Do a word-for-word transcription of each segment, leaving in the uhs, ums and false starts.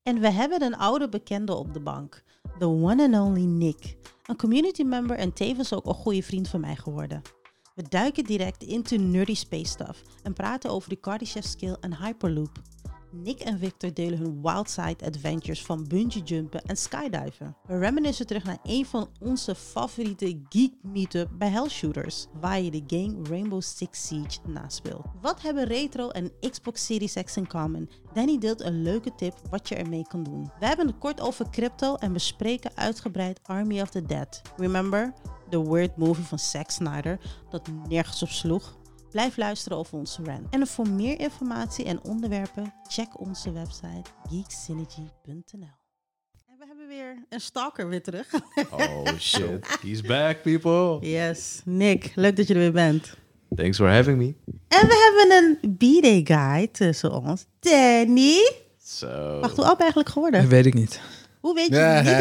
En we hebben een oude bekende op de bank. The one and only Nick. Een community member en tevens ook een goede vriend van mij geworden. We duiken direct into nerdy space stuff en praten over de Kardashev skill en Hyperloop. Nick en Victor delen hun wildside adventures van bungee jumpen en skydiven. We reminiscen terug naar een van onze favoriete geek meetup bij Hellshooters, waar je de game Rainbow Six Siege naspeelt. Wat hebben retro en Xbox Series X in common? Danny deelt een leuke tip wat je ermee kan doen. We hebben het kort over crypto en bespreken uitgebreid Army of the Dead. Remember? The weird movie van Zack Snyder dat nergens op sloeg. Blijf luisteren over onze rant. En voor meer informatie en onderwerpen, check onze website geek synergy punt n l. En we hebben weer een stalker weer terug. Oh shit, he's back people. Yes, Nick, leuk dat je er weer bent. Thanks for having me. En we hebben een B-Day guy tussen ons, Danny. So. Wacht, hoe oud ben je eigenlijk geworden? Dat weet ik niet. Hoe weet je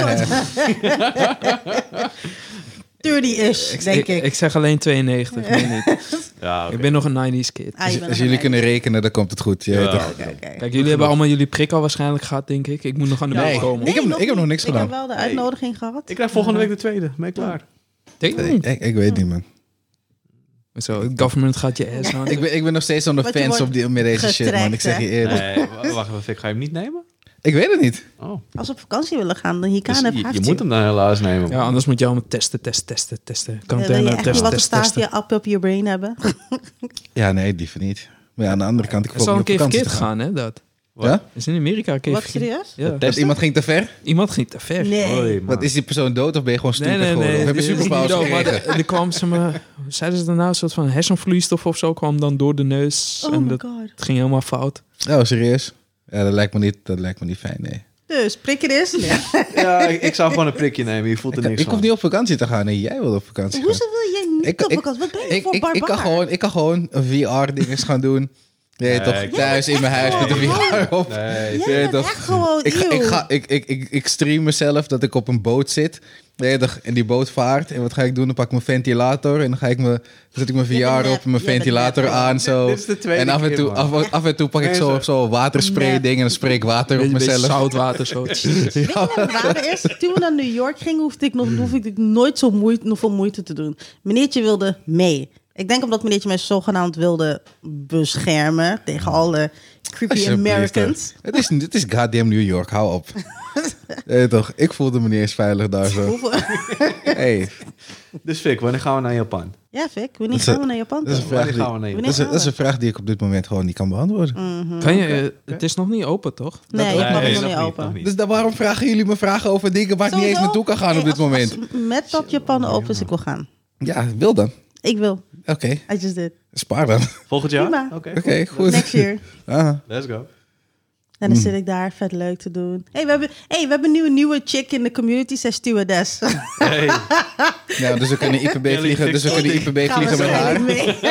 het niet? dertig-ish, Ik, denk ik, ik. ik zeg alleen tweeënnegentig, nee niet. Ja, okay. Ik ben nog een nineties kid. Ah, je bent Als nog jullie een kunnen rekenen, dan komt het goed. Je Ja. weet toch? Oké, oké. Kijk, jullie hebben allemaal jullie prik al waarschijnlijk gehad, denk ik. Ik moet nog aan de Nee. beurt komen. Ik heb- nog ik heb nog niet. niks Ik gedaan. heb wel de uitnodiging gehad. Ik krijg volgende week de tweede. Ben ik klaar? Denk ik Ik, niet. ik, ik weet niet, man. Zo, het government gaat je ass aan. Ik ben, ik ben nog steeds on the Want je fence wordt op die, met deze shit, man. Ik zeg je eerlijk. Nee, w- wacht even. Ga je hem niet nemen? Ik weet het niet. Oh. Als we op vakantie willen gaan, dan hier kan Dus het je, je moet hem dan helaas nemen. Ja, anders moet je allemaal testen, testen, testen, testen. Wil je Container, echt testen, wat testen, staat testen. je up op je brain hebben? Ja, nee, liever niet. Maar ja, aan de andere kant, ik Het is hoef al niet een op keer vakantie verkeerd te gaan. gegaan, hè, dat. Ja? Is in Amerika een keer Wat, verkeerd. serieus? Ja. Dat iemand ging te ver? Iemand ging te ver. Nee. Hoi, man. Wat, is die persoon dood of ben je gewoon Nee, stupid nee, geworden? nee. Of heb je die is niet superpowers dood, maar gekregen? er- er kwam ze me, hoe zeiden ze daarna, een soort van hersenvloeistof of zo kwam dan door de neus. Oh en my dat god. het ging helemaal fout. Oh, serieus? Ja, dat lijkt me niet, dat lijkt me niet fijn, nee. Dus, prik het eens. Nee. Ja, ik, ik zou gewoon een prikje nemen. Je voelt er Ik, niks ik van. hoef niet op vakantie te gaan. Nee, jij wil op vakantie gaan. Hoezo wil jij niet Ik- op ik- vakantie? Wat ben je Ik, voor ik, barbaar? ik, kan gewoon, ik kan gewoon een V R-dinges gaan doen. Nee, Nee, toch ik- thuis in mijn huis met een V R op. Nee. Jij Nee, bent toch? echt gewoon Ik, ga, ik, eeuw. ga, ik, ik, ik, ik stream mezelf dat ik op een boot zit. Nee, toch, en die boot vaart. En wat ga ik doen? Dan pak ik mijn ventilator. En dan, ga ik me, dan zet ik mijn Je bent V R nep. op en mijn Je bent ventilator nep. aan. Zo. Dit is de tweede En af en keer, toe, man. af, af en toe pak ik Nee, zo, zo. zo waterspray Nep. dingen. En dan spray ik water op Beetje, beetje mezelf. zoutwater zo. Weet je wat het rare is? Toen we naar New York gingen, hoefde ik, nog, hoefde ik nooit zo moeite, nog veel moeite te doen. Meneertje wilde mee. Ik denk omdat meneertje mij zogenaamd wilde beschermen tegen alle creepy Alsjeblieft, Americans. hè. Het is, het is goddamn New York, hou op. Nee, toch, ik voelde me niet eens veilig daar zo. Hoeveel- Hey, Dus Fik, wanneer gaan we naar Japan? Ja, Vic, wanneer Dat is gaan een- we naar Japan? dat is een toe? vraag Wanneer die, gaan we naar Wanneer Japan? dat, is, een- dat is een vraag die ik op dit moment gewoon niet kan beantwoorden. Kan je, eh, het is nog niet open, toch? Nee, dat ik ook mag Nee, nog nog niet niet, open. nog niet. Dus dan waarom vragen jullie me vragen over dingen waar ik niet eens Sowieso? naartoe kan gaan op Hey, dit als- moment? als met dat Japan open is, ik wil gaan. Ja, wil dan. Ik wil. Oké, I just did. spaar dan. Volgend jaar? Prima. Oké, Oké, cool. goed. Next year. Ah, Let's go. En dan zit ik daar vet leuk te doen. Hey, we hebben, hey, we hebben nu een nieuwe chick in de community, zij stewardess. Hey. ja, dus we kunnen I P B vliegen, dus we kunnen I P B Gaan we vliegen met haar. waarschijnlijk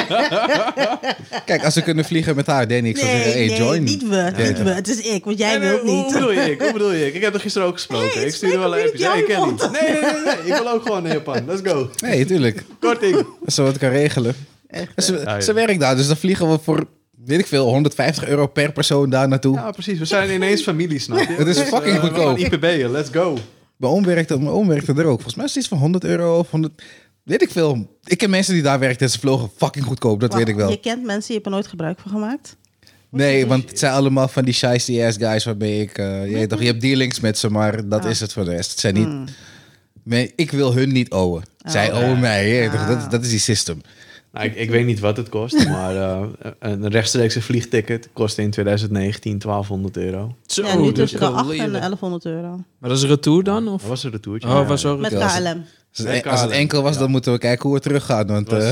mee. Kijk, als we kunnen vliegen met haar, Danny, ik zou zeggen, hey, nee, join. niet we, niet we. Het is ik, want jij Nee, nee, wilt hoe- niet. Hoe bedoel je ik? Hoe bedoel je ik? Ik heb er gisteren ook gesproken. Nee, ik stuurde wel een spreek appje. niet Hey, jouw Kelly. mond. Nee, nee, nee, nee. Ik wil ook gewoon naar Japan. Let's go. Nee, tuurlijk. Korting. Als ze wat kan regelen. Ze, Ja, ja. ze werkt daar, dus dan vliegen we voor, weet ik veel, honderdvijftig euro per persoon daar naartoe. Ja, precies. We zijn ineens familie, snap je? Het is Dus, fucking eh, we goedkoop. gaan I P B'en. Let's go. Mijn oom werkte, mijn oom werkte er ook. Volgens mij is het iets van honderd euro of honderd... Weet ik veel. Ik ken mensen die daar werkten en ze vlogen fucking goedkoop. Dat weet ik wel. Je kent mensen, je hebt er nooit gebruik van gemaakt. Nee, want het zijn allemaal van die shiesty ass guys waarbij ik... eh, je, weet toch, je hebt dealings met ze, maar dat Ah. is het voor de rest. Het zijn niet... Nee, ik wil hun niet owen. Zij Oh. owen mij. je weet toch, Ah. dat, dat is die system. Nou, ik, ik weet niet wat het kost, maar uh, een rechtstreekse vliegticket kostte in twintig negentien twaalfhonderd euro. Zo, Ja, nu dus tussen de wel acht en lelijk. elfhonderd euro. Maar dat is retour dan? Of? Dat was een retourtje. Oh, was zo Met retour. Ja, K L M. Als Nee, het, als het K L M. enkel was, dan moeten we kijken hoe we teruggaan. Want Was, eh,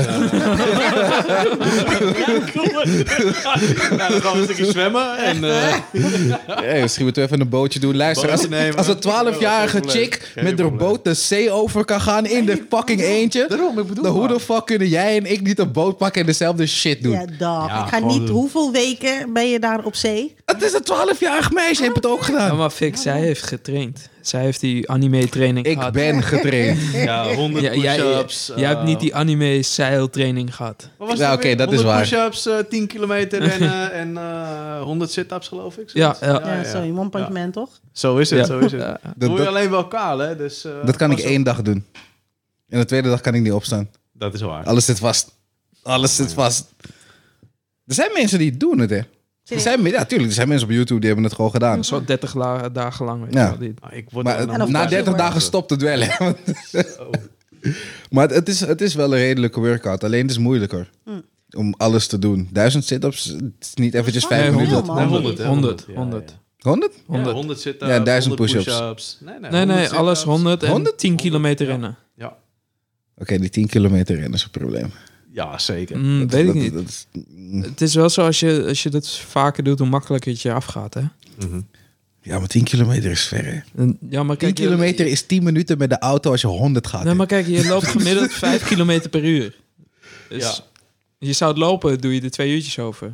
nou, dan gaan we een stukje zwemmen en... uh, ja, misschien moeten we even een bootje doen. Luister, als, Bootje nemen. als een twaalfjarige Geen probleem. chick Geen met haar probleem. boot de zee over kan gaan in de fucking eentje... Daarom, ik bedoel dan hoe maar. de fuck kunnen jij en ik niet een boot pakken en dezelfde shit doen? Ja, dag. Ja, ik ga gewoon niet... doen. Hoeveel weken ben je daar op zee? Het is een twaalfjarig meisje, heb het ook Ja, gedaan. maar Fik, zij heeft getraind. Zij heeft die anime-training Ik gehad. ben getraind. Ja, honderd Ja, jij, push-ups. jij hebt eh, niet die anime-zeiltraining gehad. wat was Ja, het oké, weer? dat is honderd waar. push-ups, eh, tien kilometer rennen en eh honderd sit-ups geloof ik. Ja, zoiets. ja. Ja, sorry, One Punch Ja. Man, toch? Zo is het, Ja. zo is het. Ja. Dan Dat, word je dat, alleen wel kaal, hè. Dus, eh, dat kan ik pas op. één dag doen. En de tweede dag kan ik niet opstaan. Dat is waar. Alles zit vast. Alles zit vast. Er zijn mensen die doen het, hè. Er zijn, ja, tuurlijk. Er zijn mensen op YouTube die hebben het gewoon gedaan. Zo dertig la- dagen lang. Weet Ja. je wel, die- Nou, ik word Maar er het- dan En of na course dertig you dagen stopt het wel, hè. Oh. Maar het is, het is wel een redelijke workout. Alleen het is moeilijker. Hm. Om alles te doen. Duizend sit-ups, het is niet eventjes Oh, vijf Nee, minuten. honderd, Nee, man. honderd, hè, honderd, Ja, honderd. ja. honderd? Ja, honderd. honderd sit-ups, Ja, duizend honderd push-ups. push-ups. Nee, nee, Nee, nee, honderd alles sit-ups. honderd en honderd? tien kilometer Ja. rennen. Ja, Oké, die tien kilometer rennen is een probleem. ja zeker. Mm, Dat- weet ik dat- niet. dat is- mm. Het is wel zo, als je, als je dat vaker doet, hoe makkelijker het je afgaat, hè? Mhm. Ja, maar tien kilometer is ver, hè. En- Ja, maar tien kijk, je- kilometer is tien minuten met de auto als je honderd gaat. Nee, hè. maar kijk, je loopt gemiddeld vijf kilometer per uur. Dus Ja. je zou het lopen, doe je er twee uurtjes over.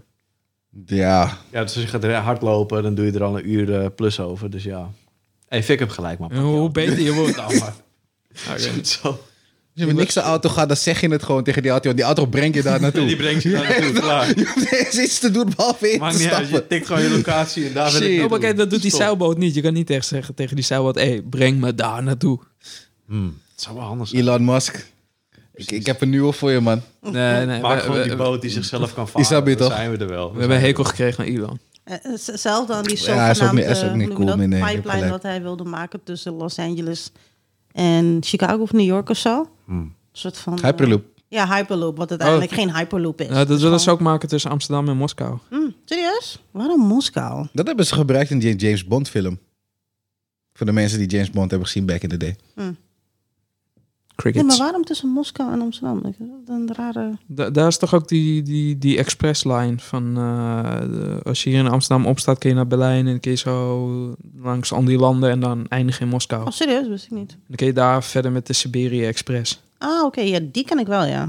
Ja, Ja, dus als je gaat hardlopen, dan doe je er al een uur eh, plus over. Dus ja. Hey, Fik hem gelijk, man. En hoe beter je wordt. Nou, maar. Oké. Zo. als je met niks de auto gaat, dan zeg je het gewoon tegen die auto. Want die auto brengt je daar naartoe. Die brengt je daar naartoe, klaar. Je hoeft eens iets te doen behalve in Maakt te niet uit, je stappen. tikt gewoon je locatie en daar wil ik Shit. Oh, naartoe. maar kijk, dat doet die Stop. zeilboot niet. Je kan niet echt zeggen tegen die zeilboot, hé, hey, breng me daar naartoe. Hmm, het zou wel anders zijn. Elon Musk. Ik, ik heb een nieuwe voor je, man. Nee, nee. Maak we, gewoon we- die boot die zichzelf kan Die varen. snap je Dan toch? zijn we er wel. we hebben een hekel gekregen aan Elon. Eh, z- Hetzelfde aan die Ja, hij is ook zogenaamde niet- hij is ook niet hoe noem je cool dat, meer, nee, je hebt pipeline gelijk. wat hij wilde maken tussen Los Angeles en Chicago of New York of zo. Hmm. Een soort van... eh, Hyperloop. ja, Hyperloop, wat uiteindelijk geen Hyperloop is. Ja, dat Dus willen ze gewoon- ook maken tussen Amsterdam en Moskou. Hmm, serieus? Waarom Moskou? Dat hebben ze gebruikt in die James Bond film. Voor de mensen die James Bond hebben gezien back in the day. Nee, Crickets. maar waarom tussen Moskou en Amsterdam? Ik vind dat een rare... Da- daar is toch ook die, die, die expressline van... eh, de- als je hier in Amsterdam opstaat, kun je naar Berlijn... en dan kun je zo langs al die landen en dan eindig in Moskou. Oh, serieus? Wist ik niet. Dan kun je daar verder met de Siberië Express. Ah, oké. Ja, die ken ik wel, ja.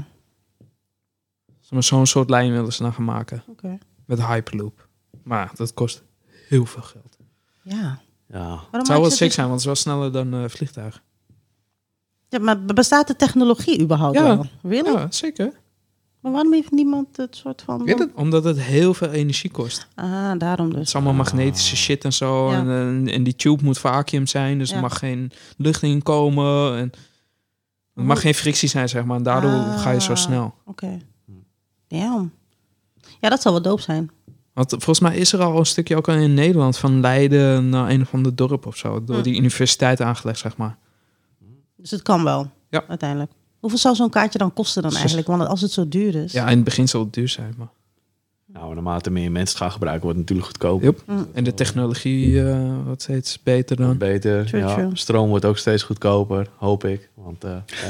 Maar zo'n soort lijn willen ze dan gaan maken. Oké. Met Hyperloop. Maar dat kost heel veel geld. Ja. Ja. Waarom Het zou maak wel je sick dit- zijn, want het is wel sneller dan eh vliegtuig. Ja, maar bestaat de technologie überhaupt Ja. wel? Really? Ja, zeker. Maar waarom heeft niemand het soort van... Weet het? Omdat het heel veel energie kost. Ah, daarom Het dus. is allemaal magnetische shit en zo. Ja. En, en, en die tube moet vacuüm zijn, dus Ja. er mag geen lucht in komen. En er mag Hoe- geen frictie zijn, zeg maar. En daardoor Ah. ga je zo snel. Oké. Damn. Ja, dat zal wel dope zijn. Want volgens mij is er al een stukje ook al in Nederland... van Leiden naar een of ander dorp of zo. Door Hm. die universiteit aangelegd, zeg maar. Dus het kan wel, Ja. uiteindelijk. Hoeveel zou zo'n kaartje dan kosten dan Zes- eigenlijk? Want als het zo duur is. Ja, in het begin zal het duur zijn, maar... Nou, naarmate meer mensen het gaan gebruiken, wordt het natuurlijk goedkoper. Yep. Mm. En de technologie uh, wordt steeds beter dan. Beter. True, ja. true. Stroom wordt ook steeds goedkoper, hoop ik. Want eh, ja.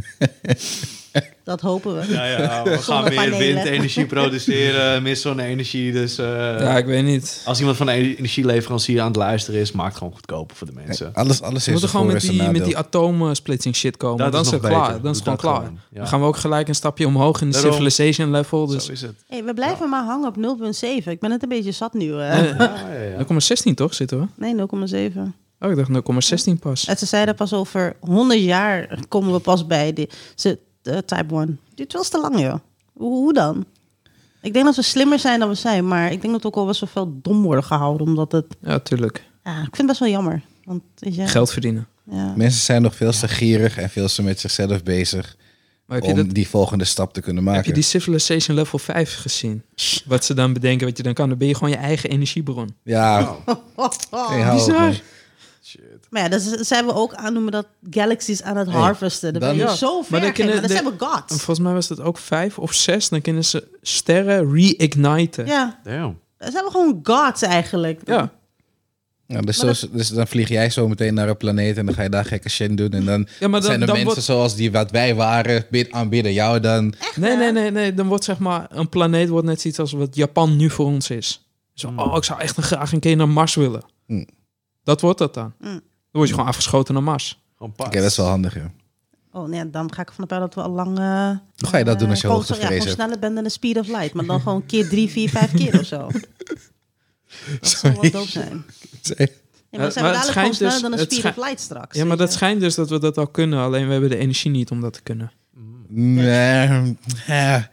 Dat hopen we. Ja, ja, we gaan meer Zonnepanelen. windenergie produceren, meer zonne-energie. Dus eh, Ja, ik weet niet. als iemand van een energieleverancier aan het luisteren is, maakt het gewoon goedkoper voor de mensen. Alles, alles We is moeten een gewoon voor- met is een die, met nadeel. die atoomsplitsing shit komen. Dan is het nog klaar. beter. Dan is het Doe gewoon dat klaar. gewoon, ja. Dan gaan we ook gelijk een stapje omhoog in de Daarom. civilization level. Dus Zo is het. Hey, we blijven maar hangen op nul komma zeven. Ik ben het een beetje zat nu. eh. Nee, Ja, ja, ja. nul komma zestien toch zitten we? Nee, nul komma zeven. Oh, ik dacht nul komma zestien pas. En ze zeiden pas over honderd jaar komen we pas bij de, ze, de Type one. Dit was te lang, joh. Hoe, hoe dan? Ik denk dat we slimmer zijn dan we zijn. Maar ik denk dat we ook al best wel veel dom worden gehouden. Omdat het... Ja, tuurlijk. Ja, ik vind het best wel jammer. Want, weet je, Geld verdienen. Ja. Mensen zijn nog veel te gierig en veel te met zichzelf bezig Maar heb je, om dat, die volgende stap te kunnen maken. heb je die civilization level vijf gezien? Wat ze dan bedenken, wat je dan kan. Dan ben je gewoon je eigen energiebron. Ja, Oh. hey, hou op, bizar. man. Shit. Maar ja, dat is- zijn we ook aan noemen dat galaxies aan het Hey, harvesten. Dan ben dan- je Ja, zo ver. maar dan Maar, kunnen maar dat de- zijn we En gods. volgens mij was dat ook vijf of zes. Dan kunnen ze sterren re-igniten. Ja, Damn. dan zijn we gewoon gods eigenlijk. Ja. Ja, dus, Maar zo, dus dan vlieg jij zo meteen naar een planeet en dan ga je daar gekke shit doen. En dan Ja, maar dan, zijn er dan mensen wordt, zoals die wat wij waren, bid, aanbidden jou dan. nee, nee, nee, nee. Dan wordt zeg maar een planeet wordt net zoiets als wat Japan nu voor ons is. Zo, Mm. oh, ik zou echt een, graag een keer naar Mars willen. Mm. Dat wordt dat dan. Mm. Dan word je gewoon afgeschoten naar Mars. Gewoon Oké, pas. dat is wel handig, ja. Oh nee, dan ga ik ervan uit dat we al lang... eh, Hoe ga je dat doen als je gewoon hoogtevrees zo- ja, gewoon hebt? sneller bent dan de speed of light. Maar dan gewoon keer drie, vier, vijf keer of zo. Dat zou wel dope zijn. Zeg. Ja, maar dan zijn Maar we het dadelijk gewoon schijnt sneller dus- dan een het speed schijnt- of light straks. Ja, maar weet dat je. schijnt dus dat we dat al kunnen. Alleen we hebben de energie niet om dat te kunnen. Nee. Ja.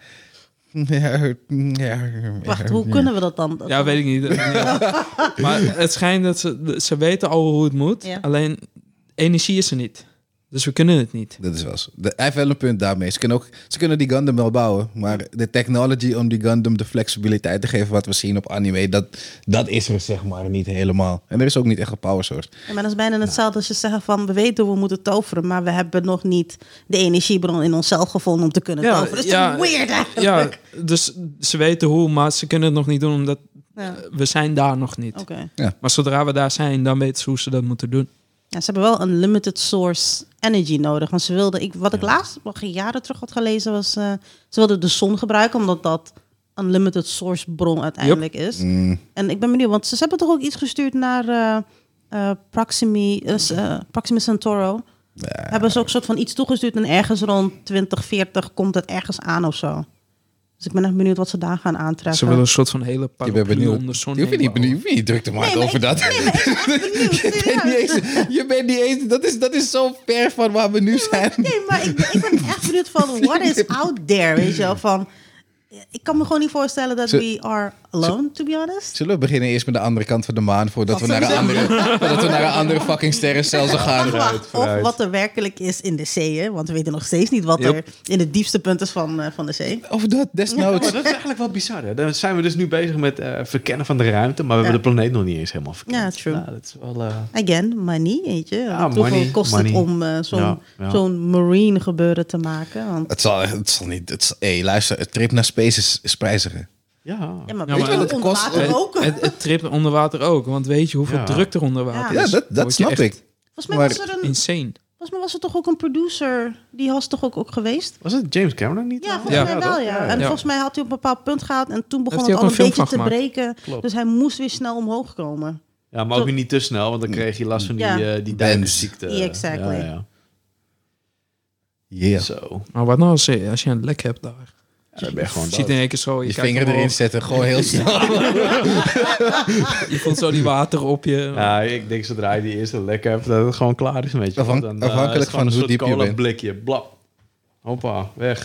Wacht, hoe kunnen we dat dan? Ja, weet ik niet. Ja. Maar het schijnt dat ze... Ze weten al hoe het moet. Ja. Alleen energie is er niet. Dus we kunnen het niet. Dat is wel zo. De- Hij heeft wel een punt daarmee. Ze kunnen, ook, ze kunnen die Gundam wel bouwen. Maar de technology om die Gundam de flexibiliteit te geven wat we zien op anime, dat, dat is er zeg maar niet helemaal. En er is ook niet echt een power source. Ja, maar dat is bijna hetzelfde als je zegt van... we weten hoe we moeten toveren... maar we hebben nog niet de energiebron in onszelf gevonden om te kunnen Ja, toveren. Dat is ja, toch weird eigenlijk? Ja, dus ze weten hoe, maar ze kunnen het nog niet doen omdat Ja. we zijn daar nog niet. Oké. Maar zodra we daar zijn, dan weten ze hoe ze dat moeten doen. Ja, ze hebben wel een limited source energy nodig. Want ze wilden... Ik, wat ik laatst, wat ik jaren terug had gelezen, was... eh, ze wilden de zon gebruiken... omdat dat een limited source bron uiteindelijk is. Mm. En ik ben benieuwd, want ze, ze hebben toch ook iets gestuurd naar eh eh, Proximi, eh, s- eh, Proxima Centauro. Ja. Hebben ze ook een soort van iets toegestuurd en ergens rond twintig veertig komt het ergens aan of zo. Dus ik ben echt benieuwd wat ze daar gaan aantreffen. Ze willen een soort van hele Je bent paraplu benieuwd. om de zon Je hoeft je heen niet, benieuwd, bouwen. je hoeft je niet druk te maken Nee, maar over ik- dat. nee, maar ik ben echt benieuwd, je, bent niet serieus. eens, je bent niet eens... Dat is, dat is zo ver van waar we nu zijn. Nee, maar ik, ben- ik ben echt benieuwd van what is out there, weet je wel. Van, ik kan me gewoon niet voorstellen dat Ze- we are alone, to be honest. Zullen we beginnen eerst met de andere kant van de maan... voordat we Wat naar een sowieso. andere, voordat we naar een andere fucking sterrenstelsel gaan? Wacht, of vooruit. wat er werkelijk is in de zeeën. Want we weten nog steeds niet wat Yep. er in de diepste punt is van, eh, van de zee. Of dat, desnoods. Maar dat is eigenlijk wel bizar. Hè? Dan zijn we dus nu bezig met eh, verkennen van de ruimte, maar we Ja. hebben de planeet nog niet eens helemaal verkend. Ja, true. Nou, dat is wel... eh, Again, money, weet je. Ja, Hoeveel money, kost money. het om eh, zo'n Ja, ja. zo'n marine gebeuren te maken? Want, Het zal, het zal niet... Het zal, hey, luister, het trip naar space is, is prijziger. ja. ja, maar, Ja, weet maar je wel, het onder kost- water Het, ook. het, het tript onder water ook. Want weet je hoeveel Ja. druk er onder water Ja. is? Ja, dat, dat Word je snap echt ik. Volgens mij, maar- was er een, Insane. volgens mij was er toch ook een producer, die was toch ook, ook geweest? Was het James Cameron niet? Ja, volgens Ja. mij Ja, wel, toch? ja. Ja, ja. En Ja. volgens mij had hij op een bepaald punt gehaald en toen begon Heeft het hij al ook een een beetje film te van gemaakt? breken. Klopt. Dus hij moest weer snel omhoog komen. Ja, maar ook weer niet te snel, want dan kreeg je last van die, Ja. eh, die duimenziekte. Yeah, exactly. Ja, ja. Yeah. Zo. Maar wat nou als je, als je een lek hebt daar? Ja, dan ben je gewoon Je ziet dood. in één keer zo... Je, Je kijkt vinger omhoog, erin zetten, gewoon heel snel. Je voelt zo die water op je. Ja, ik denk zodra je die eerste lek hebt, dat het gewoon klaar is met je. Afhan- Dan, eh, afhankelijk is het gewoon van een hoe soort diep je cola bent. blikje, blap. Hoppa, weg.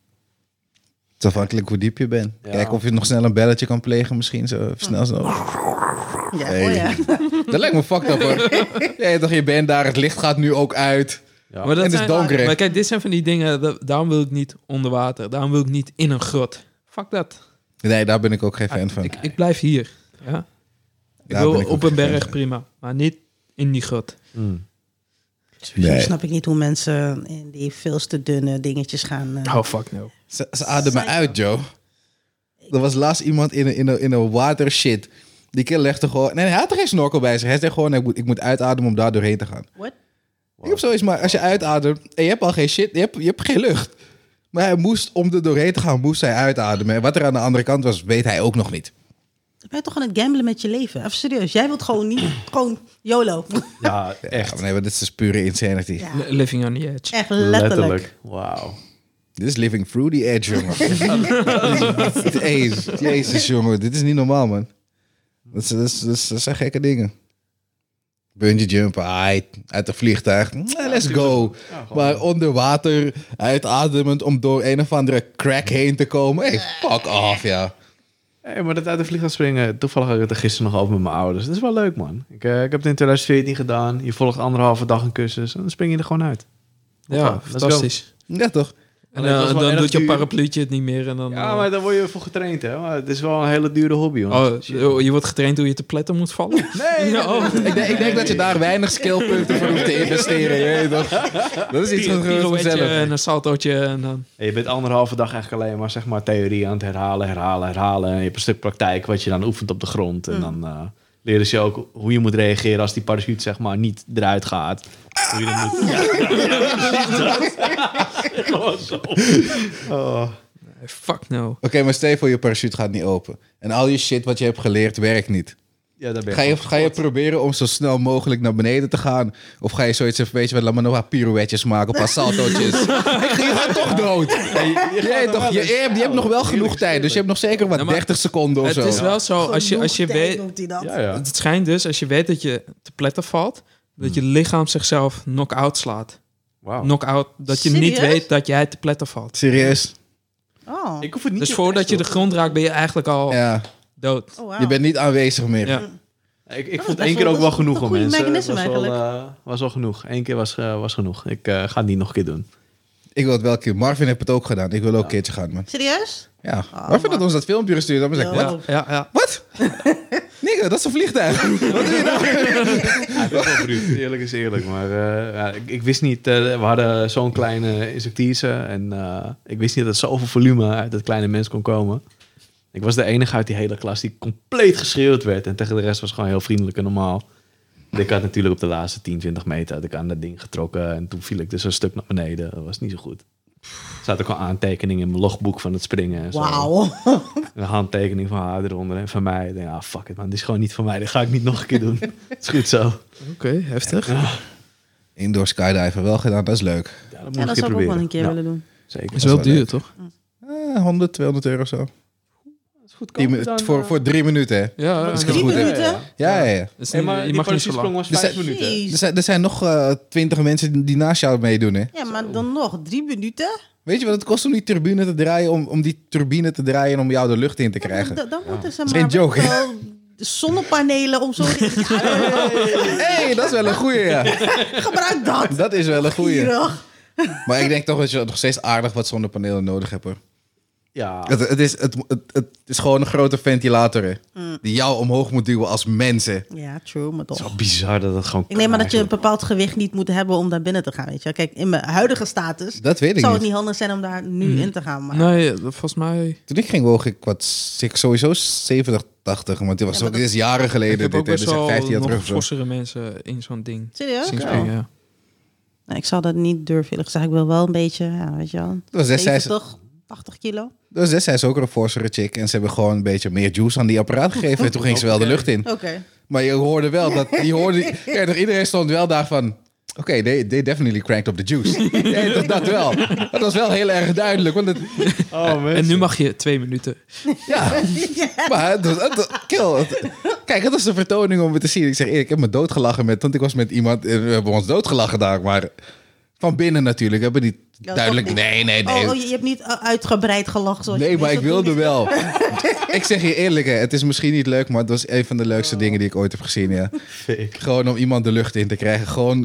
Het is afhankelijk hoe diep je bent. Ja. Kijk of je nog snel een belletje kan plegen misschien. Zo even snel zo. Ja, Hey. oh ja. Dat lijkt me fucked up hoor. Ja, toch, je bent daar, het licht gaat nu ook uit. Ja. Maar dat En het is zijn- donker, hè? Maar kijk, dit zijn van die dingen... dat- daarom wil ik niet onder water. Daarom wil ik niet in een grot. Fuck dat. Nee, daar ben ik ook geen fan van. Ik, ik blijf hier. Ja? Ik Daar ben wil ik ook op een geen fan berg van. prima. Maar niet in die grot. Mm. Sowieso Nee. snap ik niet hoe mensen in die veel te dunne dingetjes gaan. eh. Oh, fuck no. Ze, ze ademen uit, Joe. Er was laatst iemand in een, in een, in een water shit. Die keer legde gewoon... Nee, hij had er geen snorkel bij zich. Hij zei gewoon, ik moet, ik moet uitademen om daar doorheen te gaan. What? Ik heb zoiets, maar als je uitademt en je hebt al geen shit, je hebt, je hebt geen lucht. Maar hij moest, om er doorheen te gaan, moest hij uitademen. En wat er aan de andere kant was, weet hij ook nog niet. Dan ben je toch aan het gamblen met je leven? Even serieus. Jij wilt gewoon niet... Gewoon YOLO. Ja, Ja, echt. maar nee, maar dit is dus pure insanity. Ja, Li- Living on the edge. echt letterlijk. Letterlijk. Wauw. Dit is living through the edge, jongen. Hey, jezus, jongen. Dit is niet normaal, man. Dat, is, dat, is, dat, is- dat zijn gekke dingen. Bungee jumpen, uit, uit een vliegtuig. Eh, let's go. Ja, gewoon. Maar onder water, uitademend om door een of andere crack heen te komen. Hey, fuck off, ja. Hey, maar dat uit de vliegtuig springen, toevallig had ik het er gisteren nog over met mijn ouders. Dat is wel leuk, man. Ik, eh, ik heb het in twintig veertien gedaan. Je volgt anderhalve dag een cursus en dan spring je er gewoon uit. Ja, Hoppa, let's fantastisch. Ja, toch? En Alleen, dat dan, is wel dan erg doet je duur. parapluutje het niet meer. En dan, Ja, eh, maar daar word je voor getraind, hè. Maar het is wel een hele dure hobby, hoor. oh, je wordt getraind hoe je te pletten moet vallen? Nee, Ja, oh. Ik denk, ik denk dat je daar weinig skillpunten voor hoeft te investeren. Je weet toch? Dat is iets van Pirouetje vanzelf. en een saltootje. En dan... Hey, je bent anderhalve dag eigenlijk alleen maar, zeg maar theorie aan het herhalen, herhalen, herhalen. En je hebt een stuk praktijk wat je dan oefent op de grond. En dan uh, leren ze je ook hoe je moet reageren als die parachute, zeg maar, niet eruit gaat. Hoe je dan moet... Ja, precies dat. Gewoon zo. Oh. Fuck no. Oké, maar stel je voor je parachute gaat niet open. En al je shit wat je hebt geleerd werkt niet. Ja, daar ben Ga je, gewoon ga je kapot. proberen om zo snel mogelijk naar beneden te gaan? Of ga je zoiets even, weet je wat, laat me nog wat pirouetjes maken, een paar saltootjes. Ik ga je gaat toch dood. Ja, je, je, Ja, gaat toch, er je, wel je, hebt, je hebt nog wel eens. genoeg Eerlijk tijd, dus je hebt nog zeker wat Ja, maar dertig seconden of Het zo. is wel zo, als je, als je Genoeg tijd weet... noemt hij dat. Ja, ja. Het schijnt dus, als je weet dat je te pletten valt... dat je lichaam zichzelf knock-out slaat. Wauw. Knock-out, dat je niet Serieus? weet dat jij te pletten valt. Serieus? Oh. Ik hoef het niet Dus te voordat je de testen, grond raakt, ben je eigenlijk al Ja, dood. Oh, wow. je bent niet aanwezig meer. Ja. hoor. Ik, ik Dat vond is één best keer wel- ook wel dat is genoeg een om goede mensen. mechanisme was wel, eigenlijk. eh, was wel genoeg. Eén keer was, eh, was genoeg. Ik eh, ga het niet nog een keer doen. Ik wil het wel een keer. Marvin heeft het ook gedaan. Ik wil ook een keertje gaan, man. Serieus? Ja. Oh, Marvin had man. ons dat filmpje gestuurd. Dan zeg ik, Ja. wat? Ja, ja. Wat? Nigga, dat is een vliegtuig. Wat doe je nou? Ja, dat is wel bruut. Eerlijk is eerlijk. Maar eh, ja, ik, ik wist niet... eh, we hadden zo'n kleine insectiese. En eh, ik wist niet dat er zoveel volume uit dat kleine mens kon komen. Ik was de enige uit die hele klas die compleet geschreeuwd werd. En tegen de rest was het gewoon heel vriendelijk en normaal. Ik had natuurlijk op de laatste tien, twintig meter had ik aan dat ding getrokken. En toen viel ik dus een stuk naar beneden. Dat was niet zo goed. Er zaten ook al aantekeningen in mijn logboek van het springen. En zo. Wauw. Een handtekening van haar eronder en van mij. Ik denk, ah, fuck it man, dit is gewoon niet van mij. Dat ga ik niet nog een keer doen. Het is goed zo. Oké, heftig. Indoor skydiver wel gedaan, dat is leuk. Ja, dat moet Ja, ik dat een zou keer ik ook wel proberen. een keer Ja, willen doen. zeker. Is Dat wel is wel duur, leuk. toch? Eh, honderd, tweehonderd euro zo. Goed Tien mi- voor, voor drie minuten, hè? Ja, Dat is ja. goed, hè? minuten? Ja, ja, ja. Dus Hey, maar je die mag niet zo lang. parachutesprong was Dus vijf dat- minuten. Jeez. Er zijn, er zijn nog eh, twintig mensen die naast jou meedoen, hè? Ja, maar dan nog drie minuten? Weet je wat het kost om die turbine te draaien, om, om die turbine te draaien en om jou de lucht in te Ja, krijgen? dan, dan moeten ze is maar geen joke, hè? wel zonnepanelen om zo... Hé, hey, dat is wel een goeie, ja. Gebruik dat. Dat is wel een goeie. Gierig. Maar ik denk toch dat je nog steeds aardig wat zonnepanelen nodig hebt, hoor. Ja, Het, het, is, het, het, het is gewoon een grote ventilator, hè, Mm. die jou omhoog moet duwen als mensen. Ja, true, maar het is toch. wel bizar dat het gewoon Ik neem kan aan dat je een eigenlijk. bepaald gewicht niet moet hebben om daar binnen te gaan, weet je. Kijk, in mijn huidige status Dat weet ik zou niet. het niet handig zijn om daar nu Mhm. in te gaan. Maar Nee, dat- volgens mij... Toen ik ging woog ik wat, ik sowieso zeventig, tachtig, want dit was Ja, maar ook, dit is jaren geleden. Ik heb dit, ook hè, best dit is echt wel vijftien jaar nog terug. of zo. vossere mensen in zo'n ding serieus? zien Oké. springen. Ja. Nee, ik zou dat niet durven. Eerlijk gezegd, ik wil wel een beetje, ja, weet je wel, Dat was destijds, dat zeventig, tachtig kilo. was destijds ook een forsere chick en ze hebben gewoon een beetje meer juice aan die apparaat gegeven. En toen ging ze wel de lucht in. Oké. Maar je hoorde wel dat, je hoorde, ja, toch, iedereen stond wel daar van, oké, they, they definitely cranked up the juice. Ja, dat, dat wel. Dat was wel heel erg duidelijk, want het, Oh, En nu mag je twee minuten. ja, maar het, was- het, kill, het- kijk, het was een vertoning om het te zien. Ik zeg eerlijk, ik heb me doodgelachen met, want ik was met iemand, en we hebben ons doodgelachen daar, maar van binnen natuurlijk, we hebben niet Ja, duidelijk, toch niet. nee, nee, nee. Oh, oh, je hebt niet uh, uitgebreid gelachen zoals je Nee, maar ik meestal wilde doet. wel. Ik zeg je eerlijk, hè, het is misschien niet leuk, maar het was een van de leukste dingen die ik ooit heb gezien, ja. fik. Gewoon om iemand de lucht in te krijgen. Gewoon...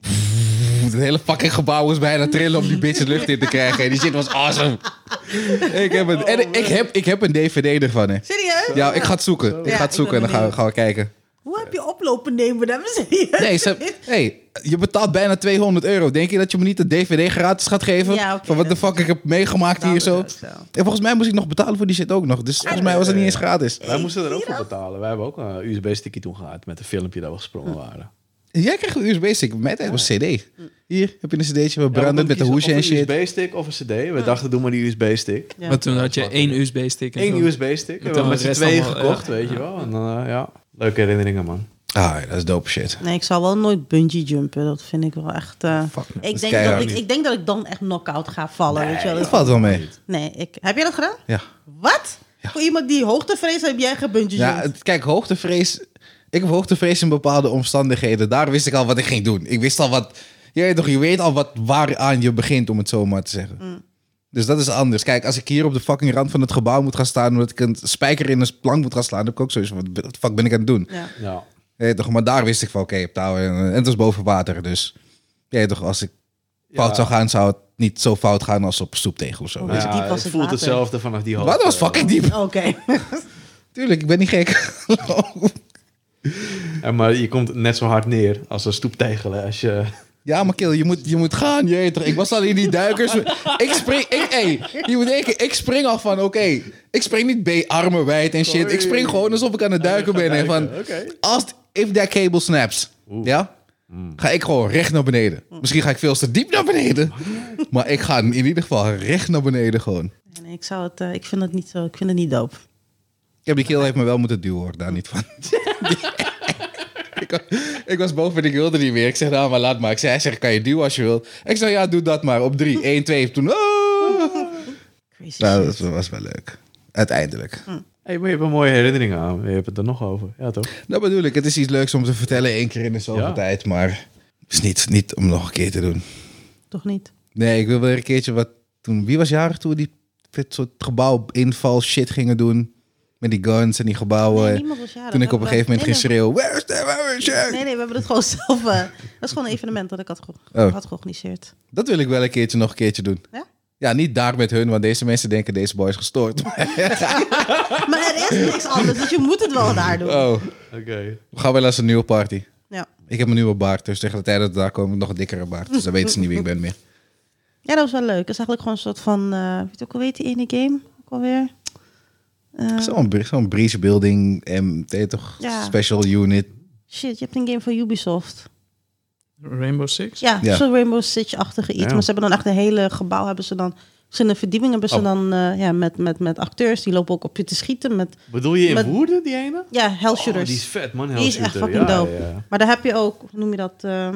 Het hele fucking gebouw was bijna trillen om die bitch de lucht in te krijgen. En die shit was awesome. Ik heb een, en ik, heb, ik heb een D V D ervan, hè. Serieus? Ja, ik ga het zoeken. Ik Ja, ga het ik zoeken en ben dan gaan we, benieuwd. gaan we kijken. Hoe heb je oplopen nemen dan? Serieus? Nee, ze, hey, je betaalt bijna tweehonderd euro. Denk je dat je me niet de D V D gratis gaat geven? Ja, oké, van wat de dat- fuck ik heb meegemaakt Nou, hier zo? dat is zo. En volgens mij moest ik nog betalen voor die shit ook nog. Dus volgens mij was het niet eens gratis. Wij moesten er ook voor betalen. Wij hebben ook een U S B-stickje toen gehad met een filmpje dat we gesprongen waren. Jij kreeg een U S B-stick. Bij mijn tijd was C D. Hier heb je een cd'tje, we branden Ja, met de hoesje en shit. Of een U S B-stick of een C D. We dachten, doe maar die U S B-stick. Ja. Maar toen had je één U S B-stick. en Eén zo. U S B-stick. We hebben dan met de z'n rest tweeën allemaal, gekocht, ja. weet je wel. En dan, eh, ja, leuke herinneringen, man. Ah, ja, dat is dope shit. Nee, ik zal wel nooit bungee jumpen. Dat vind ik wel echt... eh, Fuck, dat ik, is denk keihard. dat ik, ik denk dat ik dan echt knock-out ga vallen. weet je wel. Dat valt wel mee. Nee, ik, heb jij dat gedaan? Ja. Wat? Voor iemand die hoogtevrees heb jij gebungee Ja, jumpt? het- kijk, hoogtevrees... Ik heb hoogtevrees in bepaalde omstandigheden. Daar wist ik al wat ik ging doen. Ik wist al wat... Je weet, toch, je weet al wat, waaraan je begint, om het zo maar te zeggen. Mm. Dus dat is anders. Kijk, als ik hier op de fucking rand van het gebouw moet gaan staan... omdat ik een spijker in een plank moet gaan slaan... dan heb ik ook zoiets van, wat de fuck ben ik aan het doen? Ja. Ja. Je weet toch, maar daar wist ik van, oké, op touw. En, en het was boven water, dus... Je weet toch, als ik fout Ja. zou gaan... zou het niet zo fout gaan als op een stoeptegel of zo. Oh, weet je. ja. diep was het het voelt water? hetzelfde vanaf die hoogte. Wat? Dat was fucking diep. Oké. Tuurlijk, ik ben niet gek. Ja, maar je komt net zo hard neer als een stoeptegel. hè, Als je... Ja, maar kill, je moet, je moet gaan. Je weet toch, ik was al in die duikers. Ik spring, ik, hey, je moet denken, ik spring al van, oké, ik spring niet B, armen wijd en shit. Ik spring gewoon alsof ik aan het duiken ben. En van, Oké. als, if that cable snaps, ja, ga ik gewoon recht naar beneden. Misschien ga ik veel te diep naar beneden. Maar ik ga in ieder geval recht naar beneden gewoon. Nee, ik, zou het, eh, ik vind het niet zo. Ik vind het niet dope. heb die kill heeft me wel moeten duwen, hoor. Daar niet van. ik, was, ik was boven en ik wilde niet meer. Ik zeg, nou, maar laat maar. Ik zei, hij zegt, kan je duwen als je wil? Ik zei, ja, doe dat maar. Op drie, één, twee. Toen, oh! Crazy Nou, shit. dat was wel leuk. Uiteindelijk. Hey, maar je hebt een mooie herinnering aan. Je hebt het er nog over. Ja, toch? Dat bedoel ik. Het is iets leuks om te vertellen één keer in de zoveel Ja. tijd. Maar het is niet, niet om nog een keer te doen. Toch niet? Nee, ik wil wel een keertje wat toen... Wie was jarig toen we die dit soort gebouwinval shit gingen doen? Met die guns en die gebouwen. Nee, niemand was jarig. toen ik We op een hebben- gegeven moment ging nee, schreeuwen... Where's the where is nee, it? nee, nee, we hebben het gewoon zelf... eh, dat is gewoon een evenement dat ik had, ge- Oh. had georganiseerd. Dat wil ik wel een keertje nog een keertje doen. Ja? Ja, niet daar met hun, want deze mensen denken deze boy is gestoord. Maar er is niks anders, dus je moet het wel daar doen. Oh, Oké. we gaan wel eens een nieuwe party. Ja. Ik heb een nieuwe baard, dus tegen de tijd dat we daar komen, nog een dikkere baard. Dus dan weten ze niet wie ik ben meer. Ja, dat was wel leuk. Het is eigenlijk gewoon een soort van... eh weet je ook al weet die ene game? Ook alweer? Eh, Zo'n zo'n breeze building, M T toch? Ja. Special unit. shit, je hebt een game van Ubisoft. Rainbow Six? Ja, Ja. zo'n Rainbow Six-achtige iets. Ja. Maar ze hebben dan echt een hele gebouw, hebben ze dan... Verschillende verdiepingen hebben ze Oh. dan eh, ja, met, met, met acteurs. Die lopen ook op je te schieten met... Bedoel je in Met- Woerden, die ene? Ja, hell Oh, shooters. die is vet, man. Die is echt Hellshooter. fucking Ja, dope. ja, ja. Maar daar heb je ook, hoe noem je dat? eh,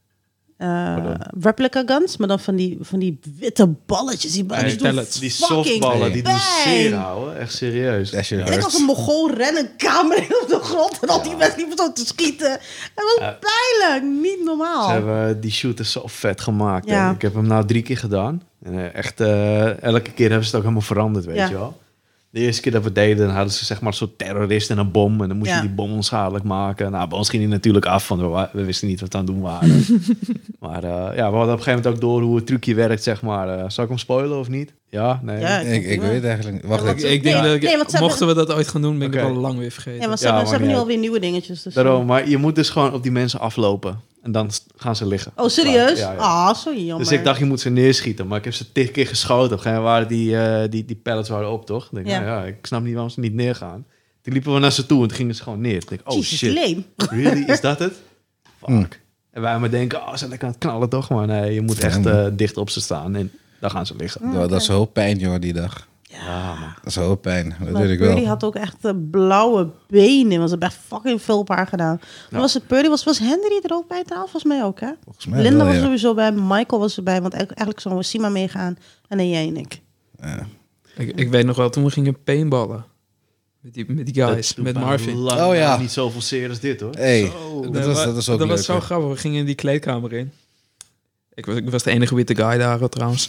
eh, Wat dan? replica guns, maar dan van die, van die witte balletjes. Die balletjes Hey, doen pellets. Die fucking softballen, die doen bang. zeer houden. Echt serieus. That shit Ik denk als hurts. een Mongool rennen, een kamer in op de grond en al die Ja. mensen liepen zo te schieten. Dat was Ja. pijnlijk, niet normaal. Ze hebben die shooter zo vet gemaakt. Ja. hè. Ik heb hem nou drie keer gedaan. En eh, echt, eh, elke keer hebben ze het ook helemaal veranderd, weet Ja. je wel. De eerste keer dat we het deden, dan hadden ze zeg maar een soort terrorist en een bom. En dan moest Ja. je die bom onschadelijk maken. Nou, bij ons ging die natuurlijk af, want we, wa- we wisten niet wat we aan het doen waren. maar eh, ja, we hadden op een gegeven moment ook door hoe het trucje werkt, zeg maar. Eh, zal ik hem spoilen of niet? Ja, nee. Ja, Ik, ik weet eigenlijk niet. Wacht, Ja, Ik, wat- ik denk Nee, dat ik, nee, want ze mochten we dat ooit gaan doen, ben ik Oké. het al lang weer vergeten. Ja, want ze Ja, hebben, ze maakt hebben nu niet alweer nieuwe dingetjes. Dus Daarom, maar je moet dus gewoon op die mensen aflopen. En dan st- gaan ze liggen. Oh, serieus? Ja, ja. Ah, zo jammer. Dus ik dacht, je moet ze neerschieten. Maar ik heb ze tig keer geschoten. Op een gegeven moment waren die, eh, die, die pallets waren op, toch? Ik denk, Ja. nou ja, ik snap niet waarom ze niet neergaan. Toen liepen we naar ze toe en toen gingen ze gewoon neer. Ik denk, oh Jezus, shit, leem. really? Is dat het? Fuck. Hmm. En wij maar denken, oh, ze zijn lekker aan het knallen, toch? Maar nee, je moet echt eh, dicht op ze staan. En dan gaan ze liggen. dat was zo pijn, jongen, die dag. Ja, man. Dat is zo pijn. Dat Maar weet ik Purdy wel. had ook echt eh, blauwe benen. Want ze hebben echt fucking veel op haar gedaan. Ja. Was het Purdy? Was, was Henry er ook bij trouwens? Volgens mij ook, hè? Volgens mij Linda wel, was ja. sowieso bij. Michael was erbij. Want eigenlijk eigenlijk zouden we Sima meegaan. En dan jij en ik. Ja. Ik, ik weet nog wel, toen we gingen paintballen. Met die, met die guys, Dat doet met mij Marvin. lang Oh, ja. Niet zoveel zeer als dit, hoor. Hey, Zo. dat Nee, was, maar dat was ook dat leuk. was zo hè. grappig. We gingen in die kleedkamer in. Ik was, ik was de enige witte guy daar trouwens.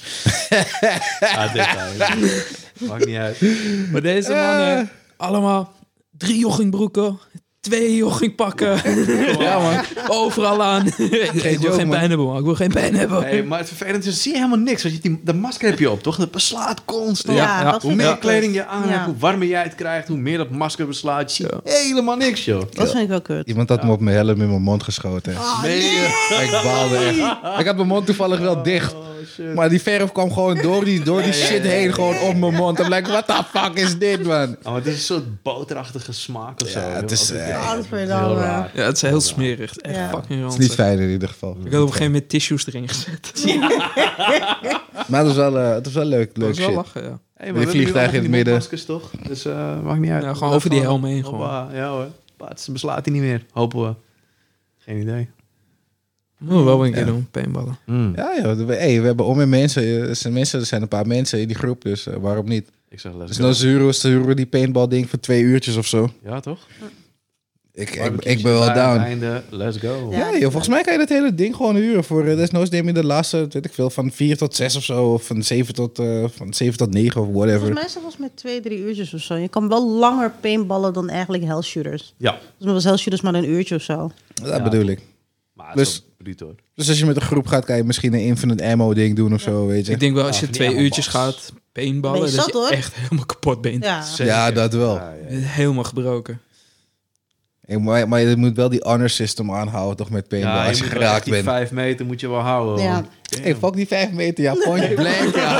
Ah, detail. Maakt niet uit. Maar deze mannen, allemaal drie joggingbroeken, twee joggingpakken. Ja, man. Overal aan. ik ik wil joke, geen man. pijn hebben, man. Ik wil geen pijn hebben. Hey, maar het vervelende is, zie je helemaal niks. Als je die, dat masker heb je op, toch? Dat beslaat constant. Ja, ja. dat Hoe vind ik meer ook kleding kut. je aan Ja. hebt, hoe warmer jij het krijgt, hoe meer dat masker beslaat. Je ziet Ja. helemaal niks, joh. Dat vind ik wel kut. Iemand had me op mijn helm in mijn mond geschoten. Oh, Nee, nee. Ik baalde echt. Ik had mijn mond toevallig wel dicht. Oh, shit. Maar die verf kwam gewoon door die, door die shit heen, gewoon op mijn mond. I'm like, what the fuck is dit, man? Oh, maar het is een soort boterachtige smaak of Ja, zo. het is, Heel- eh, heel Gadverdamme. raar. Ja, het is heel smerig. Echt Ja. fucking Het is ranzig. niet fijn in ieder geval. Ik had op een gegeven moment tissues erin gezet. Maar het was wel, eh, het was wel leuk, Dat leuk was wel shit. lachen, ja. Hey, maar Die we hebben vliegtuig nu in het allemaal midden. die maskers, toch? Dus eh maakt niet uit. Ja, gewoon over die helm heen Hoppa, ja hoor. Pats, beslaat hij niet meer. Hopen we. Geen idee. Moeten we wel een keer Ja. doen, paintballen. Hmm. Ja, joh. We, hey, we hebben om in mensen. eh, Er zijn, mensen. er zijn een paar mensen in die groep, dus eh, waarom niet? Ik zeg les. Dus dan huren we, huren we die paintball ding voor twee uurtjes of zo. Ja, toch? Ik, ik, ik ben wel down. Einde, let's go. Ja. Ja, joh, volgens mij kan je dat hele ding gewoon huren. Voor uh, desnoods neem je de laatste, weet ik veel, van vier tot zes of zo. Of van zeven tot, eh, van zeven tot negen of whatever. Volgens mij is het volgens mij twee, drie uurtjes of zo. Je kan wel langer paintballen dan eigenlijk hellshooters. Ja. Volgens mij was hellshooters maar een uurtje of zo. Dat Ja. bedoel ik. Maar het is Dus- wel bruut, hoor. Dus als je met een groep gaat, kan je misschien een infinite ammo ding doen of zo, weet je. Ik denk wel, als Ja, je van die twee ammo uurtjes box. gaat paintballen, Ben je dat zat, je hoor. echt helemaal kapot bent. Ja. Zeker. Ja, dat wel. Ja, ja. Helemaal gebroken. Hey, maar, maar je moet wel die honor system aanhouden toch met paintball Ja, als je je moet wel echt geraakt die bent. vijf meter moet je wel houden. Ja. hoor. Hey, fuck die vijf meter, ja, point blank, ja.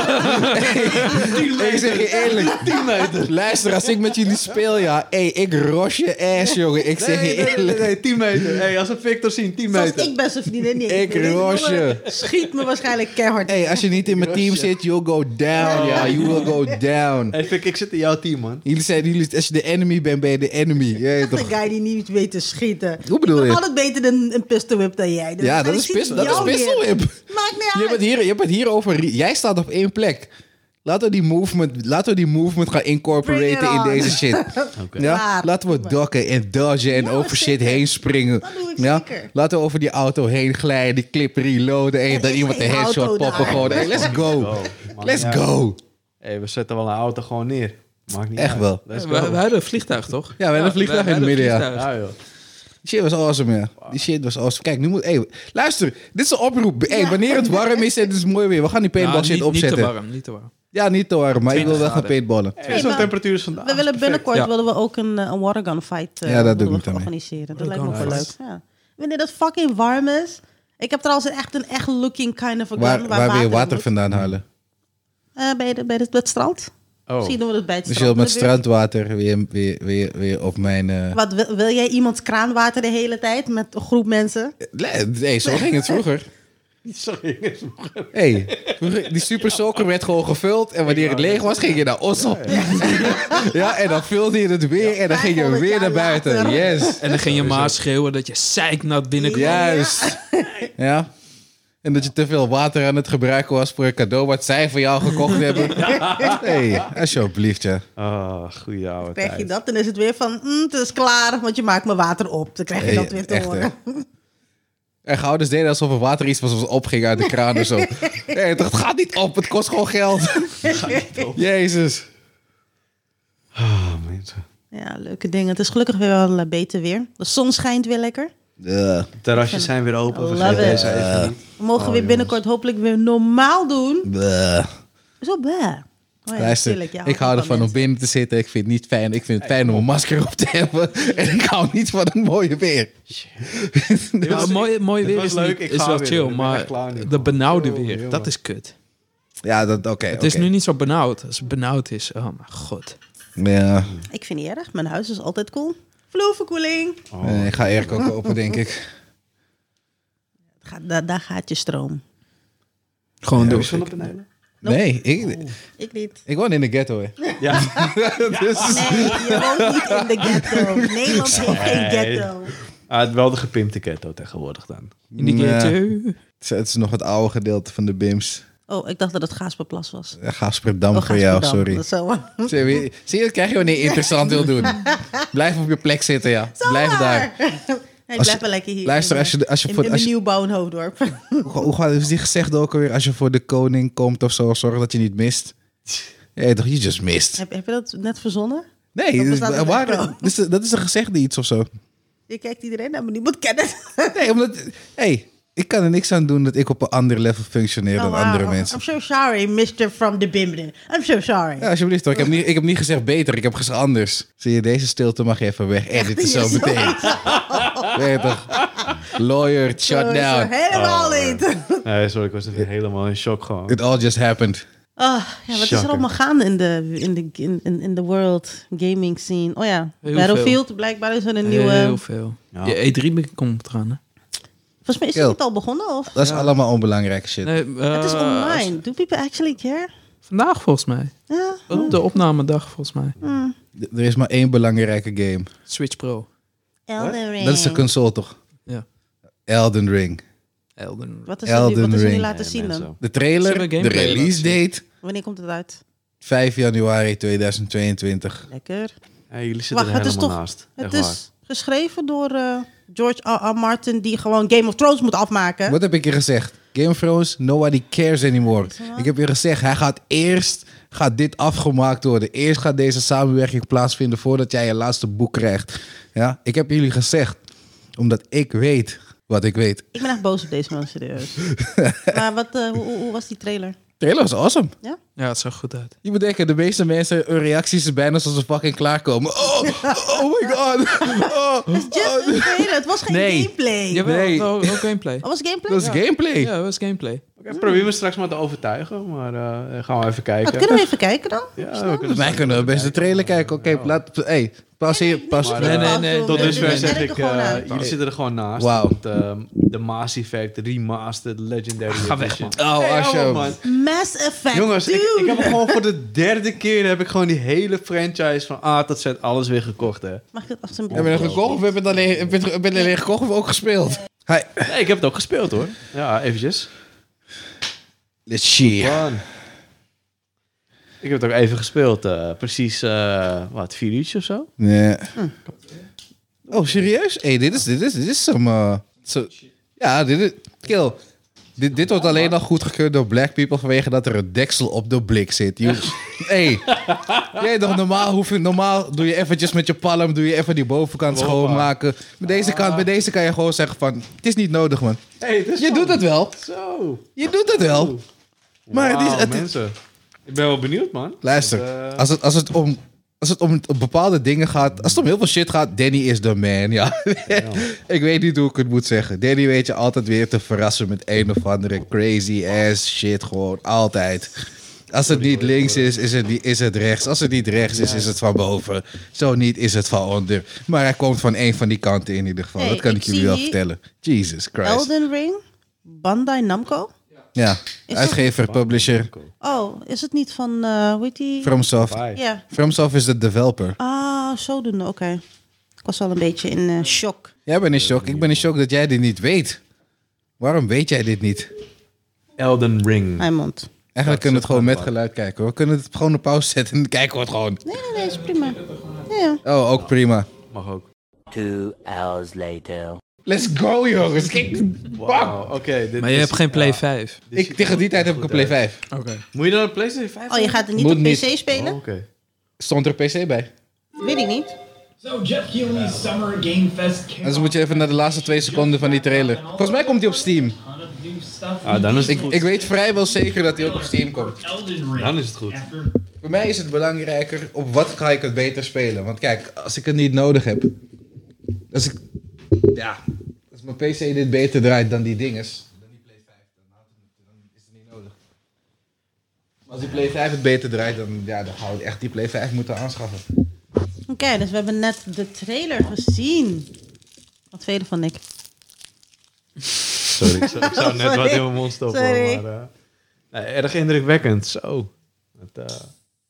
Hey, ik zeg je eerlijk. tien meter. Luister, als ik met jullie speel, ja. Hey, ik ros je ass, jongen. Ik zeg je Nee, nee, nee, eerlijk. nee, tien meter. Hey, als we Victor zien, tien Zoals meter. ik ben zijn vriendin niet. Ik Deze ros jongen je. Schiet me waarschijnlijk keihard. Hey, als je niet in mijn team zit, you'll go down, ja. You will go down. Hey, Vic, ik zit in jouw team, man. Jullie zijn, jullie, als je de enemy bent, ben je de enemy. Ja, Een toch? guy die niet weet te schieten. Hoe bedoel Ik ben je? altijd beter dan een pistol whip dan jij. Dus Ja, dat ik is, zie pis, dat is jou weer. pistol whip. Maakt niet Je uit. hebt het hier, je hebt het hier over. Jij staat op één plek. Laten we die movement, laten we die movement gaan Bring incorporaten it in on. deze shit. Oké. Ja? Klaar. Laten we dokken en dodgen en Ja, over shit zeker. heen springen. Dat doe ik Ja? zeker. Laten we over die auto heen glijden, die clip reloaden en Er dan is iemand een geen headshot auto poppen daar. gewoon. Hey, let's go. Go. Maakt Let's niet uit. go. Hey, we zetten wel een auto gewoon neer. Maakt niet Echt uit. wel. Let's We, go. we hadden een vliegtuig, toch? Ja, we hadden een vliegtuig we in het hadden midden, een ja. vliegtuig. Ja, joh. Die shit was awesome, ja. Die shit was awesome. Kijk, nu moet... Hey, luister, dit is een oproep. Hey, wanneer het warm is en het is mooi weer, we gaan die paintball Nou, shit niet, niet te opzetten. warm, niet te warm. Ja, niet te warm, maar ik wil wel twintig gaan graden. paintballen. Hey, Hey, Zo'n maar- temperatuur is vandaag. We willen perfect. binnenkort Ja. willen we ook een, eh, een watergun fight eh, Ja, dat willen doe we ik met hem. organiseren. Dat lijkt me ook wel Watergun leuk. Ja. Wanneer dat fucking warm is. Ik heb trouwens echt een echt looking kind of a gun. Waar, waar wil je in water moet. vandaan halen? Eh, bij, de, bij, het, bij het strand. Oh. Misschien doen we dat bij het Dus je strand. wilt met in de buurt. strandwater weer, weer, weer, weer op mijn... eh, Wat, wil, wil jij iemands kraanwater de hele tijd met een groep mensen? Nee, nee, zo ging het vroeger. Sorry. Hey, vroeger, die super soaker werd gewoon gevuld. En wanneer het leeg was, ging je naar Ossel. Ja, en dan vulde je het weer. En dan ging je vijfhonderd weer naar jaar buiten. later. Yes. En dan ging je maar schreeuwen dat je zeiknat binnenkwam. Juist. Ja. En dat je te veel water aan het gebruiken was voor een cadeau wat zij voor jou gekocht hebben. Hey, alsjeblieft, ja. Ah, goeie oude Krijg je tijd. dat, dan is het weer van, mm, het is klaar, want je maakt mijn water op. Dan krijg je Hey, dat weer te echt, horen. En gouders deden alsof er water iets was wat opging uit de kraan of zo. Hey, het gaat niet op, het kost gewoon geld. Jezus. Ah, mensen. Ja, leuke dingen. Het is gelukkig weer wel eh, beter weer. De zon schijnt weer lekker. Uh, Terrasjes zijn weer open. Love Vergeet it. deze even niet. We mogen Oh, weer binnenkort hopelijk weer normaal doen. Zo bleh. Oh ja, Luister, natuurlijk, ja, ik hou van ervan om mensen. binnen te zitten. Ik vind het niet fijn. Ik vind het fijn om een masker op te hebben. En ik hou niet van een mooie weer. Ja, mooi, mooi het weer was is, leuk, niet, ik is ga wel weer, chill, ik ben maar echt klaar nu. de benauwde Oh, weer, jongen. dat is kut. Ja, dat oké. Het is oké. nu niet zo benauwd. Als het benauwd is, oh mijn god. Ja, Ik vind niet erg. Mijn huis is altijd cool. Vloerverkoeling. Oh. eh, ik ga eerlijk ook open, denk ik. Ga- da- daar gaat je stroom. Gewoon Ja, doen. Zonnepanelen? Nee, ik, Ik niet. ik woon in de ghetto, hè. Ja. Dus, Nee, je woont niet in de ghetto. Nederland heeft geen Nee. ghetto. Ah, wel de gepimpte ghetto tegenwoordig dan. In die Ja. ghetto. het is- het is nog het oude gedeelte van de B I M S. Oh, ik dacht dat het Gaasperplas was. Ja, Gaasperdam Oh, voor jou, Gaasperdam. sorry. Dat is zo. Zie je, zie je, dat krijg je wanneer je interessant wil doen. Blijf op je plek zitten, ja. Blijf daar. Hij Als blijft je- wel lekker hier. Luister, in, als je, als je in, voor... in Als mijn je, nieuwbouw in Hoofddorp. hoe, hoe gaat is die gezegd ook alweer? Als je voor de koning komt of zo, zorg dat je niet mist. Ja, toch, je just mist. heb, heb je dat net verzonnen? Nee, Dat bestaat echt waar, wel. dat, is, dat is een gezegde iets of zo. Je kijkt iedereen naar, maar niemand kent het. Nee, omdat... hey, ik kan er niks aan doen dat ik op een ander level functioneer dan Oh, wow. andere mensen. I'm so sorry, mister from the Bimden. I'm so sorry. Ja, alsjeblieft hoor. Ik heb, niet, ik heb niet gezegd beter, ik heb gezegd anders. Zie je, deze stilte mag je even weg editen zo Yes. meteen. Weet je toch? Lawyer, shut Zo, zo, down. helemaal Oh, niet. Nee, sorry, ik was even helemaal in shock gewoon. It all just happened. Ah, ja, wat is er Shocker. allemaal gaande in de, in de in, in, in de world gaming scene? Oh ja, Heel Battlefield. Blijkbaar is er een nieuwe... Heel veel. Ja. Je E drie komt eraan, hè? Volgens mij is Kill. het niet al begonnen, of? Dat is Ja. allemaal onbelangrijke shit. Nee, eh, Het is online. als- Do people actually care? Vandaag volgens mij. Ja. Op de opnamedag volgens mij. Hmm. D- Er is maar één belangrijke game. Switch Pro. Elden Ring. Dat is de console toch? Ja. Elden Ring. Elden. Wat is er, Elden wat is er nu Ring. laten Nee, zien mensen. dan? De trailer, Zullen we de gameplay release laten zien? date, Wanneer komt het uit? vijf januari tweeduizend tweeëntwintig. Lekker. Ja, jullie zitten Wacht, er het is helemaal toch- naast. Het Echt waar. is geschreven door eh, George R. R. Martin, die gewoon Game of Thrones moet afmaken. Wat heb ik je gezegd? Game of Thrones, nobody cares anymore. Ik heb je gezegd, hij gaat eerst gaat dit afgemaakt worden. Eerst gaat deze samenwerking plaatsvinden voordat jij je laatste boek krijgt. Ja? Ik heb jullie gezegd, omdat ik weet wat ik weet. Ik ben echt boos op deze man, serieus. Maar wat, eh, hoe, hoe- hoe was die trailer? Trailer was awesome. Ja? Ja, het zag goed uit. Je moet denken, de meeste mensen, hun reacties is bijna alsof ze fucking klaarkomen. Oh, oh my god. Oh, oh, Het is just een trailer. Het was geen Nee. gameplay. Jawel, Nee. ook, ook gameplay. Oh, was het gameplay? dat is gameplay. Ja, dat was gameplay. Okay, probeer me straks maar te overtuigen, maar uh, gaan we even kijken. Oh, kunnen we even kijken dan? Ja, we Volgens kunnen mij kunnen we best de trailer kijken. Oké, okay, laat... Hey, pauzeer. pauzeer. Maar, Nee, uh, nee, nee. Tot nee, dusver nee, zeg nee. ik, Er gewoon uh, uit. jullie zitten er gewoon naast. Wauw. Want, uh, de Mass Effect Remastered Legendary Ga weg, Edition. man. Oh, Hey, Asjo. hou op, man. Mass Effect, Jongens, ik, dude. ik heb hem gewoon voor de derde keer heb ik gewoon die hele franchise van A tot Z alles weer gekocht, hè. Mag ik het alsjeblieft? Heb je het gekocht of heb je het alleen, heb je het, heb je het alleen gekocht of ook gespeeld? Hi. Nee, ik heb het ook gespeeld, hoor. Ja, eventjes. Let's see. Fun. Ik heb het ook even gespeeld. Uh, precies, uh, wat, vier uurtjes of zo? Nee. Oh, serieus? Hey, dit is, dit is, dit is some... Uh, so, ja, dit is... Kill. Dit, dit wordt alleen al goedgekeurd door black people vanwege dat er een deksel op de blik zit. You, hey, jij toch normaal, hoef je, normaal doe je eventjes met je palm, doe je even die bovenkant Hoppa. schoonmaken. Met deze kant, met deze kan je gewoon zeggen van, het is niet nodig, man. Hey, het is Je van- doet het wel. Zo. Je doet het wel. Maar het is- Wauw, het is- mensen. Ik ben wel benieuwd, man. Luister, Want, uh, als het, als het om... Als het om bepaalde dingen gaat, als het om heel veel shit gaat, Danny is de man, ja. Ik weet niet hoe ik het moet zeggen. Danny weet je altijd weer te verrassen met een of andere crazy ass shit, gewoon altijd. Als het niet links is, is het, niet, is het rechts. Als het niet rechts is, is het van boven. Zo niet, is het van onder. Maar hij komt van een van die kanten in ieder geval. Hey, dat kan ik, ik jullie zie wel hier vertellen. Jesus Christ. Elden Ring, Bandai Namco. Ja, Is uitgever, publisher, Oh, is het niet van, uh, hoe heet die? FromSoft. Bye. Ja. FromSoft is de developer. Ah, zodoende, oké. Ik was al een beetje in uh, shock. Jij bent in shock. Ik ben in shock dat jij dit niet weet. Waarom weet jij dit niet? Elden Ring. Mijn mond. Eigenlijk kunnen we het gewoon met geluid kijken. hoor. We kunnen het gewoon op pauze zetten en dan kijken we het gewoon. Nee, nee, nee, is prima. Ja, ja. Oh, ook prima. Mag ook. Two hours later. Let's go, jongens. Kijk. Wow, oké. dit Maar je is- hebt geen Play ja, vijf. dit Ik, ziet tegen er die tijd heb ik goed een Play uit. vijf. Oké. Moet je dan een PlayStation vijf? Oh, je gaat er niet Moet op niet. P C spelen? Oh, oké. Stond er een P C bij. Weet ik niet. So Jeff Keighley's Summer Game Fest En dan moet je even naar de laatste twee seconden van die trailer. Volgens mij komt hij op Steam. Ah, dan is het Ik, goed. ik weet vrijwel zeker dat hij ook op Steam komt. Dan is het goed. Voor mij is het belangrijker op wat ga ik het beter spelen. Want kijk, als ik het niet nodig heb. Als ik. Ja. Als mijn P C dit beter draait dan die dinges. Dan die Play vijf. Dan, houdt het- dan is het niet nodig. Maar als die Play vijf het beter draait, dan, ja, dan gaan we echt die Play vijf moeten aanschaffen. Oké, dus we hebben net de trailer gezien. Wat tweede van Nick? Sorry, ik zou, ik zou net Sorry. wat in mijn mond stoppen. Sorry. Maar, uh, nee, erg indrukwekkend. Zo. Het, uh...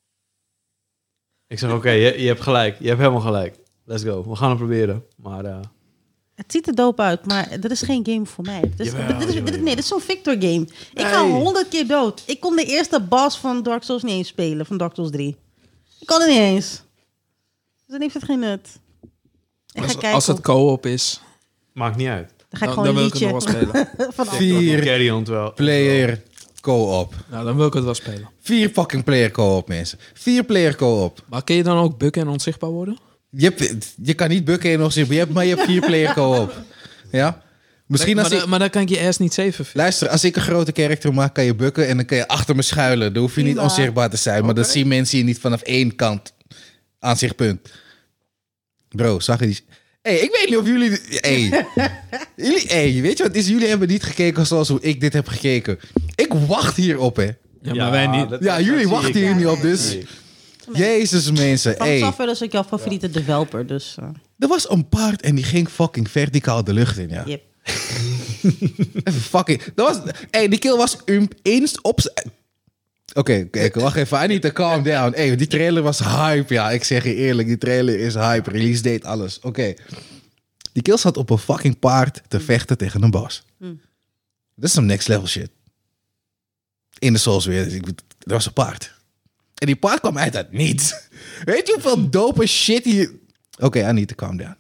Ik zeg, oké, je, je hebt gelijk. Je hebt helemaal gelijk. Let's go. We gaan het proberen. Maar uh, Het ziet er dope uit, maar dit is geen game voor mij. Dit is, Jawel, dit is, jawel, dit is, nee, dit is zo'n Victor game. Ik Nee. ga honderd keer dood. Ik kon de eerste boss van Dark Souls niet eens spelen, van Dark Souls drie. Ik kon het niet eens. Dus dan heeft het geen nut. Ik ga Als, kijken. als het co-op is, maakt niet uit. dan ga ik dan, gewoon dan een wil ik het liedje nog wel spelen. van Vier Carry on wel. player co-op. Nou, dan wil ik het wel spelen. Vier fucking player co-op, mensen. Vier player co-op. Maar kun je dan ook bukken en onzichtbaar worden? Je, hebt, je kan niet bukken in nog zin, maar je hebt, maar je hebt vier player co-op. Ja? Misschien maar, als maar, ik... maar dan kan ik je ass niet saven. Luister, als ik een grote character maak, kan je bukken en dan kan je achter me schuilen. Dan hoef je niet Prima. onzichtbaar te zijn. Maar dan zien mensen je niet vanaf één kant aan zich, punt. Bro, zag je die... Hey, ik weet niet of jullie... Hey. jullie... Hey, weet je wat het is? Jullie hebben niet gekeken zoals hoe ik dit heb gekeken. Ik wacht hierop, hè. Ja, maar wij niet. dat- Ja, dat jullie zie wachten ik. hier niet op, dus... Nee. Jezus, mensen. Van Hey. Software is ook jouw favoriete developer, dus... uh, Er was een paard en die ging fucking verticaal de lucht in, ja. yep. Even fucking... Dat was... Hey, die kill was um, eens op zijn... Oké, kijk, wacht even. I need to calm down. Hey, die trailer was hype, ja. Ik zeg je eerlijk, die trailer is hype. Release date, alles. Oké. Die kill zat op een fucking paard te vechten tegen een boss. Hmm. Dat is some next level shit. In de Souls weer. Ik- Er was een paard. En die paard kwam uit het niets. Weet je hoeveel dope shit hier... Oké, I need to calm down.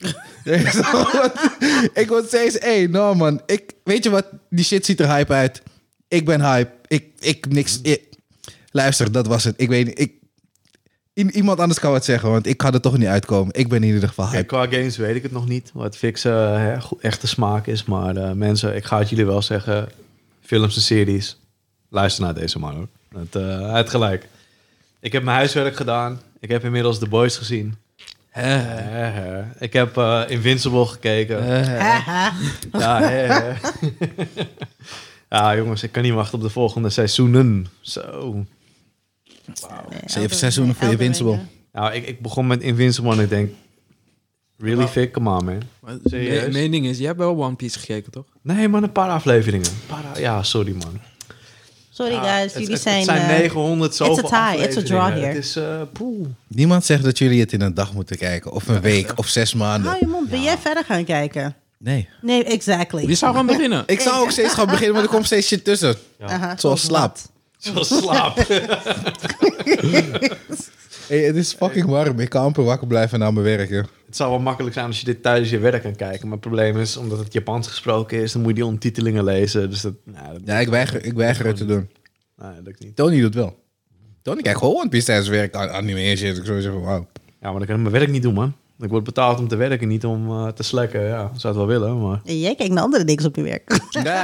Ik word steeds... Hey, no man. Ik, weet je wat? Die shit ziet er hype uit. Ik ben hype. Ik, ik niks... ik- luister, dat was het. Ik weet niet... Ik, i- iemand anders kan het zeggen, want ik ga er toch niet uitkomen. Ik ben in ieder geval Kijk, hype. qua games weet ik het nog niet. Wat Fix uh, hè, go- echte smaak is. Maar uh, mensen, ik ga het jullie wel zeggen. Films en series. Luister naar deze man hoor. Het, uh, hij heeft gelijk. Ik heb mijn huiswerk gedaan. Ik heb inmiddels The Boys gezien. Hè, Eh, eh. Ik heb uh, Invincible gekeken. hè, hè. Haha. Ja, hè, hè. Ja, jongens, ik kan niet wachten op de volgende seizoenen. Zo. Nee, Zeven Elden- seizoenen voor Elden Invincible. Ring, Nou, ik, ik begon met Invincible en ik denk... Really, Vic? Come on, man. Maar Serieus? me- Mijn ding is, jij hebt wel One Piece gekeken, toch? Nee, man, een paar afleveringen. Een paar, ja, sorry, man. Sorry Ja, guys, het, jullie het, zijn... het zijn eh, negenhonderd zoveel it's a tie, it's a draw afleveringen. here. Het is... Uh, poeh. Niemand zegt dat jullie het in een dag moeten kijken. Of een week, of zes maanden. Hou je mond, ben jij verder gaan kijken? Nee. Nee, exactly. Je zou gaan beginnen. Ik zou ook steeds gaan beginnen, maar er komt steeds shit tussen. Aha, Zoals slaap. wat? Zoals slaap. Hey, het is fucking warm. Ik kan amper wakker blijven na mijn werk. Joh. Het zou wel makkelijk zijn als je dit tijdens je werk kan kijken. Maar het probleem is, omdat het Japans gesproken is, dan moet je die ondertitelingen lezen. Dus dat... Nou, dat Ja, ik weiger, ik weiger het te doen. Nee, dat lukt niet. Tony doet wel. Tony kijkt gewoon One Piece tijdens werk. Anime en shit. Ik zou zeggen, wauw. Ja, maar dan kan ik mijn werk niet doen, man. Ik word betaald om te werken, niet om uh, te slekken. Ja, ik zou het wel willen, maar... En jij kijkt naar andere dingen op je werk.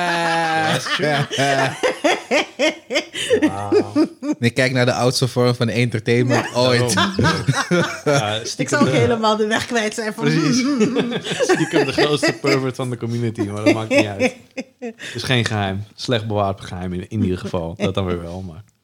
Ik kijk naar de oudste vorm van entertainment ooit. Ja, Ik stiekem zou ook de- helemaal de weg kwijt zijn van... Precies. Stiekem de grootste pervert van de community, maar dat maakt niet uit. Het is geen geheim. Slecht bewaard geheim in, in ieder geval. Dat dan weer wel, maar...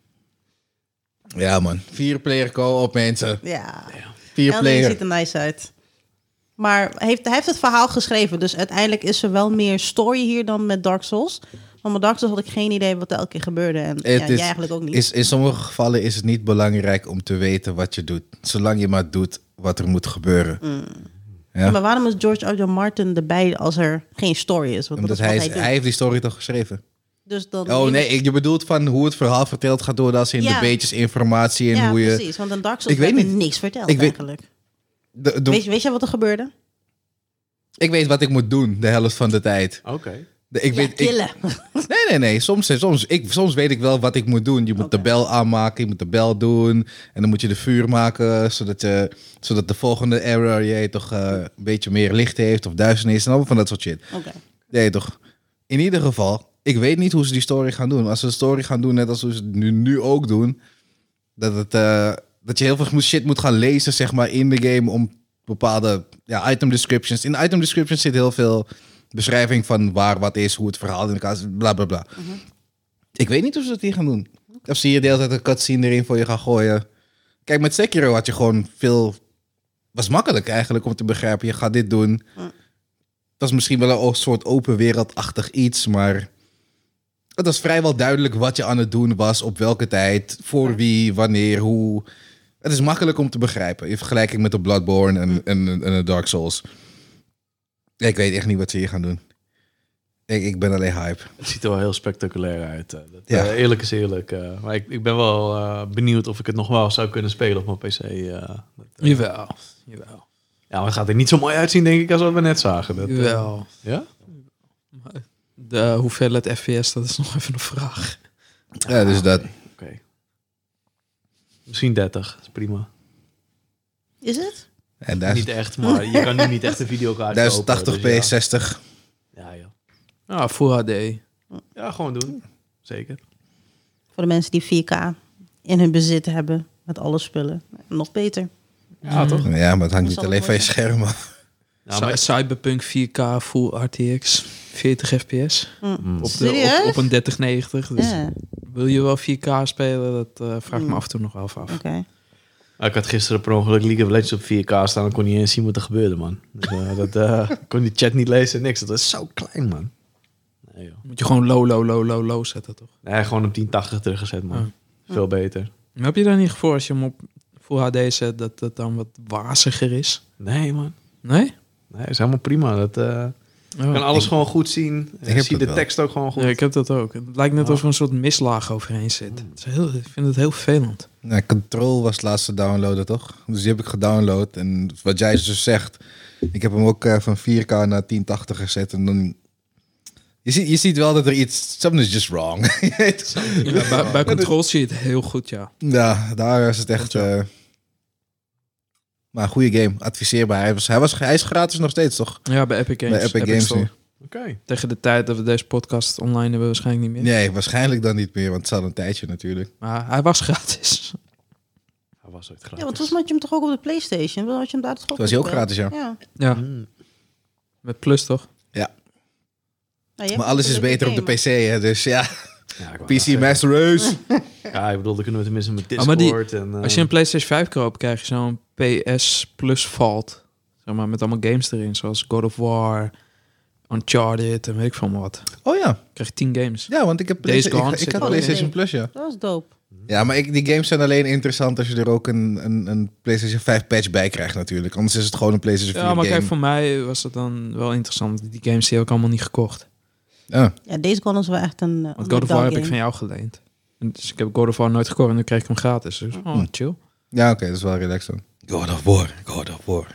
Ja, man. Vier player co-op, mensen. Ja, Vier Elden Ring player. ziet er nice uit. Maar hij heeft, hij heeft het verhaal geschreven. Dus uiteindelijk is er wel meer story hier dan met Dark Souls. Want met Dark Souls had ik geen idee wat er elke keer gebeurde. En ja, Het jij is, eigenlijk ook niet. is, in sommige gevallen is het niet belangrijk om te weten wat je doet. Zolang je maar doet wat er moet gebeuren. Ja. Maar waarom is George R. R. Martin erbij als er geen story is? Want Omdat dat is hij, wat is, hij hij doet. heeft die story toch geschreven? Dus dan Oh nee, ik- je bedoelt van hoe het verhaal verteld gaat worden als in Ja. de beetjes informatie en ja, hoe je... precies. Want een Dark Souls Ik weet werd er niet. niks verteld Ik weet- eigenlijk. De, de- Weet, weet je wat er gebeurde? ik weet wat ik moet doen de helft van de tijd. Oké. De, ik Ja, weet, ik, killen. nee, nee, nee. Soms, soms, ik, soms weet ik wel wat ik moet doen. Je moet Oké. de bel aanmaken, je moet de bel doen. En dan moet je de vuur maken, zodat, je, zodat de volgende error je toch uh, een beetje meer licht heeft of duisternis en allemaal van dat soort shit. Oké. Nee, toch. In ieder geval, ik weet niet hoe ze die story gaan doen. Als ze de story gaan doen net als hoe ze het nu, nu ook doen, dat, het, uh, dat je heel veel shit moet gaan lezen, zeg maar, in de game om bepaalde ja, item descriptions. In de item descriptions zit heel veel beschrijving van waar wat is, hoe het verhaal in elkaar zit, bla bla bla. Mhm. Ik weet niet hoe ze dat hier gaan doen. Of zie je de hele tijd een cutscene erin voor je gaan gooien. Kijk, met Sekiro had je gewoon veel... was makkelijk eigenlijk om te begrijpen. Je gaat dit doen. Mm. Het was misschien wel een soort open wereldachtig iets, maar het was vrijwel duidelijk wat je aan het doen was, op welke tijd, voor wie, wanneer, hoe. Het is makkelijk om te begrijpen in vergelijking met de Bloodborne en, en, en de Dark Souls. Ik weet echt niet wat ze hier gaan doen. Ik, ik ben alleen hype. Het ziet er wel heel spectaculair uit. eh. Dat, Ja. eh, eerlijk is eerlijk. eh. maar ik, ik ben wel eh, benieuwd of ik het nog wel zou kunnen spelen op mijn P C. eh. Dat, eh, Jawel. Jawel. Ja, maar het gaat er niet zo mooi uitzien, denk ik, als wat we net zagen. Dat, eh, Jawel. ja? De hoeveelheid F P S, dat is nog even een vraag. Ja, dus dat. Oké. Misschien dertig, dat is prima. Is het? En daar is Niet echt, maar je kan nu niet echt een videokaart duizend tachtig kopen. p, dus zestig. ja. Ja, ja. Ja, Full H D. ja, gewoon doen. Zeker. Voor de mensen die vier K in hun bezit hebben met alle spullen. Nog beter. Ja, toch? Ja, maar het hangt Dat niet zal alleen het van je worden. scherm af. Nou, maar, Cyberpunk vier K Full R T X veertig F P S. Mm. Op, de, Serieus? op, op een dertig negentig. Dus Ja, wil je wel vier K spelen? Dat uh, vraag ik me Mm. af en toe nog wel even af. oké. ik had gisteren per ongeluk League of Legends op vier K staan. Dan kon niet eens zien wat er gebeurde, man. Dus, eh, dat uh, kon die chat niet lezen, niks. Dat is zo klein, man. Nee, joh. Moet je gewoon low, low, low, low, low zetten, toch? Nee, gewoon op tien tachtig teruggezet, man. Veel beter. Maar heb je daar niet voor als je hem op Full H D zet, dat het dan wat waziger is? Nee, man. Nee? Nee, is helemaal prima. Dat uh, Oh. kan alles ik- gewoon goed zien. ik Je heb ziet dat de wel. tekst ook gewoon goed. Ja, ik heb dat ook. Het lijkt net Oh. alsof er een soort mislaag overheen zit. Het is heel, ik vind het heel vervelend. Nou, Control was het laatste downloaden, toch? Dus die heb ik gedownload. En wat jij dus zegt, ik heb hem ook uh, van vier K naar tien tachtig gezet. En dan... Je ziet, je ziet wel dat er iets... Something is just wrong. Ja, bij, bij Control zie je het heel goed, ja. Ja, daar is het echt... Uh... Maar een goede game, adviseerbaar. Hij, was, hij, was, hij is gratis nog steeds, toch? Ja, bij Epic Games. Bij Epic Games Store. nu. Oké. Tegen de tijd dat we deze podcast online hebben, waarschijnlijk niet meer. Nee, waarschijnlijk dan niet meer, want het zat een tijdje natuurlijk. Maar hij was gratis. Hij was ooit Ja, gratis. want volgens mij had je hem toch ook op de PlayStation? Dan had je hem daar toch ook Toen was hij ook gespeeld? gratis, ja. Ja. Ja, Mm. met Plus toch? Ja. Nou, je Maar hebt alles is een leuke beter op de game. P C, hè, dus ja. Ja, ik wou P net C zeggen. Master Race. Ja, ik bedoel, dan kunnen we tenminste met Oh, Discord maar die- en... eh, Als je een PlayStation vijf koopt, krijg je zo'n P S Plus Vault. Zeg maar, met allemaal games erin, zoals God of War, Uncharted en weet ik veel wat. Oh ja. Dan krijg je tien games. Ja, want ik heb Days Playsta- Gone ik, ik zit had er ook PlayStation in. Plus, ja. Dat was dope. Ja, maar ik, die games zijn alleen interessant als je er ook een, een, een PlayStation vijf patch bij krijgt natuurlijk. Anders is het gewoon een PlayStation vier Ja, maar game. kijk, voor mij was het dan wel interessant. Die games die heb ik allemaal niet gekocht. Ah. Ja, deze Gone is wel echt een... Want een God of War heb ik game. van jou geleend. En dus ik heb God of War nooit gekocht en nu kreeg ik hem gratis. Dus oh, Hm. chill. Ja, oké, dat is wel relaxed dan. God of War, God of War.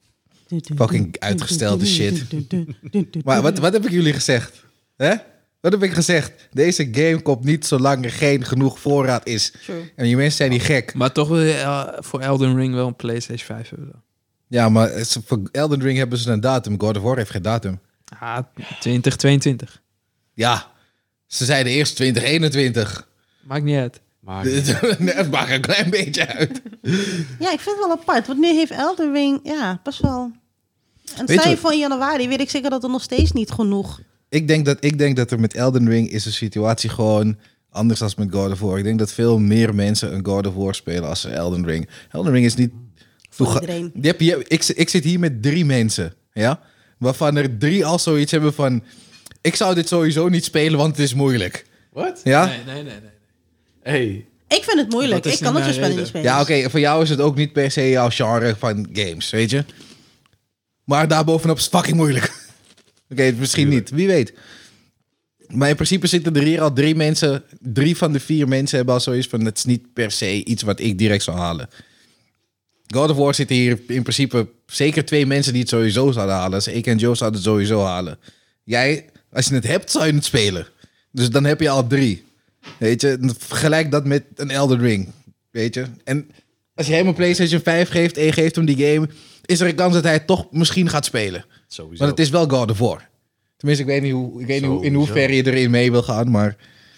Fucking uitgestelde shit. Maar wat, wat heb ik jullie gezegd? Hè? Wat heb ik gezegd? Deze game komt niet zolang er geen genoeg voorraad is. Sure. En die mensen zijn die gek. Maar toch wil je eh, voor Elden Ring wel een PlayStation vijf hebben. dan. Ja, maar het is- voor Elden Ring hebben ze een datum. God of War heeft geen datum. Ah, twintig tweeëntwintig. Ja, ze zeiden eerst twintig eenentwintig. Maakt niet uit. maar Het maakt een klein beetje uit. Ja, ik vind het wel apart. Want nu heeft Elden Ring... Ja, best wel... En Weet stel je je- voor in januari, weet ik zeker dat er nog steeds niet genoeg... Ik denk, dat, ik denk dat er met Elden Ring is de situatie gewoon anders dan met God of War. Ik denk dat veel meer mensen een God of War spelen als een Elden Ring. Elden Ring is niet... Voor Toega- iedereen. Je hebt hier- ik, ik zit hier met drie mensen, ja? Waarvan er drie al zoiets hebben van... Ik zou dit sowieso niet spelen, want het is moeilijk. Wat? Ja? Nee, nee, nee. nee. Hey, Ik vind het moeilijk. Dat is Ik kan niet het zo mijn spellen niet reden. spelen. Ja, oké, voor jou is het ook niet per se jouw genre van games, weet je? Maar daarbovenop is het fucking moeilijk. Oké, misschien niet, wie weet. Maar in principe zitten er hier al drie mensen... Drie van de vier mensen hebben al zoiets van... Het is niet per se iets wat ik direct zou halen. God of War zitten hier in principe zeker twee mensen die het sowieso zouden halen. Dus ik en Joe zouden het sowieso halen. Jij, als je het hebt, zou je het spelen. Dus dan heb je al drie. Weet je, vergelijk dat met een Elden Ring. Weet je, en als je hem een PlayStation vijf geeft en je geeft hem die game... is er een kans dat hij het toch misschien gaat spelen. sowieso. Want het is wel God of War. Tenminste, ik weet niet, hoe, ik weet niet hoe, in Sowieso. hoeverre je erin mee wil gaan, maar...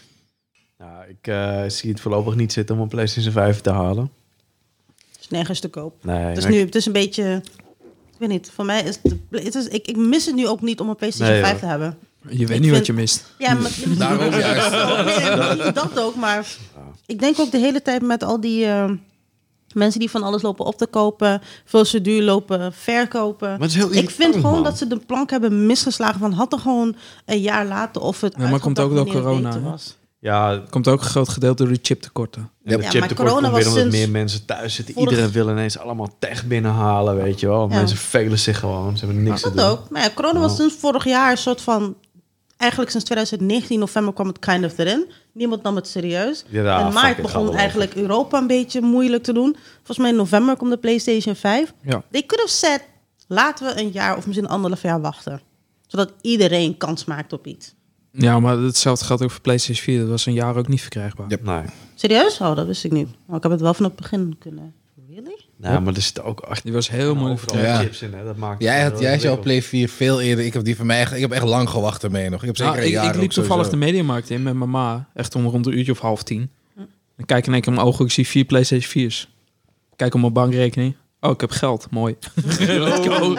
Ja, ik eh, zie het voorlopig niet zitten om een PlayStation vijf te halen. Het is nergens te koop. Nee, Het is maar nu, ik- het is een beetje... Ik weet niet, voor mij is het... het is, ik, ik mis het nu ook niet om een PlayStation Nee, vijf hoor. te hebben. Je weet Ik niet wat vind- je mist. Ja, maar... Daarom juist. Nee, niet dat ook, maar... Ik denk ook de hele tijd met al die... eh, mensen die van alles lopen op te kopen... veel te duur lopen verkopen. Maar het is heel Ik vind irritant, gewoon man. dat ze de plank hebben misgeslagen... van had er gewoon een jaar later of het Ja, maar komt ook door uitgebracht wanneer het corona, beter hè? was. Ja, Komt ook een groot gedeelte door de chiptekorten. en Ja, de maar chiptekort corona komt weer was omdat sinds- meer mensen thuis zitten. vorig- Iedereen wil ineens allemaal tech binnenhalen, weet je wel. Ja. Mensen velen zich gewoon. Ze hebben niks te Dat doen. ook. Maar ja, corona was Ja. sinds vorig jaar een soort van... Eigenlijk sinds twintig negentien november kwam het kind of erin. Niemand nam het serieus. Ja, en fuck maart it, begon ga eigenlijk Europa een beetje moeilijk te doen. Volgens mij in november komt de PlayStation vijf. Ja. They could have said, laten we een jaar of misschien anderhalf jaar wachten. Zodat iedereen kans maakt op iets. Ja, maar hetzelfde geldt ook voor PlayStation vier. Dat was een jaar ook niet verkrijgbaar. Ja. Nee. Serieus? Oh, dat wist ik niet. Maar ik heb het wel vanaf het begin kunnen. Really? Nou, maar er zitten ook echt Die was heel moeilijk overal verkrijgbaar. Ja. chips in. Hè? Dat maakt Jij het had, heel jij had jouw ingewikkeld. Play vier veel eerder. Ik heb die van mij echt, ik heb echt lang gewacht ermee nog. Ik heb zeker Nou, een ik, jaar ik liep ook toevallig sowieso. de Mediamarkt in met mijn ma. Echt om rond een uurtje of half tien. Dan kijk ik in één keer in mijn ogen. Ik zie vier PlayStation viers. Kijk op mijn bankrekening. Oh, ik heb geld. Mooi. Let's go.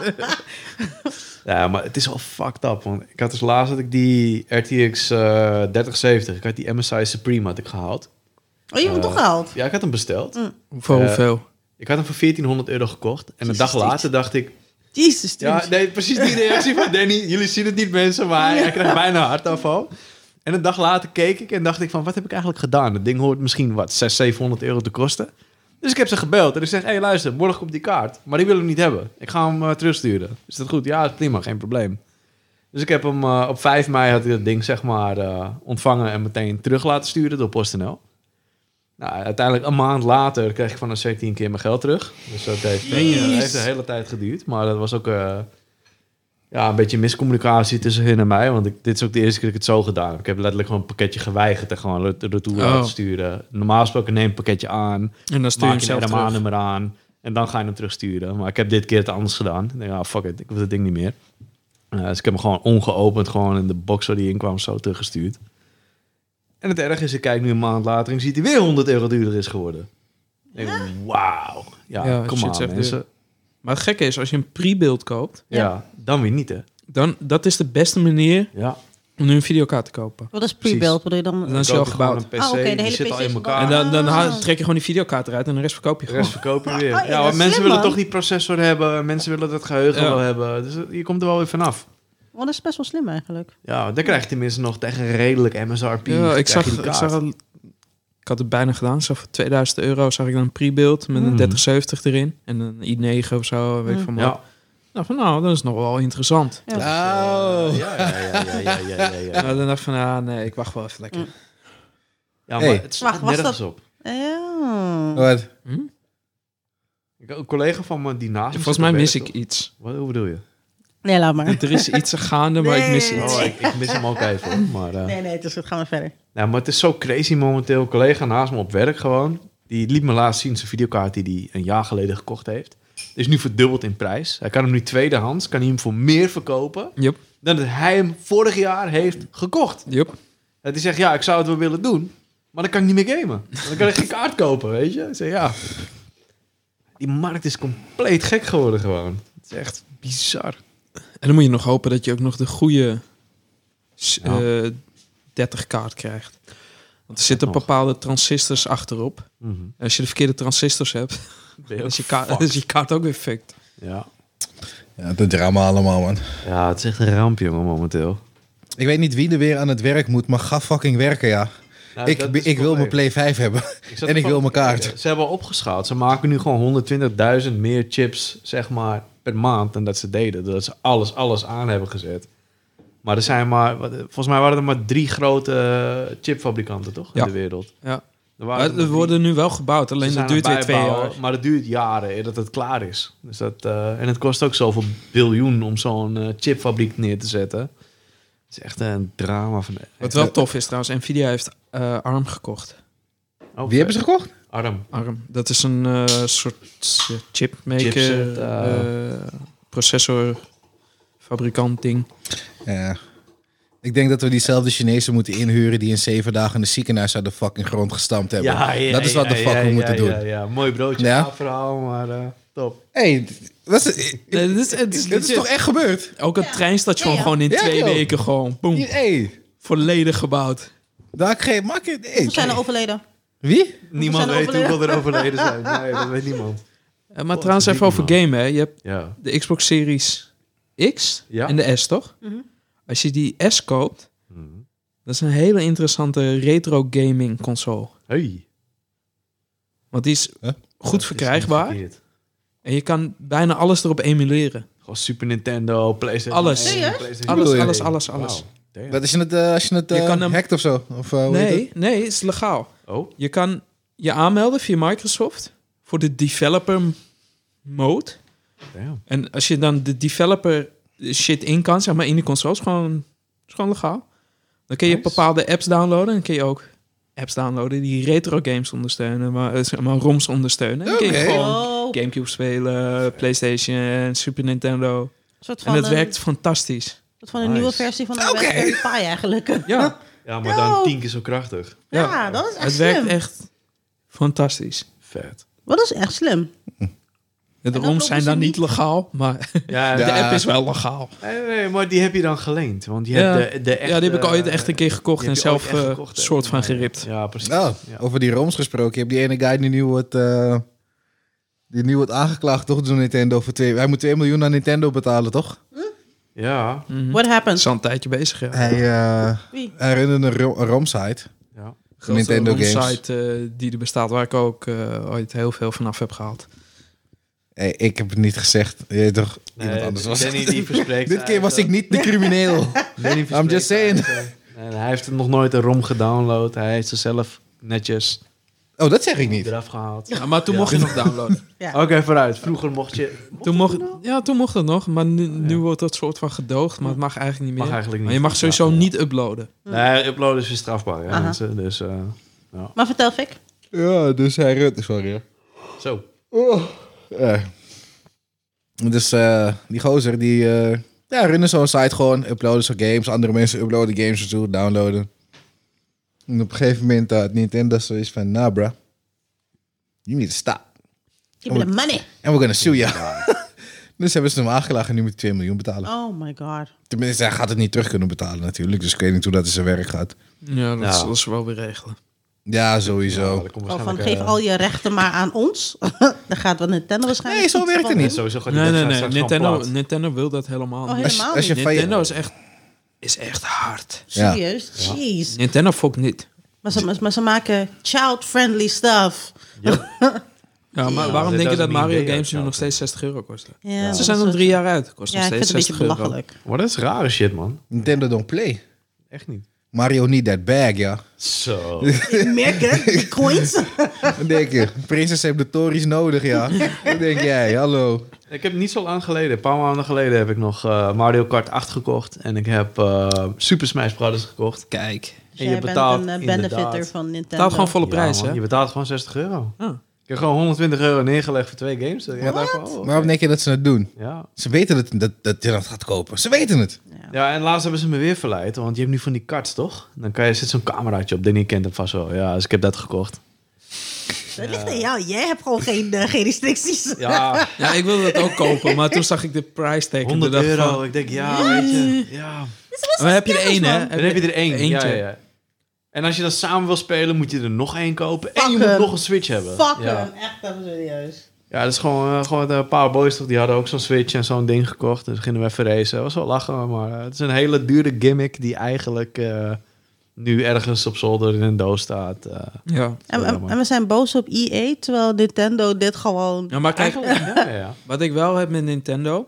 Ja, maar het is al fucked up. Want ik had dus laatst had ik die R T X eh dertig zeventig. Ik had die M S I Supreme had ik gehaald. Oh, je hebt hem Eh, toch gehaald? Ja, ik had hem besteld. Hoeveel, Eh, hoeveel? Ik had hem voor veertienhonderd euro gekocht. En een Jezus, dag dit. later dacht ik... Jezus, Ja, ja, nee, precies die reactie van Danny. Jullie zien het niet, mensen, maar hij, hij krijgt bijna hartaanval. En een dag later keek ik en dacht ik van, wat heb ik eigenlijk gedaan? Het ding hoort misschien, wat, zeshonderd, zevenhonderd euro te kosten. Dus ik heb ze gebeld en ik zeg, hé, hey, luister, morgen komt die kaart. Maar die wil ik niet hebben. Ik ga hem uh, terugsturen. Is dat goed? Ja, is prima, geen probleem. Dus ik heb hem uh, op vijf mei had ik dat ding, zeg maar, uh, ontvangen en meteen terug laten sturen door PostNL. Nou, uiteindelijk een maand later kreeg ik van een zestien keer mijn geld terug. Dus dat heeft, uh, heeft een hele tijd geduurd. Maar dat was ook uh, ja, een beetje miscommunicatie tussen hun en mij. Want ik, dit is ook de eerste keer dat ik het zo gedaan heb. Ik heb letterlijk gewoon een pakketje geweigerd en gewoon er- retour Oh. laten sturen. Normaal gesproken neem je een pakketje aan, En dan stuur je maak hem je een zelf R M terug. A-nummer aan en dan ga je hem terugsturen. Maar ik heb dit keer het anders gedaan. Ik denk, ja, fuck it, ik hoef dat ding niet meer. Uh, dus ik heb hem gewoon ongeopend, gewoon in de box waar die in kwam, zo teruggestuurd. En het erg is, ik kijk nu een maand later en ik zie dat hij weer honderd euro duurder is geworden. Ik denk, wauw. Ja, Ja, kom shit aan zegt mensen. Maar het gekke is, als je een pre-build koopt, Ja. Ja. dan weer niet, hè? dan dat is de beste manier Ja. om nu een videokaart te kopen. Wat is pre-build? Bedoel je dan? Dan is hij al Koop je gewoon gebouwd. een P C, Oh, oké, de die hele zit P C al in is elkaar. En dan, dan Ah. haal- trek je gewoon die videokaart eruit en de rest verkoop je De gewoon. rest verkoop je weer. Oh, ja, ja, dat want is mensen slim, willen man. toch die processor hebben. Mensen willen dat geheugen Ja. wel hebben. Dus je komt er wel weer vanaf. Oh, dat is best wel slim eigenlijk. Ja, dan krijg je tenminste nog tegen redelijk M S R P. Ja, ik krijg zag, je die ik kaart. zag al- ik had het bijna gedaan. Zo voor tweeduizend euro zag ik dan een pre-build met een Mm. dertig zeventig erin. En een i negen of zo, weet ik Mm. van wat. Ja. Nou, van, nou, dat is nog wel interessant. Ja. Oh. Ja, ja, ja, ja, ja, ja, ja, ja. Maar dan dacht ik van, ah, nee, ik wacht wel even lekker. Mm. Ja, maar Hey. het Wacht, slaat was nergens dat- op. Ja. Wat? Hm? Ik heb een collega van me die naast me Volgens zit mij op mis werk, ik toch? iets. Wat, hoe bedoel je? Nee, laat maar. Er is iets gaande, maar ik mis Nee. iets. Oh, ik, ik mis hem ook even. hoor. Maar, eh, Nee, nee, dus gaan we verder. nou, maar het is zo crazy momenteel. Een collega naast me op werk gewoon. Die liet me laatst zien zijn videokaart die hij een jaar geleden gekocht heeft. Is nu verdubbeld in prijs. Hij kan hem nu tweedehands. Kan hij hem voor meer verkopen Yup, dan dat hij hem vorig jaar heeft gekocht. yup. Dat hij zegt, ja, ik zou het wel willen doen. Maar dan kan ik niet meer gamen. Dan kan ik geen kaart kopen, weet je. Ik zeg, ja. Die markt is compleet gek geworden gewoon. Het is echt bizar. En dan moet je nog hopen dat je ook nog de goede s- Ja. eh, dertig kaart krijgt. Want er zitten nog. bepaalde transistors achterop. Mhm. En als je de verkeerde transistors hebt, Ben je dan ook is je, kaart, fucked. dan is je kaart ook weer fucked. Ja. Ja, dat drama allemaal, man. Ja, het is echt een ramp, jongen, momenteel. Ik weet niet wie er weer aan het werk moet, maar ga fucking werken, ja. Nou, ik dat ik is het wil mijn probleem. Play vijf hebben. zat en ik ervan wil mijn te kaart. kijken. Ze hebben al opgeschaald. Ze maken nu gewoon honderdtwintigduizend meer chips, zeg maar, per maand dan dat ze deden. Dat ze alles, alles aan hebben gezet. Maar er zijn maar, wat- volgens mij waren er maar drie grote eh, chipfabrikanten, toch? Ja. In de wereld. Ja. Er, Maar waren er er maar drie. worden nu wel gebouwd, Ze alleen zijn dat duurt aan weer het twee bijbouwen, jaar. Maar het duurt jaren eer dat het klaar is. Dus dat, eh, en het kost ook zoveel biljoen om zo'n eh, chipfabriek neer te zetten. Het is echt een drama. Van, Wat wel tof is trouwens, Nvidia heeft eh, ARM gekocht. Oh, Wie hebben ze gekocht? Arm. ARM, dat is een eh, soort eh, chipmaker, Chipset, eh. eh, processor, fabrikant ding. Ja. Ik denk dat we diezelfde Chinezen moeten inhuren die in zeven dagen in de ziekenhuis uit de fucking grond gestampt hebben. dat is wat de fuck we moeten doen. Ja, ja. Mooi broodje, Ja. ja. verhaal, maar eh, top. Hey, wat is, Nee, dit is, het is, dit is toch echt gebeurd? ook het treinstation Ja, ja. gewoon in Ja, twee joh. weken gewoon, boom, Hier, hey, volledig gebouwd. daar geen maak je. Hey. We zijn er overleden. Wie? Niemand zijn er weet hoeveel er overleden zijn. Nee, dat weet niemand. Eh, maar Oh, trouwens dat even is over niet gamen, hè. Je hebt Ja. de Xbox Series X Ja. en de S, toch? Mhm. Als je die S koopt, Mhm. dat is een hele interessante retro gaming console. Hey. Want die is Huh? goed Dat is verkrijgbaar niet verkeerd. en je kan bijna alles erop emuleren. Gewoon Super Nintendo, PlayStation. Alles. één, Serieus? PlayStation Alles, bedoel je? alles, alles, alles. Wauw. Damn. Wat als je het, uh, als je het Je uh, kan hem- hackt of zo? Of, uh, hoe heet Nee, het? nee, het is legaal. Oh, Je kan je aanmelden via Microsoft voor de developer mode. damn. En als je dan de developer shit in kan, zeg maar in de console, is gewoon, is gewoon legaal. Dan kun je Nice. bepaalde apps downloaden. En dan kun je ook apps downloaden die retro games ondersteunen, maar, eh, zeg maar ROMs ondersteunen. En dan kun je Oké. gewoon Oh, Gamecube spelen, PlayStation, Super Nintendo. een soort En van, het een, werkt fantastisch. soort van een Nice. nieuwe versie van de Oké. Raspberry Pi eigenlijk. Ja, Ja, maar Yo. dan tien keer zo krachtig. Ja, dat is echt het slim. werkt echt fantastisch. Vet. Dat is echt slim. De dan ROMs lopen zijn ze dan niet niet- legaal, maar Ja, de Ja. app is wel legaal. Nee, nee, maar die heb je dan geleend. Want je Ja. hebt de, de echte, Ja, die heb ik ooit echt een keer gekocht die en heb je ooit zelf echt eh, gekocht, hè? soort van Ja, geript. Ja, precies. Oh, Ja. over die ROMs gesproken. Je hebt die ene guy die nu wordt, uh, die nu wordt aangeklaagd, toch, door Nintendo voor twee... Hij moet twee miljoen aan Nintendo betalen, toch? Ja, Mhm. What happened? is al een tijdje bezig, ja. Hij, uh, Wie? hij runde een, ro- een ROM-site. ja. Voor Nintendo Een games. site eh, die er bestaat, waar ik ook eh, ooit heel veel vanaf heb gehaald. Hey, ik heb het niet gezegd. Je toch, iemand Nee, anders was Danny het. die verspreekt Dit keer was ik niet de crimineel. Danny I'm verspreekt just saying. zijn eigen. En hij heeft nog nooit een ROM gedownload. Hij heeft ze zelf netjes Oh, dat zeg ik niet. eraf gehaald. Ja, maar toen Ja. mocht je nog downloaden. Ja. Oké, vooruit. Vroeger mocht je... toen mocht, ja, toen mocht het nog, maar nu, nu wordt dat soort van gedoogd, maar het mag eigenlijk niet meer. Mag eigenlijk niet. Maar je mag sowieso Ja, ja. niet uploaden. Nee, uploaden is weer strafbaar, ja, Aha. mensen. Dus, eh, Maar vertel, Fik. Ja, dus hij runt... Sorry, hè. zo. Oh. Ja. Dus eh, die gozer, die eh, ja, runnen zo'n site gewoon, uploaden zo games, andere mensen uploaden games ertoe, downloaden. En op een gegeven moment had Nintendo zoiets van, nah bro, You need to stop. Give me the money. And we're gonna sue you. Dus hebben ze hem aangelachen en nu moet hij twee miljoen betalen. Oh my god. Tenminste, hij gaat het niet terug kunnen betalen natuurlijk. Dus ik weet niet hoe dat in zijn werk gaat. Ja, dat Ja. zullen ze wel weer regelen. Ja, sowieso. dat komt Oh, van waarschijnlijk, geef eh, al je rechten maar aan ons. Dan gaat wat Nintendo waarschijnlijk... Nee, zo iets werkt het van niet. doen. Sowieso gaat die Nee, nee, website nee. straks gewoon Nintendo, plat. Nintendo wil dat helemaal Oh, niet. helemaal Als, als je niet. van je- Nintendo is echt, is echt hard. Ja. Serieus? Jeez. Nintendo fokt niet. Maar ze, maar ze maken child-friendly stuff. Ja, maar Ja, waarom dit denk je dat doesn't mean Mario they games nu are nog steeds zestig euro kosten? Ja, Ze dat zijn is nog ook- drie jaar uit. Kost Ja, nog ik vind steeds het een beetje zestig euro. belachelijk. Maar dat is rare shit, man. Nintendo don't play. Echt niet. Mario need that bag, ja. Zo. Ik merk het, die coins. Wat denk je? Prinses heeft de tories nodig, ja. Wat denk jij? Hallo. Ik heb niet zo lang geleden, een paar maanden geleden, heb ik nog uh, Mario Kart acht gekocht. En ik heb uh, Super Smash Bros. gekocht. Kijk. Dus En je jij betaalt bent een uh, benefitter inderdaad- van Nintendo. Betaalt gewoon volle Ja, prijs, man, hè? je betaalt gewoon zestig euro. Ah. Ik heb gewoon honderdtwintig euro neergelegd voor twee games. Ik dacht van, oh, oké. Waarom denk je dat ze het doen? Ja. Ze weten dat, dat, dat je dat gaat kopen. Ze weten het. ja, en laatst hebben ze me weer verleid. Want je hebt nu van die karts, toch? Dan kan je, zit zo'n cameraatje op. Danny kent hem vast wel. Ja, dus ik heb dat gekocht. Dat ligt aan jou. Jij hebt gewoon geen, uh, geen restricties. Ja, Ja, ik wilde dat ook kopen, maar toen zag ik de prijs tag. en toen honderd dacht ik euro. van, Ik denk, ja, weet je. Ja. Maar heb je er één, hè? Dan heb je er één. Eentje. Ja, ja, ja. En als je dat samen wil spelen, moet je er nog één kopen. En je Fuck moet hem. nog een Switch hebben. Fuck ja. hem. Echt even serieus. Ja, dat is gewoon, uh, gewoon een paar boys toch, die hadden ook zo'n Switch en zo'n ding gekocht. Dus gingen we even racen. Dat was wel lachen, maar uh, het is een hele dure gimmick die eigenlijk uh, nu ergens op zolder in een doos staat. Uh, Ja. En, en, en we zijn boos op E A, terwijl Nintendo dit gewoon... ja, maar kijk, eigenlijk, ja, ja, ja. wat ik wel heb met Nintendo...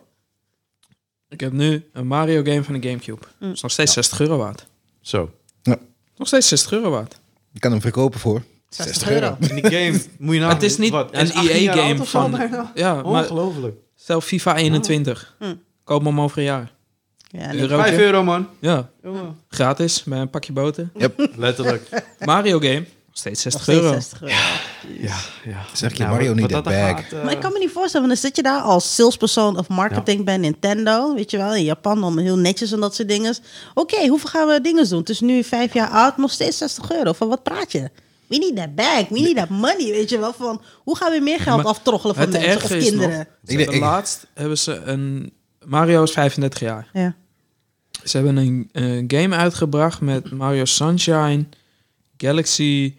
Ik heb nu een Mario game van de Gamecube. Dat is nog steeds zestig euro waard. Zo. Nog steeds zestig euro waard. Je kan hem verkopen voor zestig euro. En die game moet je nou... Het is niet wat, hij een is achttien E jaar oud A-game of zo van... bijna? Ja, maar Ongelooflijk. stel FIFA eenentwintig. Hm. Koop hem over een jaar. Ja, en ik- Eurotje. Vijf euro, man. Ja, Jongen. gratis bij een pakje boter. Letterlijk. Mario game, nog steeds nog zestig steeds euro. zestig euro. Ja, ja. Zeg je, Mario wat- niet wat that dat dan bag. gaat, uh, Maar ik kan me niet voorstellen, want dan zit je daar als salespersoon of marketing bij Nintendo. Weet je wel, in Japan dan heel netjes en dat soort dingen. Oké, hoeveel gaan we dingen doen? Het is nu vijf jaar oud, nog steeds zestig euro. Van wat praat je? We need that bag, we need that money. Weet je wel, van hoe gaan we meer geld Maar aftroggelen van het mensen of erge is kinderen? nog, Ik ze denk- hebben ik- laatst hebben ze een... Mario is vijfendertig jaar. Ja. Ze hebben een eh, game uitgebracht met Mario Sunshine, Galaxy...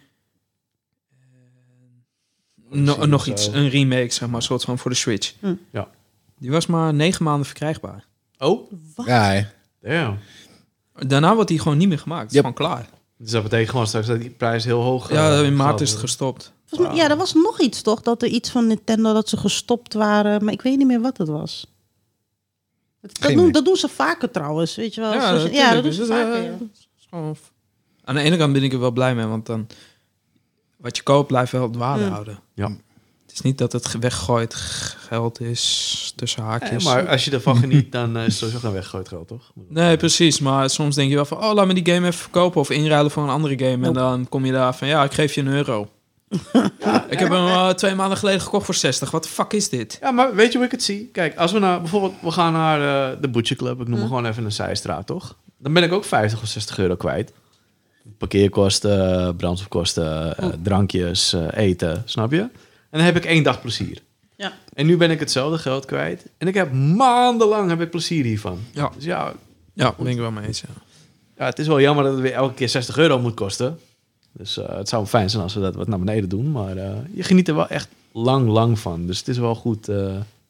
eh, no- Odyssey nog of iets, zo. een remake, zeg maar, soort van voor de Switch. Hm. Ja. Die was maar negen maanden verkrijgbaar. Oh, Ja, hè. damn. Daarna wordt die gewoon niet meer gemaakt. Het is Yep. gewoon klaar. Dus dat betekent gewoon straks dat die prijs heel hoog Ja, uh, in maart gaat is het worden. gestopt. Volgens mij- ja, er was nog iets toch? Dat er iets van Nintendo dat ze gestopt waren. Maar ik weet niet meer wat het was. Dat, Geen doen, idee. dat doen ze vaker trouwens, weet je wel. Ja, Zoals- natuurlijk. ja dat doen Dus ze het, vaker. eh, ja. is gewoon- Aan de ene kant ben ik er wel blij mee, want dan... Wat je koopt blijft wel het waarde Mm. houden. Ja. Het is niet dat het ge- weggegooid geld is tussen Nee, haakjes. maar als je ervan geniet, dan uh, is het sowieso gewoon weggegooid geld, toch? Nee, precies. Maar soms denk je wel van... Oh, laat me die game even verkopen of inruilen voor een andere game. En Nope. dan kom je daar van... Ja, ik geef je een euro. Ik heb hem uh, twee maanden geleden gekocht voor zestig. Wat de fuck is dit? Ja, maar weet je hoe ik het zie? Kijk, als we nou bijvoorbeeld, we gaan naar uh, de Butcher Club, ik noem Hm. me gewoon even een zijstraat, toch? Dan ben ik ook vijftig of zestig euro kwijt. Parkeerkosten, brandstofkosten, uh, drankjes, uh, eten, snap je? En dan heb ik één dag plezier. Ja. En nu ben ik hetzelfde geld kwijt. En ik heb maandenlang heb ik plezier hiervan. Ja. Dus ja, Ja, ben ik wel mee eens. Ja. ja, het is wel jammer dat het weer elke keer zestig euro moet kosten. Dus uh, het zou fijn zijn als we dat wat naar beneden doen. Maar uh, je geniet er wel echt lang, lang van. Dus het is wel goed. Uh,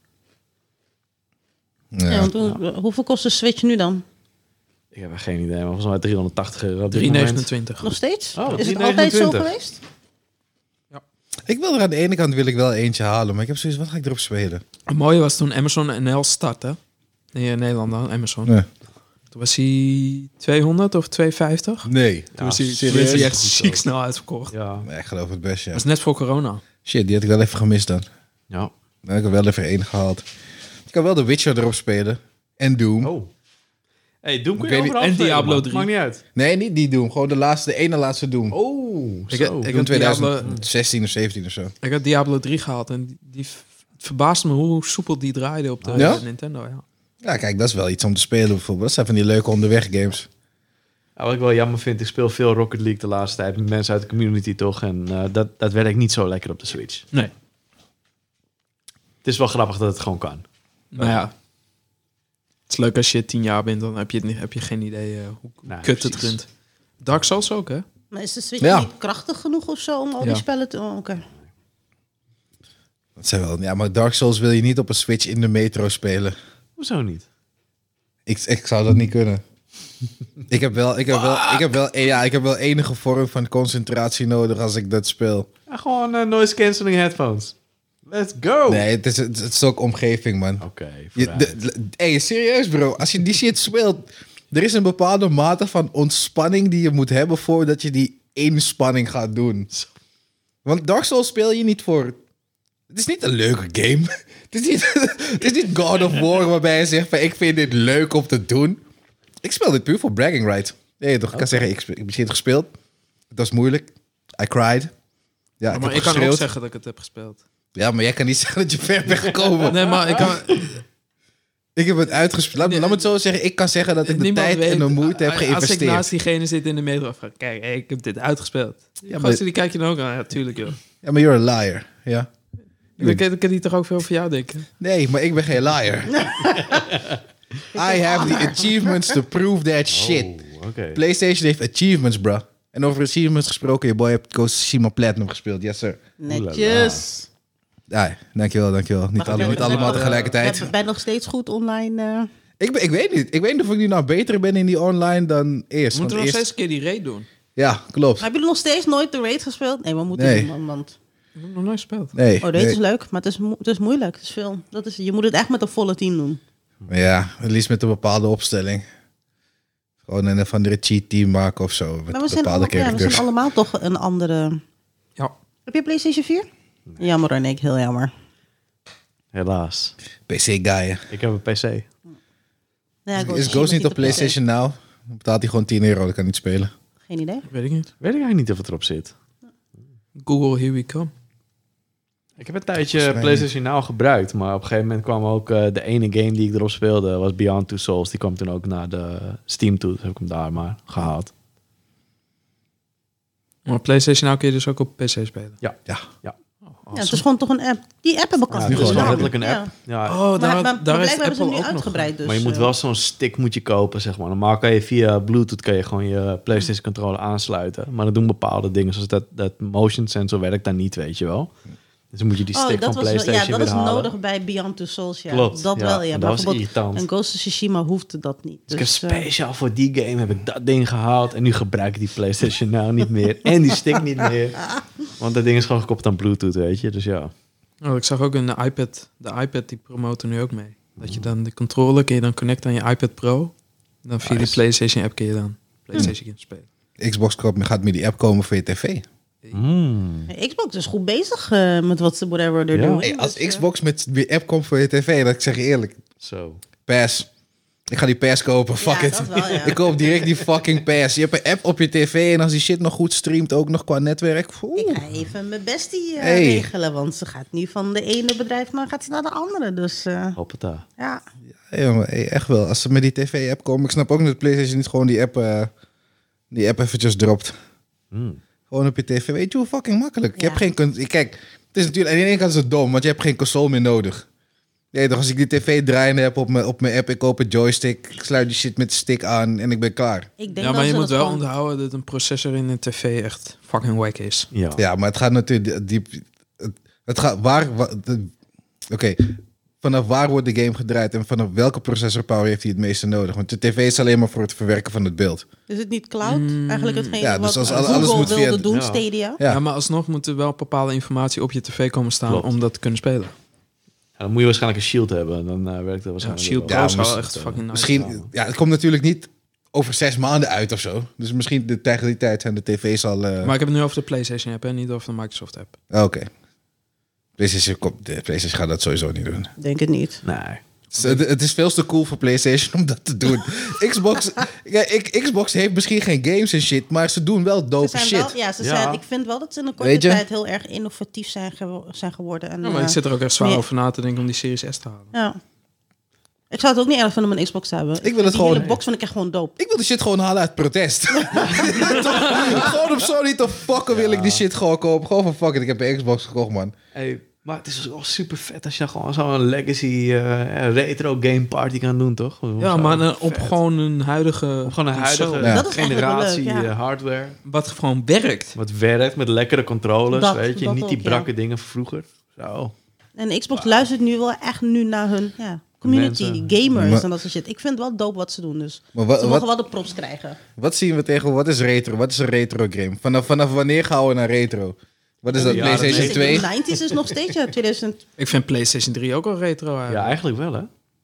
Ja, Ja. want hoe- hoeveel kost de Switch nu dan? ik heb er geen idee, maar volgens mij driehonderdtachtig euro. op dit drie moment. negenentwintig. Nog steeds? Oh, is het altijd zo drie negenentwintig. geweest? Ik wil er aan de ene kant wil ik wel eentje halen, maar ik heb zoiets, wat ga ik erop spelen? Het mooie was toen Amazon N L startte. Nee, in Nederland dan, Amazon. Nee. Toen was hij tweehonderd of tweehonderdvijftig. Nee. Toen was hij, toen serieus? was hij echt Goed zo. ziek snel uitverkocht. Ja, Nee, ik geloof het best, ja. Dat was net voor corona. Shit, die had ik wel even gemist dan. ja. Dan heb ik er wel even één gehaald. Ik kan wel de Witcher erop spelen. En Doom. Oh. Hey, Doom kun Ik je weet niet- overal en spelen, Diablo man. drie. Maakt niet uit. Nee, niet die Doom. Gewoon de laatste, de ene laatste Doom. Oh, Ik, zo. ik, In had Diablo, twintig zestien of zeventien of zo. ik had Diablo drie gehaald en die, die v- het verbaasde me hoe soepel die draaide op de Ja? Nintendo. Ja. Ja, kijk, dat is wel iets om te spelen bijvoorbeeld. Dat zijn van die leuke onderweg games. Ja, wat ik wel jammer vind, ik speel veel Rocket League de laatste tijd met mensen uit de community toch. En uh, dat, dat werkt niet zo lekker op de Switch. Nee. Het is wel grappig dat het gewoon kan. Nou ja. Het is leuk als je tien jaar bent, dan heb je, het niet, heb je geen idee uh, hoe Nou, kut het precies. runt. Dark Souls ook, hè? Maar is de Switch Ja. niet krachtig genoeg of zo om al die Ja. spellen te... Oh, oké. Dat zijn wel, ja, maar Dark Souls wil je niet op een Switch in de metro spelen. Hoezo niet? Ik, ik zou dat niet kunnen. ik heb wel, ik heb wel, ik heb wel, ja, ik heb wel enige vorm van concentratie nodig als ik dat speel. Ja, gewoon uh, noise cancelling headphones. Let's go! Nee, het is, het is ook omgeving, man. Oké, okay, Je, de, de- hey, serieus bro, als je die shit speelt, er is een bepaalde mate van ontspanning die je moet hebben voordat je die inspanning gaat doen. Want Dark Souls speel je niet voor. Het is niet een leuke game. Het is niet, het is niet God of War waarbij je zegt van ik vind dit leuk om te doen. Ik speel dit puur voor bragging rights. Nee, toch? Ik kan zeggen, ik, spe- ik heb shit gespeeld. Het was moeilijk. I cried. Ja, Ja, ik maar heb ik kan ook geschreeuwd. zeggen dat ik het heb gespeeld. Ja, maar jij kan niet zeggen dat je ver bent gekomen. Nee, maar ik kan... Ik heb het uitgespeeld. Laat, me- laat me het zo zeggen. Ik kan zeggen dat ik de Niemand tijd weet- en de moeite heb Als ik geïnvesteerd. naast diegene zit in de metro, van, kijk, hey, ik heb dit uitgespeeld. Ja, maar- maar die kijk je dan ook aan. Ja, tuurlijk, joh. Ja, maar you're a liar. Ja. Ik kan, ik kan die toch ook veel voor jou denken? Nee, maar ik ben geen liar. I have the achievements to prove that shit. Oh, oké. PlayStation heeft achievements, bro. En over achievements gesproken, je boy hebt Ghost of Tsushima Platinum gespeeld. Yes, sir. Netjes. Ja, dankjewel, dankjewel. Niet, alle, niet allemaal tegelijkertijd. Ben je nog steeds goed online? eh? Ik, ben, ik weet niet. Ik weet niet of ik nu nou beter ben in die online dan eerst. We moeten Want nog eerst- steeds een keer die raid doen. Ja, klopt. Hebben jullie nog steeds nooit de raid gespeeld? Nee, we moeten Nee. doen, man, want... Ik heb nog nooit gespeeld. Nee. Oh, raid nee. is leuk, maar het is, mo- het is moeilijk. Het is veel. Dat is, je moet het echt met een volle team doen. Maar ja, het liefst met een bepaalde opstelling. Gewoon een van de cheat team maken of zo. Met Maar we zijn, bepaalde allemaal, ja, we characters. zijn allemaal toch een andere... Ja. Heb je PlayStation vier? Jammer hoor, Nick. Heel jammer. Helaas. P C-guy. Ik heb een P C. Ja, Is, is Ghost niet op PlayStation Now? Dan betaalt hij gewoon tien euro, dan kan niet spelen. Geen idee. Weet ik niet. Weet ik eigenlijk niet of het erop zit. Google, here we come. Ik heb een tijdje Volgens mij PlayStation Now gebruikt, maar op een gegeven moment kwam ook uh, de ene game die ik erop speelde, was Beyond Two Souls. Die kwam toen ook naar de Steam toe, dus heb ik hem daar maar gehaald. Maar PlayStation nou kun je dus ook op P C spelen. Ja. Ja, het is gewoon toch een app. Die app hebben we Ja, al het is gewoon gewoon een letterlijk een app. Ja. Oh, Maar, daar, maar, daar blijkbaar heeft hebben ze Apple hem nu ook nog. uitgebreid. Dus, Maar je moet eh, wel zo'n stick moet je kopen, zeg maar. Normaal kan je via Bluetooth kan je gewoon je PlayStation controller aansluiten. Maar dan doen bepaalde dingen, zoals dat, dat motion sensor werkt dan niet, weet je wel. Dus dan moet je die oh, stick dat van was wel- PlayStation ja, dat weer is halen. nodig bij Beyond Two Souls. Ja. Klopt. Dat ja. wel, ja. En Maar dat was bijvoorbeeld irritant. en Ghost of Tsushima hoefde dat niet. Dus Dus, ik heb eh, speciaal voor die game heb ik dat ding gehaald. En nu gebruik ik die PlayStation nou niet meer. En die stick niet meer. Want dat ding is gewoon gekoppeld aan Bluetooth, weet je. Dus ja. Oh, ik zag ook een iPad. De iPad die promoten nu ook mee. Dat je dan de controller kun je dan connecten aan je iPad Pro. Dan via die Nice. PlayStation app kun je dan PlayStation games spelen. Xbox gaat met die app komen voor je tv. Mm. Xbox is goed bezig eh, met wat ze whatever they're Ja. doing. Hey, als Dus, eh, Xbox met die app komt voor je tv, dat ik zeg je eerlijk. Zo. Pass. Ik ga die pass kopen, fuck Ja, it. dat wel, ja. Ik koop direct die fucking pass. Je hebt een app op je tv en als die shit nog goed streamt, ook nog qua netwerk. Oeh. Ik ga even mijn bestie eh, Hey. regelen, want ze gaat nu van de ene bedrijf maar gaat ze naar de andere. Dus eh, Hoppata. ja. Hey, jongen, hey, echt wel. Als ze met die tv-app komen, ik snap ook niet dat PlayStation niet gewoon die app, eh, die app eventjes dropt. Mm. Gewoon op je tv. Weet je hoe fucking makkelijk? Je Ja. hebt geen... con- Kijk, het is natuurlijk... Aan de ene kant is het dom, want je hebt geen console meer nodig. Nee, toch? Als ik die tv draaiende heb op mijn, op mijn app, ik koop een joystick, ik sluit die shit met de stick aan en ik ben klaar. Ik denk Ja, dat maar je ze moet dat wel gewoon- onthouden dat een processor in een tv echt fucking wack is. Ja. Ja, maar het gaat natuurlijk... Die, het, het gaat... Waar... wa- de- Oké, vanaf waar wordt de game gedraaid en vanaf welke processor power heeft hij het meeste nodig? Want de tv is alleen maar voor het verwerken van het beeld. Is het niet cloud? Mm. Eigenlijk hetgeen Ja, dus wat als eh, alles Google moet via wilde de- doen, Ja. Stadia. Ja. Ja, maar alsnog moet er wel bepaalde informatie op je tv komen staan Klopt. om dat te kunnen spelen. Ja, dan moet je waarschijnlijk een shield hebben. Dan eh, werkt dat Ja, waarschijnlijk Shield wel. Pro Ja, zou maar wel s- echt fucking nice Misschien... Ja, het komt natuurlijk niet over zes maanden uit of zo. Dus misschien de, tegen die tijd zijn de tv's al... eh, Maar ik heb het nu over de PlayStation app en niet over de Microsoft app. Oké. PlayStation, komt- de PlayStation gaat dat sowieso niet doen. Denk het niet. Nee. Het, het is veel te cool voor PlayStation om dat te doen. Xbox, ja, ik, Xbox heeft misschien geen games en shit, maar ze doen wel Ze dope zijn shit. wel, ja, ze Ja. zijn, ik vind wel dat ze in een korte Weet je? tijd heel erg innovatief zijn, gewo- zijn geworden. En, Ja, maar eh, ik zit er ook echt zwaar meer- over na te denken om die Series S te halen. Ja. Ik zou het ook niet erg vinden om een Xbox te hebben. Ik wil het die gewoon- hele box vind ik echt gewoon dope. Ik wil die shit gewoon halen uit protest. Gewoon om zo niet te fucken wil ik die shit gewoon kopen. Gewoon van fuck it, ik heb een Xbox gekocht, man. Hey, maar het is dus wel super vet als je gewoon zo'n legacy eh, retro game party kan doen, toch? Ja, Zo maar eh, op vet. gewoon een huidige... Op gewoon een console. huidige Ja. Dat is eigenlijk wel generatie leuk, ja. eh, hardware. Wat gewoon werkt. Wat werkt met lekkere controllers, Dat- weet je. dat Niet die ook, ja. brakke dingen van vroeger. Zo. En Xbox luistert nu wel echt nu naar hun ja, community, Mensen. gamers Maar- en dat soort shit. Ik vind het wel dope wat ze doen, dus Maar wat, ze mogen wat, wel de props krijgen. wat zien we tegen? Wat is retro? Wat is een retro game? Vanaf, vanaf wanneer gaan we naar retro? Wat is dat? de jaren PlayStation twee? De nineties is nog steeds, ja, tweeduizend. Ik vind PlayStation drie ook al retro eigenlijk. Ja, eigenlijk wel, hè?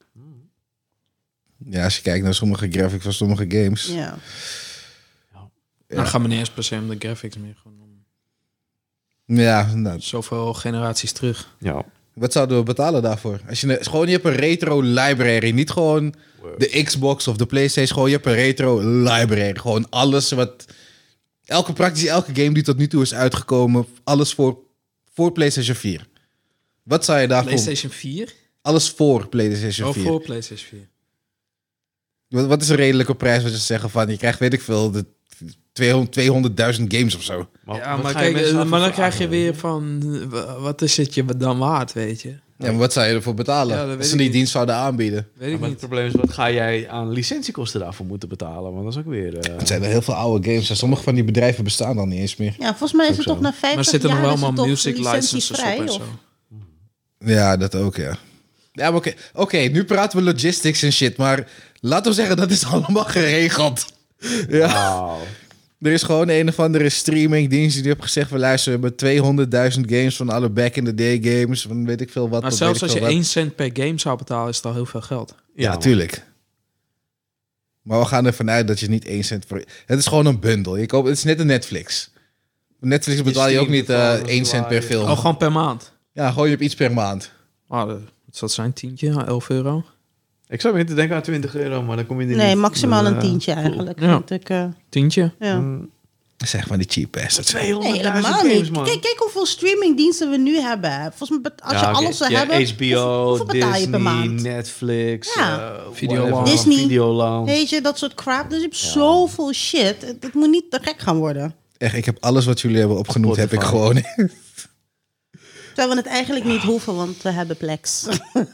Ja, als je kijkt naar sommige graphics van sommige games. Ja. Dan gaan we niet eens per se om de graphics meer. Gewoon om Ja, nou, zoveel generaties terug. Ja. wat zouden we betalen daarvoor? Als je ne- gewoon, je hebt een retro library. Niet gewoon de Xbox of de PlayStation. Gewoon, je hebt een retro library. Gewoon alles wat... Elke, praktisch elke game die tot nu toe is uitgekomen. Alles voor, voor PlayStation vier. Wat zou je daarvoor... PlayStation vier? Alles voor PlayStation Oh, vier. voor PlayStation vier. Wat, wat is een redelijke prijs wat je zeggen van... Je krijgt, weet ik veel, de tweehonderd tweehonderdduizend games of zo. Maar, Ja, wat maar ga je kijk, mensen eh, daarvoor maar dan krijg je vragen? weer van... eh, wa- Wat is het je dan waard, weet je? Ja, maar wat zou je ervoor betalen? Ja, dat weet als ze ik die niet. dienst zouden aanbieden. Weet Ja, ik maar het niet. probleem is, wat ga jij aan licentiekosten daarvoor moeten betalen? Want dat is ook weer... eh, Het zijn er heel veel oude games. En sommige van die bedrijven bestaan dan niet eens meer. Ja, volgens mij is het Ook toch zo. na vijftig Maar er zitten nog jaar wel is het allemaal toch music licenses op licentievrij, en of- zo. Ja, dat ook, ja. Ja, maar oké. Oké, nu praten we logistics en shit. Maar laten we zeggen, dat is allemaal geregeld. Ja. Wauw. Er is gewoon een of andere streamingdienst die heeft gezegd... we luisteren, we hebben tweehonderdduizend games van alle back-in-the-day games. Van weet ik veel wat. Maar tot zelfs weet als ik je veel één cent per game zou betalen, is het al heel veel geld. Ja, man. tuurlijk. Maar we gaan ervan uit dat je niet één cent voor... Het is gewoon een bundel. Je koopt, het is net een Netflix. Netflix betaal je ook streamt niet het eh gewoon, één dus cent per waar je- film. Oh, gewoon per maand. Ja, gewoon je hebt iets per maand. Oh, de- wat zou het zijn? Tientje? elf euro? Ik zou weer te denken aan twintig euro, maar dan kom je er Nee, niet. maximaal Dan, een eh, tientje eigenlijk. Ja. Vind ik, eh, Tientje? ja. mm, Zeg maar die cheap bastards. Nee, tweehonderdduizend helemaal games, niet. man. Kijk, kijk hoeveel streamingdiensten we nu hebben. Volgens mij, bet- als Ja, je oké. alles zou Ja, hebben, H B O, hoeveel, hoeveel betaal je Disney, per maand? Netflix, Ja. eh, Videoland. whatever, Disney. Videoland. Weet je, dat soort crap. Dus je hebt zoveel shit. Het, het moet niet te gek gaan worden. Echt, ik heb alles wat jullie hebben opgenoemd, heb ik Spotify. gewoon. Terwijl we het eigenlijk niet hoeven, want we hebben Plex.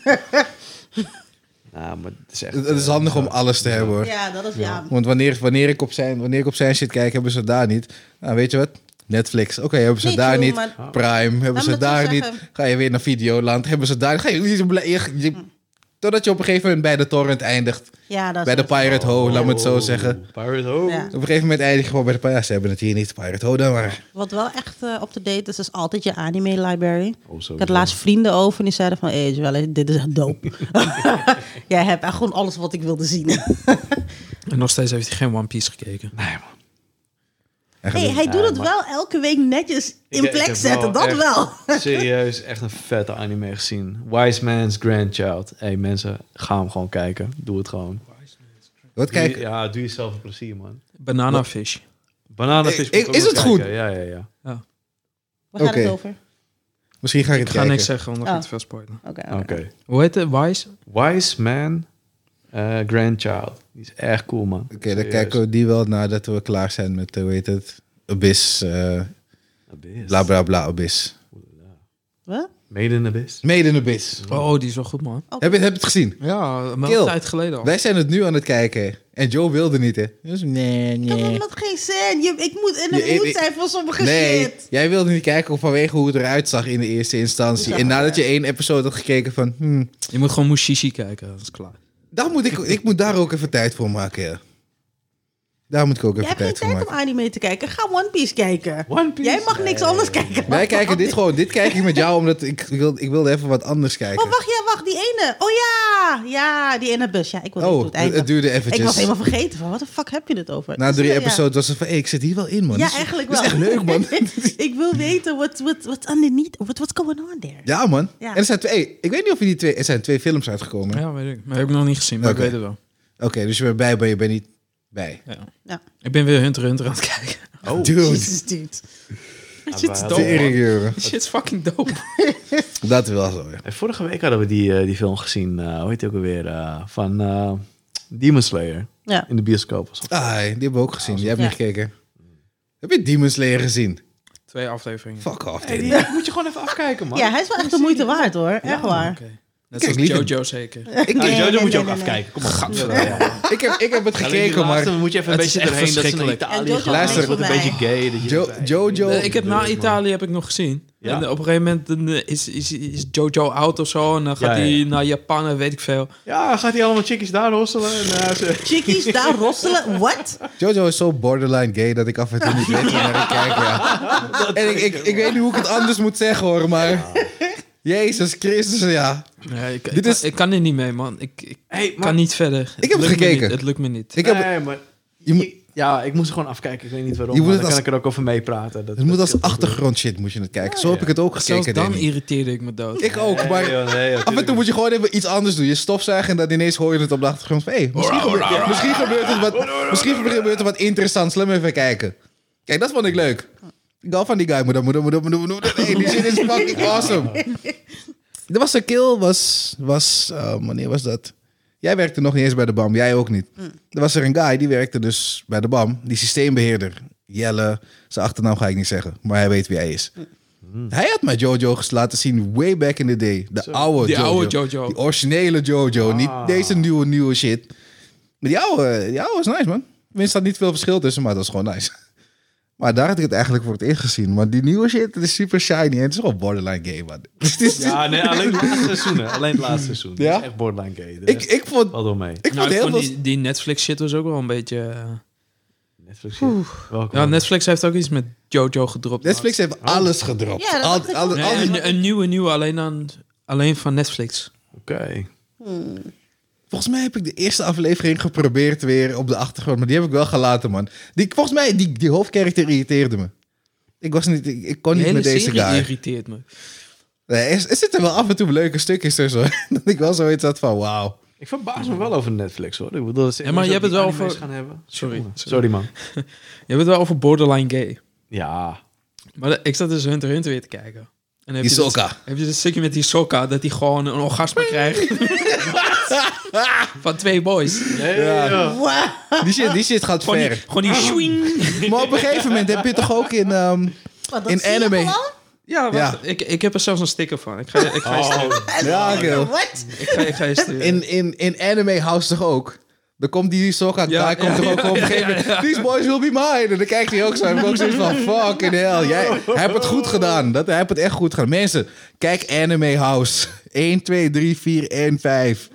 Ja, maar het is echt... Het het is handig om alles te hebben, hoor. Ja, dat is ja. Want wanneer, wanneer, ik op zijn, wanneer ik op zijn shit kijk, hebben ze het daar niet. Nou, weet je wat? Netflix. Oké, hebben ze het Nee, daar true, niet. maar- Prime. Hebben Laat ze me het het zo daar niet. zeggen. Ga je weer naar Videoland. Hebben ze het daar. Ga je, je, je, je- totdat je op een gegeven moment bij de torrent eindigt. Ja, dat is Bij de het. Pirate Ho, laat me het zo Oh, zeggen. Pirate Ho. Ja. Op een gegeven moment eindig je gewoon bij de Pirate. Ja, ze hebben het hier niet. Pirate Ho dan maar. Wat wel echt uh, up-to-date is, is altijd je anime library. Oh, Ik had laatst vrienden over en die zeiden van... Hey, Joelle, dit is echt dope. Jij hebt echt gewoon alles wat ik wilde zien. En nog steeds heeft hij geen One Piece gekeken. Nee, man. Echt Hey, een- hij Ja, doet het maar- wel elke week netjes in Ik- ik plek heb zetten. wel Dat echt- wel. Serieus, echt een vette anime gezien. Wise Man's Grandchild. Hé, hey, mensen, ga hem gewoon kijken. Doe het gewoon. Wat Doe je- kijk. ja, doe jezelf een plezier, man. Banana Fish. Bananenvis. Ik- moet ik ook is nog het goed? kijken. Ja, ja, ja. Waar gaat Oké. het over? Misschien ga ik het Ik ga kijken. niks zeggen, want dan Oh. ga ik te veel spoilen. Oké. Oké. oké. Hoe heet het? Wise? Wise Man eh, Grandchild. Die is echt cool, man. Oké, dan Serieus. kijken we die wel nadat we klaar zijn met, eh, hoe heet het? Abyss. eh Abyss. bla bla bla, Abyss. Wat? Made in Abyss. Made in Abyss. Oh, die is wel goed, man. Heb je, heb je het gezien? Ja, maar Kill. een tijd geleden al. Wij zijn het nu aan het kijken. En Joe wilde niet, hè? Dus nee, Ik heb nee. nog geen zin. Je, ik moet in de Je- mood ik- zijn voor sommige Nee, shit. jij wilde niet kijken vanwege hoe het eruit zag in de eerste instantie. En nadat je één episode had gekeken van... Hmm, Je moet gewoon Mushishi kijken, dat is klaar. daar moet ik, ik moet daar ook even tijd voor maken, ja. Daar moet ik ook Je even hebt geen tijd voor tijd om maken. anime te kijken. Ga One Piece kijken. One Piece. Jij mag niks anders kijken. Wij kijken dit gewoon. Dit kijk ik met jou omdat ik, ik, wil, ik wilde even wat anders kijken. Oh, wacht, ja, wacht. Die ene. Oh ja. Ja, die ene bus. Ja, ik wil niet Oh, tot het einde. het duurde Ik was eventjes. helemaal vergeten van, wat de fuck heb je het over? Na Dus, drie ja, episodes was het van, hey, ik zit hier wel in, man. Ja, Dit is- eigenlijk dit wel. is echt leuk, man. Ik wil weten, wat what, what's underneath, what, what's going on there? Ja, man. Ja. En er zijn twee, hey, ik weet niet of je die twee... Er zijn twee films uitgekomen. Ja, weet ik. Maar heb ik nog niet gezien, maar Oké. ik weet het wel. Oké, dus je bent bij, maar je bent niet bij. Ja. Ja. Ik ben weer Hunter x Hunter aan het kijken. Oh. Dude. Jesus, dude. shit is wel. dope, Tering, man. jongen. Die shit is fucking dope. Dat wel zo, ja. Hey, vorige week hadden we die, uh, die film gezien. Uh, hoe heet die ook alweer? Uh, van uh, Demon Slayer. Ja. In de bioscoop. Was dat. Ah, die hebben we ook gezien. Jij hebt Ja. niet gekeken. Heb je Demon Slayer gezien? Twee afleveringen. Fuck off, Hey, dude. die moet je gewoon even afkijken, man. Ja, hij is wel echt de moeite waard hoor. Echt waar. Oké. Net Kijk, zoals liever- Jojo zeker. Ik, Ah, ik, Nee, Jojo nee, moet je nee, ook nee, afkijken. Kom op. Ja, ja. ik, heb, ik heb het Alleen die gekeken, laatste maar... moet je even een Het is beetje echt doorheen. Dat ze naar verschrikkelijk. Italië En Jojo gaan. Luister, Het wordt een voor beetje gay. Dat je Jo- erbij- Jojo... Nee, ik heb na gebeurt, Italië heb ik nog gezien. Ja? En op een gegeven moment dan, eh, is, is, is Jojo oud of zo. En dan gaat Ja, hij ja. naar Japan en weet ik veel. Ja, gaat hij allemaal chickies daar rosselen? En, uh, ze... Chickies daar rosselen. What? Jojo is zo borderline gay dat ik af en toe niet weet waar ik kijk, ja. En ik, ik, ik weet niet hoe ik het anders moet zeggen, hoor, maar... Jezus Christus, ja. Nee, ik, Dit ik, is- kan, ik kan er niet mee, man. Ik, ik Hey, maar... kan niet verder. Ik heb het lukt me gekeken. niet, Het lukt me niet. Ik heb, Nee, maar... je moet, Ik- ja, ik moest er gewoon afkijken. Ik weet niet waarom. Je moet Maar het dan als- kan ik er ook over meepraten. Dat, het moet dat als scheelt wel achtergrond shit moet je het kijken. Zo Ja, heb ik het ook Zelfs gekeken, dan Danny. irriteerde ik me dood. Ik ook, goed. maar... Nee, joh, nee, joh, Af en toe moet je gewoon even iets anders doen. Je stofzuigen en dan ineens hoor je het op de achtergrond van... Hé, misschien, gebeurt, misschien, gebeurt er wat, misschien gebeurt er wat interessants. Laat me even kijken. Kijk, dat vond ik leuk. Ik hou van die guy. Moeder, moeder, moeder, moeder, moeder. Hey, die shit is fucking awesome. Er was een kill, was... was uh, wanneer was dat? Jij werkte nog niet eens bij de B A M. Jij ook niet. Er was er een guy, die werkte dus bij de B A M. Die systeembeheerder. Jelle. Zijn achternaam ga ik niet zeggen. Maar hij weet wie hij is. Hij had mij Jojo laten zien way back in the day. De oude Die Jojo. oude Jojo. Die originele Jojo. Niet deze nieuwe, nieuwe shit. Maar die oude, die oude was nice, man. Tenminste, er staat niet veel verschil tussen, maar dat is gewoon nice. Maar daar had ik het eigenlijk voor het eerst gezien. Maar die nieuwe shit, het is super shiny. En het is gewoon borderline gay, man. Het is- Ja, nee, alleen het laatste seizoen. hè. Alleen het laatste seizoen. Ja? Dat is echt borderline gay. De ik, rest ik vond... valt wel mee. Ik Nou, vond ik heel vond veel... die, die Netflix shit was ook wel een beetje... eh, Netflix. shit. Welke Ja, man? Netflix heeft ook iets met Jojo gedropt. Netflix heeft alles gedropt. Ja, dat al, dacht ik al, ook. Nee, al die- een, een nieuwe, nieuwe alleen, dan, alleen van Netflix. Oké. Volgens mij heb ik de eerste aflevering geprobeerd weer op de achtergrond. Maar die heb ik wel gelaten, man. Die, volgens mij, die, die hoofdkarakter irriteerde me. Ik, was niet, ik, ik kon De niet hele met deze serie guy. irriteert me. Nee, er, er zitten wel af en toe leuke stukjes er zo. Dat ik wel zoiets had van, wauw. Ik verbaas me wel over Netflix, hoor. Ik bedoel, dat ze Ja, maar je hebt het wel anime's over- gaan hebben. Sorry. Sorry, sorry man. Je hebt het wel over borderline gay. Ja. Maar de- ik zat dus Hunter x Hunter weer te kijken. En heb je dat- Hisoka. Heb je dat stukje met die Sokka, dat hij gewoon een orgasme krijgt? Van twee boys. Nee, Ja. ja. Wow. Die shit, die shit gaat Gewoon die, ver. gewoon die swing. Maar op een gegeven moment heb je toch ook in... ehm, Wat, dat In zie je anime. gewoon? Ja, wacht. Ik, ik heb er zelfs een sticker van. Ik ga, je- ik ga je sturen. ja, oké. What? Ik ga, ik ga je sturen. In, in, in anime house toch ook? Dan komt die Sokka, Ja, daar komt ja, er ook ja, op een ja, gegeven ja, moment... These boys will be mine. En dan kijkt hij ook zo. En ik heb ook zoiets van, fucking hell. Jij hij hebt het goed gedaan. Dat, hij heeft het echt goed gedaan. Mensen, kijk anime house. één, twee, drie, vier en vijf.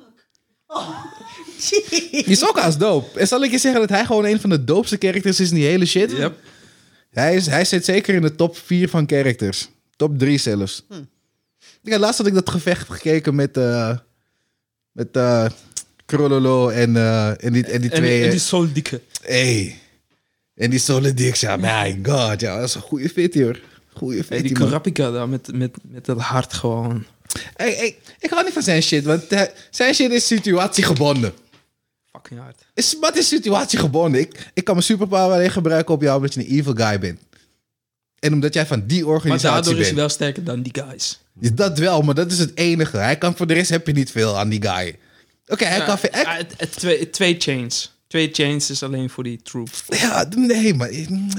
Jeez. Die Sokka is dope. En zal ik je zeggen dat hij gewoon een van de doopste characters is in die hele shit? Yep. Hij, is, hij zit zeker in de top vier van characters. Top drie zelfs. Ja, laatst had ik dat gevecht gekeken met... eh met eh Krololo en, eh, en die, en die En, twee... en eh, die zo dikke. Hey. En die Solidix, ja, my god. Ja, dat is een goede fit, hoor. Goede Hey, fit, die man. Kurapika daar met, met, met dat hart gewoon. Hey, hey, ik hou niet van zijn shit, want eh, zijn shit is situatiegebonden. Fucking hard. Is, wat is situatiegebonden? Ik, ik kan mijn superpower alleen gebruiken op jou omdat je een evil guy bent. En omdat jij van die Maar organisatie daardoor is bent. hij wel sterker dan die guys. Ja, dat wel, maar dat is het enige. Hij kan, voor de rest heb je niet veel aan die guy. Oké, hij Ja, kan... hij- ja, het- het twee, twee chains. Twee chains is alleen voor die troop. ja, nee, maar...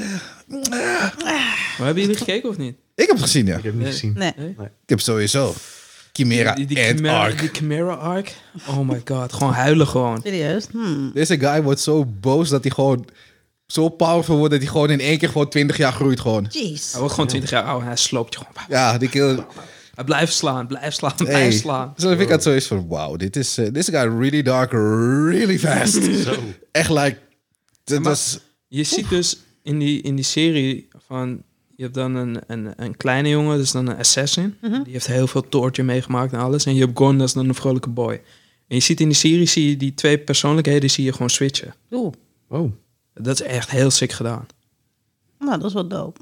Maar hebben jullie gekeken of niet? Ik heb het gezien, ja. Ik heb het niet Nee. gezien. Nee. Ik heb sowieso Chimera die, die, en Chimera, Ark. die Chimera Arc. Oh my god, gewoon huilen gewoon. Serieus? Hmm. Deze guy wordt zo boos dat hij gewoon zo powerful wordt dat hij gewoon in één keer gewoon twintig jaar groeit gewoon. Jeez. Hij wordt gewoon twintig jaar oud en hij sloopt je gewoon. Ja, die kill. Hij blijft slaan, blijft slaan, Hey. blijft slaan. Zo ik had zoiets van, wow, dit is uh, this guy really dark, really fast. Echt like, dat maar- was, Je ziet dus in die, in die serie van... Je hebt dan een, een, een kleine jongen, dus dan een assassin. Die heeft heel veel torture meegemaakt en alles. En je hebt Gon, dat is dan een vrolijke boy. En je ziet in die serie, zie je die twee persoonlijkheden zie je gewoon switchen. Oeh. Oh. Dat is echt heel sick gedaan. Nou, dat is wel dope.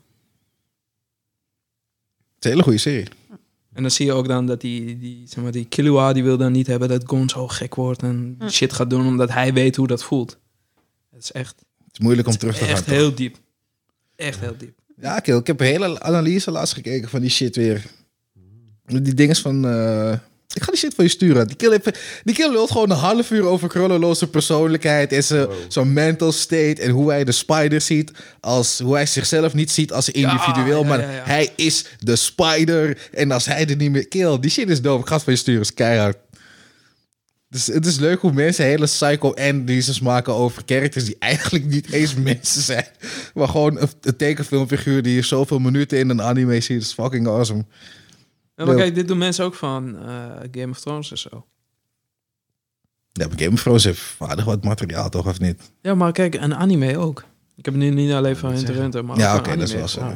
het is een hele goede serie. En dan zie je ook dan dat die, die, zeg maar, die Killua, die wil dan niet hebben dat Gon zo gek wordt en shit gaat doen, omdat hij weet hoe dat voelt. Het is echt, Het is moeilijk om terug te gaan. echt toch? heel diep. Echt heel diep. Ja, kill. Ik heb een hele analyse laatst gekeken van die shit weer. Die dingen van... Uh, ik ga die shit voor je sturen. Die kill, heeft, die kill lult gewoon een half uur over krulleloze persoonlijkheid en zijn, wow. zijn mental state en hoe hij de Spider ziet. Als, hoe hij zichzelf niet ziet als individueel, ja, ja, ja, ja. maar hij is de Spider. En als hij er niet meer... Kill, die shit is dope. Ik ga het voor je sturen. is keihard. Dus het is leuk hoe mensen hele psycho-analyses maken over characters die eigenlijk niet eens mensen zijn. Maar gewoon een, een tekenfilmfiguur die je zoveel minuten in een anime ziet. Dat is fucking awesome. Ja, maar kijk, dit doen mensen ook van uh, Game of Thrones en zo. Ja, maar Game of Thrones heeft aardig wat materiaal, toch, of niet? Ja, maar kijk, een anime ook. Ik heb het nu niet alleen van Hunter x Hunter, maar ja, ook oké, okay, dat is wel zo.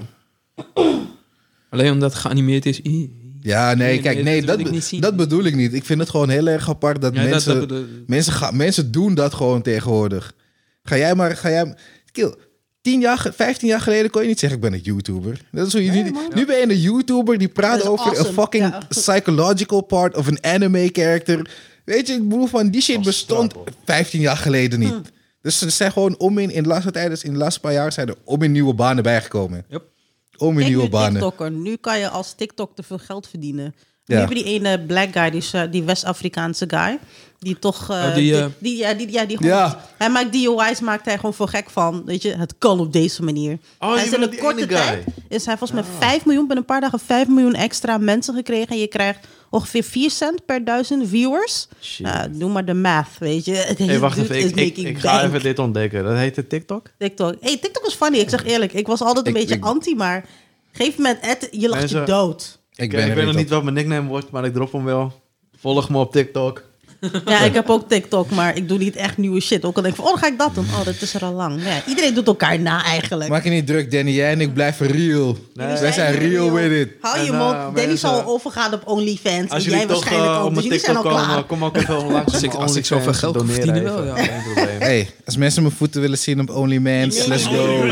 Alleen omdat het geanimeerd is... Ja, nee, kijk, nee, dat, dat, dat bedoel ik niet. Ik vind het gewoon heel erg apart dat ja, mensen... Dat, dat bedoel... mensen, ga, mensen doen dat gewoon tegenwoordig. Ga jij maar... Ga jij, kill, tien jaar, vijftien jaar geleden kon je niet zeggen, ik ben een YouTuber. Dat is hoe je nee, nu, nu ben je een YouTuber die praat over awesome. een fucking ja. psychological part of een anime character. Weet je, ik bedoel van, die shit bestond vijftien jaar geleden niet. Hm. Dus er zijn gewoon om in, in de laatste tijd, in de laatste paar jaar zijn er om in nieuwe banen bijgekomen. Yep. Om in Kijk, nieuwe nu banen. TikToker. Nu kan je als TikTok te veel geld verdienen. Ja. Nu heb je die ene black guy, die, die West-Afrikaanse guy. Die toch... Uh, oh, die, uh... die, die, ja, die, ja, die gewoon... Ja. Hij maakt D O I's, maakt hij gewoon voor gek van. Weet je, het kan op deze manier. Oh, en in een korte tijd is hij volgens mij oh. vijf miljoen... binnen een paar dagen vijf miljoen extra mensen gekregen. En je krijgt ongeveer vier cent per duizend viewers. Uh, doe maar de math, weet je. Hey, wacht even, ik, ik, ik ga even dit ontdekken. Dat heet TikTok? TikTok. Hey, TikTok is funny, ik zeg eerlijk. Ik was altijd een ik, beetje ik, anti, maar... Op een gegeven moment, Ed, je lacht je dood. Ik, ben ik weet nog niet wat mijn nickname wordt, maar ik drop hem wel. Volg me op TikTok. Ja, ik heb ook TikTok, maar ik doe niet echt nieuwe shit. Ook al denk ik van, oh, dan ga ik dat doen. Oh, dat is er al lang. Ja, iedereen doet elkaar na eigenlijk. Maak je niet druk, Danny. Jij en ik blijven real. Nee. Wij zijn real, real with it. Hou je mond. Uh, Danny zal overgaan op OnlyFans. Als en jij toch, waarschijnlijk uh, ook. Dus jullie zijn al klaar. Komen, kom ook even langs. Als ik, als ik zoveel geld kan verdienen wel, ja. Geen probleem. Hey, als mensen mijn voeten willen zien op OnlyFans, nee, let's go.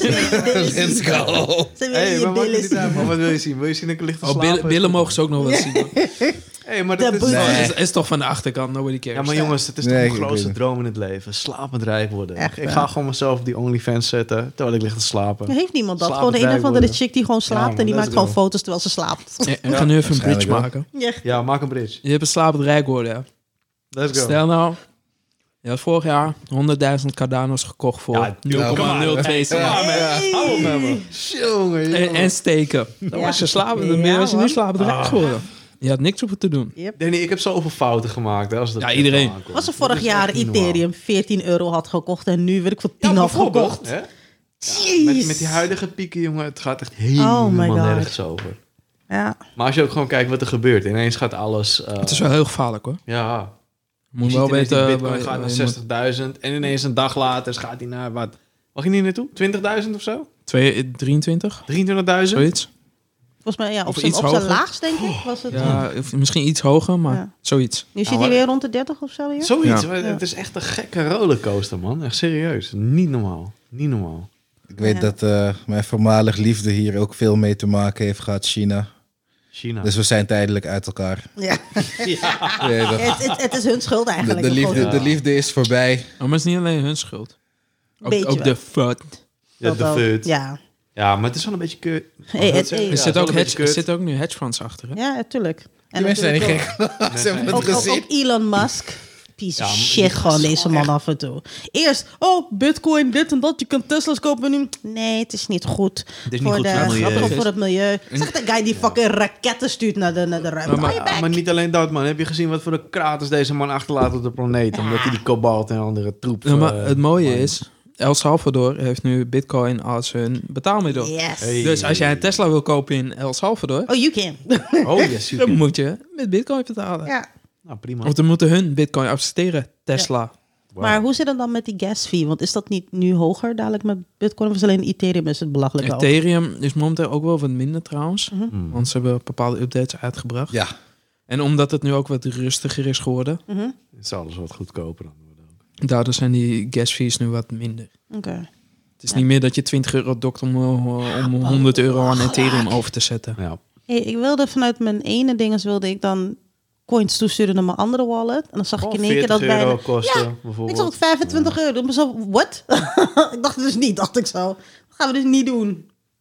Let's go. Hey, maar wat, niet uit, maar wat wil je zien? Wil je zien dat ik licht te slapen? Oh, billen mogen ze ook nog wel zien. Hey, maar dat is, nee. is, is toch van de achterkant, nobody cares. Ja, maar jongens, het is nee, toch mijn grootste droom in het leven. Slapend rijk worden. Echt, ik ga gewoon mezelf op die OnlyFans zetten, terwijl ik lig te slapen. Er heeft niemand dat. Slapend gewoon een of andere chick die gewoon slaapt ja, en die maakt gewoon foto's terwijl ze slaapt. Ja, en ja, ga nu even een bridge maken. Ja. ja, maak een bridge. Je hebt een slapend rijk worden, ja. Let's go. Stel nou, je had vorig jaar honderdduizend Cardano's gekocht voor ja, nul komma nul twee cent. Hou op met me. Jongen, en, en steken. Dan ja. was je slapend, dan ja, was je nu slapend rijk geworden. Je had niks over te doen. Yep. Danny, ik heb zoveel fouten gemaakt. Hè, als dat ja, iedereen. Was er vorig jaar Ethereum veertien euro had gekocht en nu werd ik voor tien ja, gekocht. Hè? Ja, met, met die huidige pieken, jongen, het gaat echt helemaal oh nergens over. Ja. Maar als je ook gewoon kijkt wat er gebeurt, ineens gaat alles... Uh, het is wel heel gevaarlijk, hoor. Ja. Moet je wel weten... Die Bitcoin gaat naar zestigduizend en ineens een dag later gaat hij naar wat? Mag je niet naartoe? twintigduizend of zo? drieëntwintig drieëntwintigduizend? Zoiets. Volgens mij, ja, op zijn, op zijn laagst, denk ik, was het. Ja, of misschien iets hoger, maar ja. zoiets. Nu zit hij weer rond de dertig of zo hier. Zoiets. Ja. Het is echt een gekke rollercoaster, man. Echt serieus. Niet normaal. Niet normaal. Ik weet ja. dat uh, mijn voormalig liefde hier ook veel mee te maken heeft gehad, China. China. Dus we zijn tijdelijk uit elkaar. Ja. ja. Nee, dat... het, het, het is hun schuld eigenlijk. De, de, liefde, ja. de liefde is voorbij. Oh, maar het is niet alleen hun schuld. Ook, ook de fut. Ja, de fut. Ja. Ja, maar het is wel een beetje kut. Hey, het, hey, er ja, zit, ook hedge, zit ook nu hedge funds achter, hè? Ja, natuurlijk. Die mensen zijn niet gek. Ze hebben het ook, gezien. Ook, ook Elon Musk. Piece of ja, shit gewoon deze man echt. Af en toe. Eerst, oh, bitcoin, dit en dat. Je kan Tesla's kopen nu. Nee, het is niet goed. Het is voor, niet de, goed voor, het milieu. voor het milieu. Zeg de guy die fucking raketten stuurt naar de, naar de ruimte. Maar, maar, maar niet alleen dat, man. Heb je gezien wat voor de kraters deze man achterlaat op de planeet? Ja. Omdat hij die kobalt en andere troep... Ja, maar uh, het mooie man. is... El Salvador heeft nu Bitcoin als hun betaalmiddel. Yes. Hey. Dus als jij een Tesla wil kopen in El Salvador... Oh, you can. oh, yes, you dan can. moet je met Bitcoin betalen. Ja. Nou, prima. Of dan moeten hun Bitcoin accepteren, Tesla. Ja. Wow. Maar hoe zit het dan met die gas fee? Want is dat niet nu hoger dadelijk met Bitcoin? Of is alleen Ethereum is het belachelijk Ethereum hoog? Is momenteel ook wel wat minder trouwens. Mm-hmm. Want ze hebben bepaalde updates uitgebracht. Ja. En omdat het nu ook wat rustiger is geworden... Mm-hmm. is alles wat goedkoper dan worden ook. Daardoor zijn die gas fees nu wat minder. Oké. Okay. Het is ja. niet meer dat je twintig euro dokt om, om honderd euro aan Ethereum over te zetten. Ja. Hey, ik wilde vanuit mijn ene dinges wilde ik dan coins toesturen naar mijn andere wallet. En dan zag ik in één keer dat bij euro kosten, ja, bijvoorbeeld. Ik zag het vijfentwintig ja. euro. Ik zo, what? Ik dacht dus niet, dacht ik zo. Dat gaan we dus niet doen.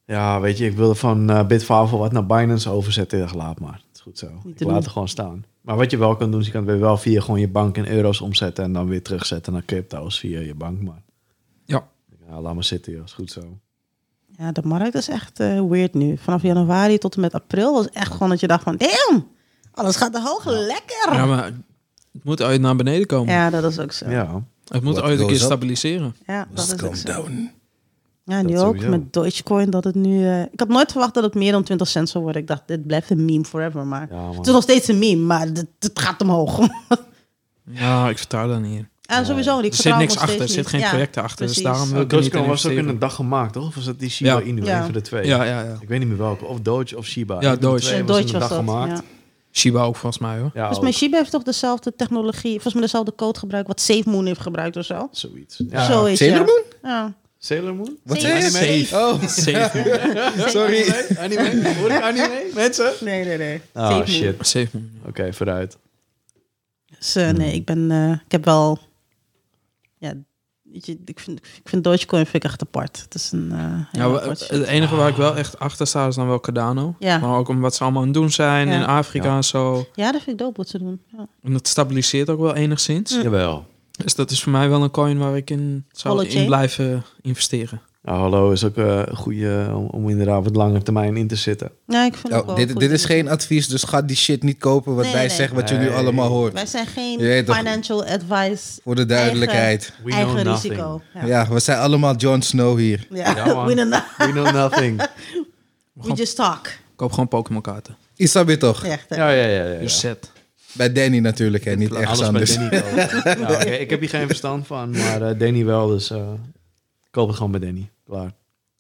Ja, weet je, ik wilde van uh, Bitfavo wat naar Binance overzetten. Ik dacht, laat maar. Het is goed zo. Niet Ik te laat doen. het gewoon staan. Maar wat je wel kan doen, is je kan het weer wel via gewoon je bank in euro's omzetten en dan weer terugzetten naar crypto's via je bank. Maar Ja. ja, laat maar zitten, joh. Is goed zo. Ja, de markt is echt uh, weird nu. Vanaf januari tot en met april was echt gewoon dat je dacht van... Damn, alles gaat te hoog, lekker. ja, maar het moet uit naar beneden komen. Ja, dat is ook zo. Ja, Ja. Het moet What ooit een keer goes up? stabiliseren. dat Must is come ook zo. down. Ja, nu Dat ook sowieso. met Dogecoin dat het nu... Uh, ik had nooit verwacht dat het meer dan twintig cent zou worden. Ik dacht, dit blijft een meme forever. Maar Ja, man. het is nog steeds een meme, maar het, het gaat omhoog. Ja, ik vertrouw daar niet in. En sowieso, ik Er zit vertrouw niks nog achter, er steeds zit niet. geen Ja, projecten achter. Dus precies. daarom wil Uh, ik er niet in Dogecoin was ook in investeren. een dag gemaakt, toch? Of was dat die Shiba Ja. Inu? Ja. Een van de twee. Ja, ja, ja. Ik weet niet meer welke. Of Doge of Shiba. Ja, Een van de Doge. twee En was in Doge een was dag dat, gemaakt. ja. Shiba ook volgens mij hoor. Ja, Volgens mij ook. Shiba heeft toch dezelfde technologie, volgens mij dezelfde code gebruikt wat SafeMoon heeft gebruikt of zo. Zoiets. Ja. Zoiets, Sailor ja. Moon? Ja. Sailor Moon? Wat Safe. zei je? Safe. Oh, Safe. sorry. Anime? Hoor ik anime? Mensen? Nee, nee, nee. Oh, SafeMoon. shit. Safe man. Oké, vooruit. Dus uh, nee, ik ben, uh, ik heb wel, ja, weet je, ik vind, ik vind Dogecoin vind ik echt apart. Het is een, uh, Ja, heel we- apart shit. het enige waar ik wel echt achter sta is dan wel Cardano. Ja. Maar ook om wat ze allemaal aan het doen zijn Ja. in Afrika Ja. en zo. Ja, dat vind ik dope wat ze doen. Ja. En dat stabiliseert ook wel enigszins. Mm. Jawel. Dus dat is voor mij wel een coin waar ik in zou Holochain? in blijven investeren. Nou, hallo is ook uh, een goede om, om inderdaad wat langer termijn in te zitten. Ja, ik vind het ook Oh, wel dit, goed dit is doen. geen advies, dus ga die shit niet kopen wat Nee, wij nee, zeggen, wat je nu nee. allemaal hoort. Wij zijn geen Je weet toch- financial advice. Voor de duidelijkheid. We Eigen know nothing. risico. Ja. Ja. we zijn allemaal Jon Snow hier. Ja. Ja, man. we, know no- We know nothing. we just talk. Koop gewoon Pokémon kaarten. Isabi toch? Echt, hè? Ja, ja, ja. ja, ja. Je set. Bij Danny natuurlijk, hè? niet ergens Alles bij anders. Danny kopen. Ja, oké, ik heb hier geen verstand van, maar uh, Danny wel, dus uh, ik koop het gewoon bij Danny. Klaar.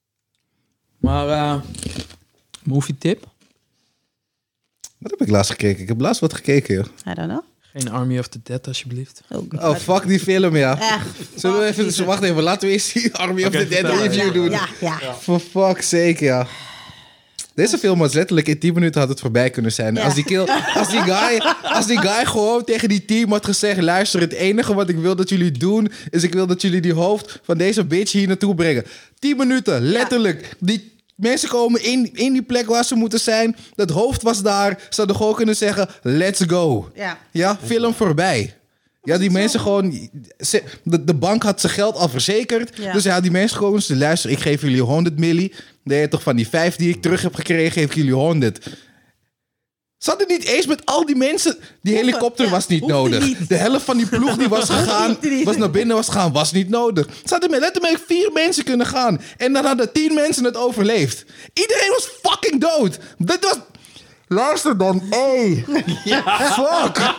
Maar uh, movie tip? Wat heb ik laatst gekeken? Ik heb laatst wat gekeken, joh. I don't know. Geen Army of the Dead alsjeblieft. Oh, God. Oh, fuck die film, ja. Echt. Zullen we fuck even... die- Wacht even, laten we eerst die Army of Oké, the Dead vertel. review ja, doen. Ja, ja. For fuck's sake, ja. Deze film was letterlijk in tien minuten had het voorbij kunnen zijn. Ja. Als, die kill, als, die guy, als die guy gewoon tegen die team had gezegd... luister, het enige wat ik wil dat jullie doen... is ik wil dat jullie die hoofd van deze bitch hier naartoe brengen. tien minuten, letterlijk. Die mensen komen in, in die plek waar ze moeten zijn. Dat hoofd was daar. Ze hadden gewoon kunnen zeggen, let's go. Ja. Ja, film voorbij. Ja, die mensen gewoon... ze- de, de bank had zijn geld al verzekerd. Ja. Dus ja, die mensen gewoon... Ze luister, ik geef jullie honderd milli. Nee, toch van die vijf die ik terug heb gekregen... geef ik jullie honderd. Ze hadden niet eens met al die mensen... Die Hoeven, helikopter ja, was niet hoefde nodig. niet. De helft van die ploeg die was gegaan... Hoefde niet. was naar binnen was gegaan, was niet nodig. Ze hadden met letterlijk vier mensen kunnen gaan. En dan hadden tien mensen het overleefd. Iedereen was fucking dood. Dit was... Luister dan, hey. Fuck.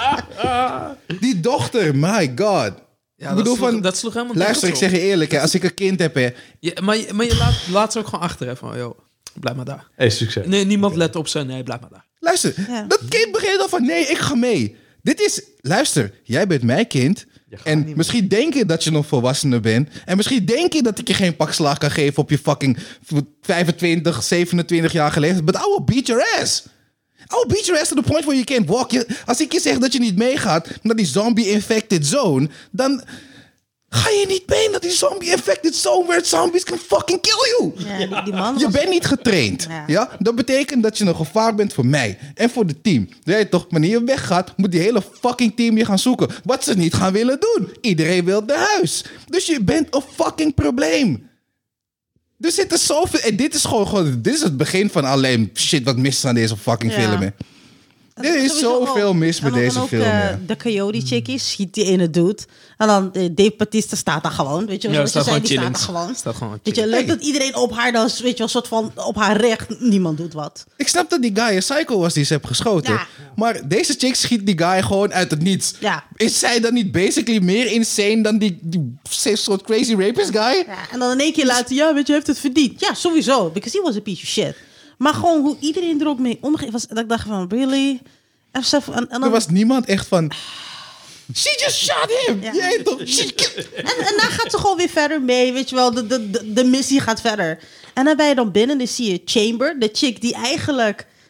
Die dochter, my god. Ja, ik bedoel dat, sloeg, van... dat sloeg helemaal Luister, ik nergens zeg je eerlijk, hè, als ik een kind heb, hè, op. Ja, maar je, maar je laat, laat ze ook gewoon achter. Hè, van, joh, blijf maar daar. Hey, succes. Nee, niemand let op ze. Nee, blijf maar daar. luister, Ja. dat kind begint al van, nee, ik ga mee. Dit is, luister, jij bent mijn kind. Je gaat En niet misschien denk je dat je nog volwassener bent. En misschien denk je dat ik je geen pak slaag kan geven op je fucking vijfentwintig, zevenentwintig jaar geleden. But I will beat your ass. I will beat your ass to the point where you can't walk. Je, als ik je zeg dat je niet meegaat naar die zombie-infected zone, dan ga je niet mee naar die zombie-infected zone where zombies can fucking kill you. Ja, die, die man Je was- bent niet getraind. Ja. Ja. Dat betekent dat je een gevaar bent voor mij en voor het team. Weet je toch, wanneer je weggaat, moet die hele fucking team je gaan zoeken. Wat ze niet gaan willen doen. Iedereen wil naar huis. Dus je bent een fucking probleem. Er zitten zoveel... En dit is gewoon, gewoon... Dit is het begin van alleen shit wat mis is aan deze fucking Ja. film. Hè. Er is Sowieso zoveel ook. mis met En dan deze ook, film. eh, ja. De Coyote chickie schiet die ene dude. En dan eh, Dave Bautista staat daar gewoon. Weet je Ja, wel, er wat je staat zei, gewoon die staat chillings. daar gewoon. Staat gewoon Weet je, chillings. leuk dat iedereen op haar dan, weet je wel, soort van op haar recht. Niemand doet wat. Ik snap dat die guy een psycho was die ze heeft geschoten. Ja. Maar deze chick schiet die guy gewoon uit het niets. Ja. Is zij dan niet basically meer insane dan die, die soort crazy rapist guy? Ja, en dan in één keer laten, ja, weet je, heeft het verdiend. Ja, sowieso. Because he was a piece of shit. Maar gewoon hoe iedereen er ook mee omgeeft. Was, dat ik dacht van, really? En, zo- en, en Er dan, was niemand echt van... She just shot him! Ja. Jij toch? She killed- en, en dan gaat ze gewoon weer verder mee, weet je wel. De, de, de, de missie gaat verder. En dan ben je dan binnen, dan zie je Chamber, de chick die eigenlijk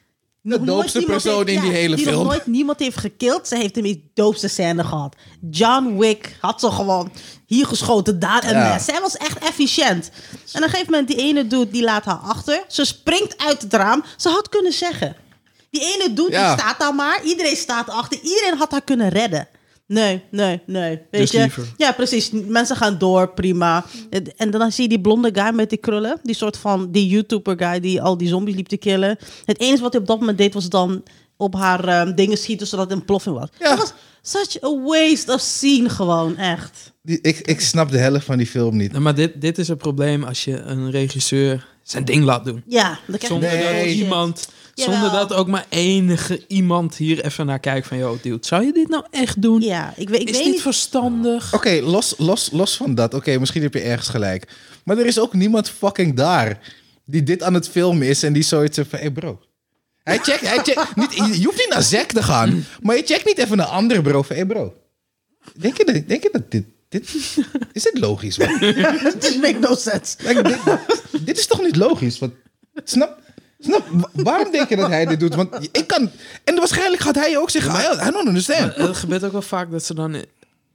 nog nooit doopste iemand persoon heeft- in die hele die film. nog nooit niemand heeft gekild. Ze heeft hem die doopste scène gehad. John Wick had ze gewoon hier geschoten, daar een Ja. mes. Zij was echt efficiënt. En op een gegeven moment, die ene dude, die laat haar achter. Ze springt uit het raam. Ze had kunnen zeggen. Die ene dude, Ja. die staat daar maar. Iedereen staat achter. Iedereen had haar kunnen redden. Nee, nee, nee. Weet Dus je? liever. Ja, precies. Mensen gaan door, prima. En dan zie je die blonde guy met die krullen. Die soort van, die YouTuber guy die al die zombies liep te killen. Het enige wat hij op dat moment deed was dan op haar ehm, dingen schieten zodat het een ploffing was. Ja. Dat was such a waste of scene gewoon, echt. Die, ik, ik snap de helft van die film niet. Nou, maar dit, dit is het probleem als je een regisseur zijn ding laat doen. Ja, dan krijg je Zonder Nee. dat iemand, Jawel. zonder dat ook maar enige iemand hier even naar kijkt van, yo, dude, zou je dit nou echt doen? Ja, ik weet, ik is weet dit niet. verstandig? Oké, los, los, los van dat. Oké, misschien heb je ergens gelijk. Maar er is ook niemand fucking daar die dit aan het filmen is en die zoiets zegt van, hé hey bro. Hij checkt, hij checkt, niet, je hoeft niet naar Zack te gaan, maar je checkt niet even naar andere bro van, hé hey bro. Denk je, dat, denk je dat dit, dit, is dit logisch? Man? It make no sense. Like, dit, dit is toch niet logisch? Want, snap, snap, wa- waarom denk je dat hij dit doet? Want ik kan, en waarschijnlijk gaat hij ook zeggen, I, I don't understand. Maar het gebeurt ook wel vaak dat ze dan eh,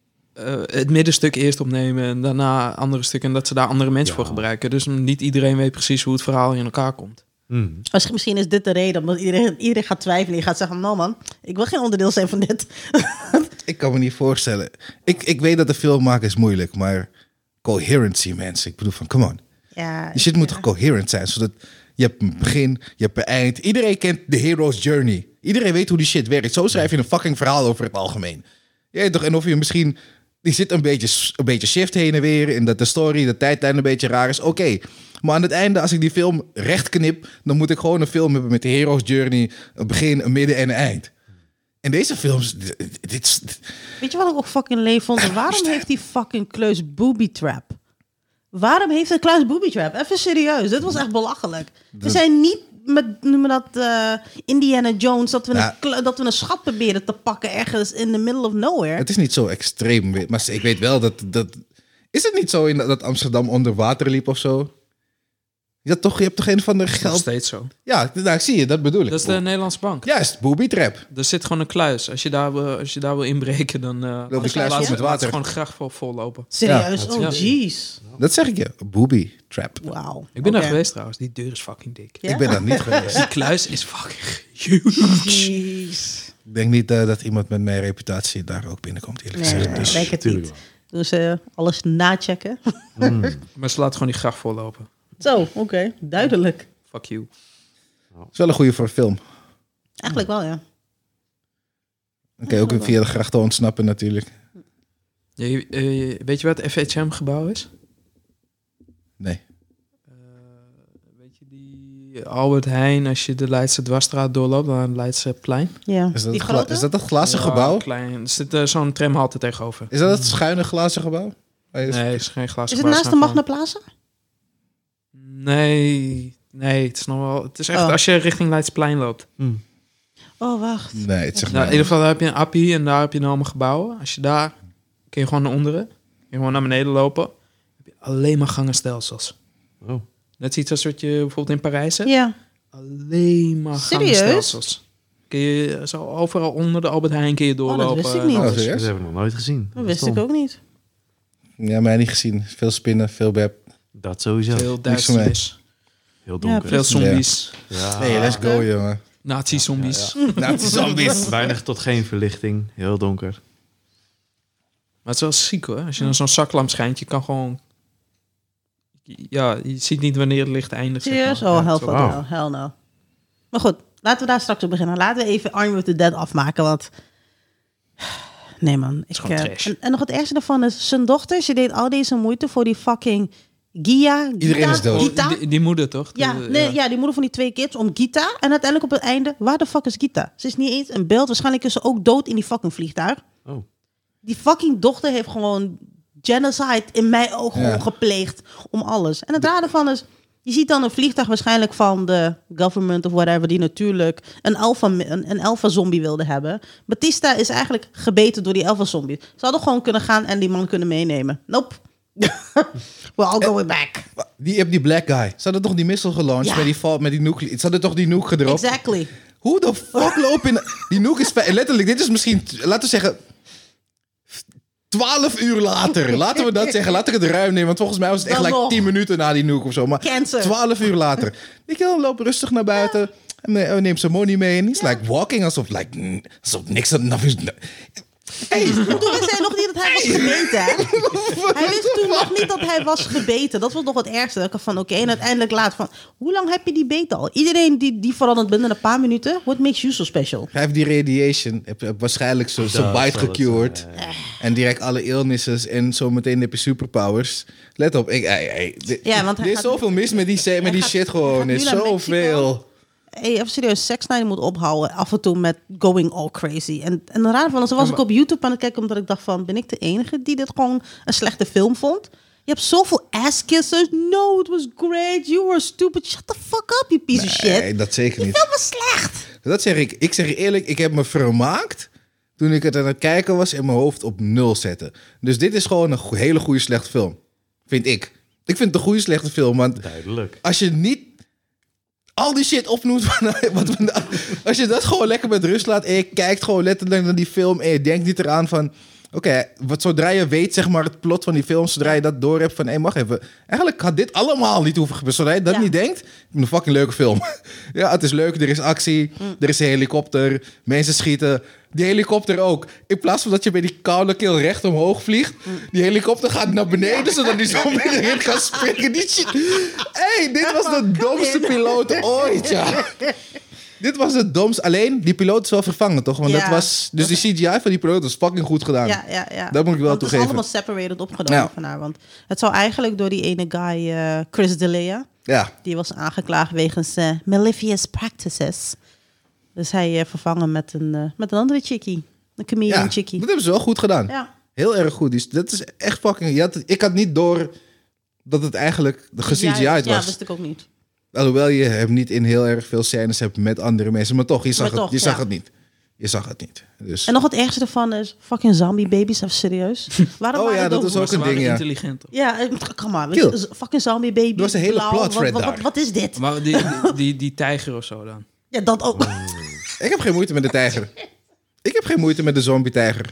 het middenstuk eerst opnemen en daarna andere stukken en dat ze daar andere mensen voor gebruiken. Dus niet iedereen weet precies hoe het verhaal in elkaar komt. Mm. Misschien, misschien is dit de reden, omdat iedereen, iedereen gaat twijfelen. Je gaat zeggen, nou man, ik wil geen onderdeel zijn van dit. Ik kan me niet voorstellen. Ik, ik weet dat de filmmaken is moeilijk, maar coherency, mensen. Ik bedoel van, come on. Ja, Die shit moet toch coherent zijn, zodat je hebt een begin, je hebt een eind. Iedereen kent de hero's journey. Iedereen weet hoe die shit werkt. Zo schrijf je een fucking verhaal over het algemeen. Ja, toch? En of je misschien, die zit een beetje, een beetje shift heen en weer, en dat de story, de tijdlijn een beetje raar is. Oké. Maar aan het einde, als ik die film recht knip, dan moet ik gewoon een film hebben met de hero's journey, een begin, een midden en een eind. En deze films, dit, dit is... Weet je wat ik ook fucking leef vond? Waarom heeft die fucking Kleus booby trap? Waarom heeft een Kleus booby trap? Even serieus, dit was echt belachelijk. We zijn niet met, noemen dat, eh, Indiana Jones, dat we, Ja. een, kle- dat we een schat proberen te pakken ergens in the middle of nowhere. Het is niet zo extreem, weet- maar ik weet wel dat... dat is het niet zo in dat Amsterdam onder water liep of zo? Je, had toch, je hebt toch een van de Dat is nog geld... steeds zo. Ja, nou, zie je, dat bedoel ik. Dat is de Nederlandse bank. Juist, booby trap. Er zit gewoon een kluis. Als je daar, wil- als je daar wil inbreken, dan uh, die kluis laat vol ze- met laat water. ze gewoon graag vol, vol lopen. Serieus? Ja. Oh, Ja. jeez. Dat zeg ik je, booby trap. Wauw. Ik ben Oké. daar geweest trouwens. Die deur is fucking dik. Ja? Ik ben daar niet geweest. Die kluis is fucking huge. Jeez. Ik denk niet eh, dat iemand met mijn reputatie daar ook binnenkomt, eerlijk Nee, gezegd. nee, Dus, denk het tuurlijk niet. Dus eh, alles nachecken. Maar ze laat gewoon die graag vol lopen. Zo, oké. Duidelijk. Fuck you. het is wel een goede voor een film. Eigenlijk wel, ja. Dan kan je ook via de grachten ontsnappen natuurlijk. Ja, je- eh, weet je wat het F H M-gebouw is? Nee. Weet je die Albert Heijn, als je de Leidse dwarsstraat doorloopt, dan het Leidseplein? ja. Is dat, Die het gla- grote? is dat het glazen Ja, gebouw? Klein. Er zit uh, zo'n tramhalte tegenover. Is dat het schuine glazen gebouw? Waar je- Nee, het is geen glas. Is het naast de Magna Plaza? Nee, nee, het is nog wel. Het is echt Oh. als je richting Leidsplein loopt. Oh, wacht. Nee, het zegt Nou, in mij ieder geval daar heb je een appie en daar heb je dan allemaal gebouwen. Als je daar kun je gewoon naar onderen, kun je gewoon naar beneden lopen. Heb je alleen maar gangenstelsels. Oh. Net iets als wat je bijvoorbeeld in Parijs hebt. Ja. Alleen maar Serieus? gangenstelsels. Kun je zo overal onder de Albert Heijn kun je doorlopen. Oh, dat wist ik niet. Oh, Nou, serieus? Dat hebben we nog nooit gezien. Dat wist ik ook niet. Ja, mij niet gezien. Veel spinnen, veel beb. Dat sowieso. Veel Niks voor mij. duisternis. Heel donker. Veel zombies. Ja. Nee, let's go, jongen. Nazi-zombies. Nazi-zombies. Weinig tot geen verlichting. Heel donker. Maar het is wel ziek hoor. Als je dan zo'n zaklamp schijnt, je kan gewoon... Ja, je ziet niet wanneer het licht eindigt. zeg Serieus? maar. Oh, Ja, hell zo- fuck no. Hell no. Maar goed, laten we daar straks op beginnen. Laten we even Army with the Dead afmaken, want... Nee man. Ik, gewoon eh, trash. en, en nog het ergste daarvan is, zijn dochter, ze deed al deze moeite voor die fucking Gia. Iedereen Gita, is dood. Gita. Die, die moeder toch? Ja, De- nee, ja, die moeder van die twee kids om Gita. En uiteindelijk op het einde, waar de fuck is Gita? Ze is niet eens een beeld. Waarschijnlijk is ze ook dood in die fucking vliegtuig. Oh. Die fucking dochter heeft gewoon genocide in mijn ogen Ja. gewoon gepleegd om alles. En het rare van is, je ziet dan een vliegtuig waarschijnlijk van de government of whatever, die natuurlijk een alpha, een, een alpha zombie wilde hebben. Batista is eigenlijk gebeten door die alpha zombie. Ze hadden gewoon kunnen gaan en die man kunnen meenemen. Nope. We're all going back. Die, je hebt die black guy. Ze hadden toch die missile gelaunched Ja. met die val, met die nuclear. Ze hadden toch die nuke gedropt? Exactly. Hoe de fuck loop in... Die Nook is... vij- Letterlijk, dit is misschien... Laten we zeggen... twaalf uur later. Laten we dat zeggen. Laat ik het ruim nemen. Want volgens mij was het echt Dan like nog. tien minuten na die Nook of zo. Maar Cancer. twaalf uur later. Die kerel loopt rustig naar buiten. En ne- neemt zijn money mee. En he's like walking alsof, like, mm, alsof niks... aan- Hey, Toen wist hij nog niet dat hij was gebeten, hè? Hij wist toen nog niet dat hij was gebeten. Dat was nog het ergste. Dat ik van, oké, en uiteindelijk laat van... Hoe lang heb je die beet al? Iedereen die, die verandert binnen een paar minuten... What makes you so special? hij heeft die radiation. Heb, heb waarschijnlijk zo- zijn Dat bite zal het gecured. zijn, ja, ja. En direct alle illnesses. En zo meteen heb je superpowers. Let op. Ik, hey, hey, dit- Ja, want hij er is gaat- zoveel mis met die, se- met die gaat- shit hij gewoon. gaat Er nu is naar Mexico. zoveel. Hey, even serieus, Zack Snyder moet ophouden af en toe met going all crazy. En, en raar van, zo was ik op YouTube aan het kijken omdat ik dacht van... Ben ik de enige die dit gewoon een slechte film vond? Je hebt zoveel ass kissers. No, it was great. You were stupid. Shut the fuck up, you piece of shit. Nee, dat zeker Die niet. film was slecht. Dat zeg ik. Ik zeg je eerlijk, ik heb me vermaakt toen ik het aan het kijken was en mijn hoofd op nul zette. Dus dit is gewoon een go- hele goede slechte film. Vind ik. Ik vind het een goede slechte film, want Duidelijk. als je niet al die shit opnoemt, van, wat we, als je dat gewoon lekker met rust laat en je kijkt gewoon letterlijk naar die film en je denkt niet eraan van, oké, wat zodra je weet zeg maar het plot van die film, zodra je dat door hebt van, hé, hey, wacht even, eigenlijk had dit allemaal niet hoeven gebeuren. Zodra je dat Ja. niet denkt, een fucking leuke film. Ja, het is leuk, er is actie, er is een helikopter, mensen schieten. Die helikopter ook. In plaats van dat je bij die koude keel recht omhoog vliegt, die helikopter gaat naar beneden, zodat die zombie erin gaat springen. Die shit. Hey, dit was de domste piloot ooit, ja. Dit was het domste. Alleen, die piloot is wel vervangen, toch? Want Ja. dat was... Dus die C G I van die piloot was fucking goed gedaan. Ja, ja, ja. Dat moet ik wel Want het is toegeven. allemaal separated opgenomen Ja. van haar. Want het zou eigenlijk door die ene guy, eh, Chris D'Elia... Ja. Die was aangeklaagd wegens eh malicious practices. Dus hij eh, vervangen met een, eh, met een andere chickie. Een comedian Ja, chickie. dat hebben ze wel goed gedaan. Ja. Heel erg goed. Die- Dat is echt fucking... Je had, ik had niet door dat het eigenlijk de ge-C G I'd Ja, was. ja, wist ik ook niet. Alhoewel je hem niet in heel erg veel scènes hebt met andere mensen. Maar toch, je zag, Maar het, toch, je zag ja. het niet. Je zag het niet. Dus... En nog het ergste ervan is, fucking zombie babies, even serieus. Waarom Oh waren ja, de- dat is ook Ze een waren ding, ja. intelligent. Ja, eh, kom maar. Kill. weet je, Fucking zombie baby. Er was een hele blauw, plot wat, thread wat, wat, daar. wat is dit? Maar die, die, die, die tijger of zo dan. Ja, dat ook. Ik heb geen moeite met de tijger. Ik heb geen moeite met de zombie-tijger.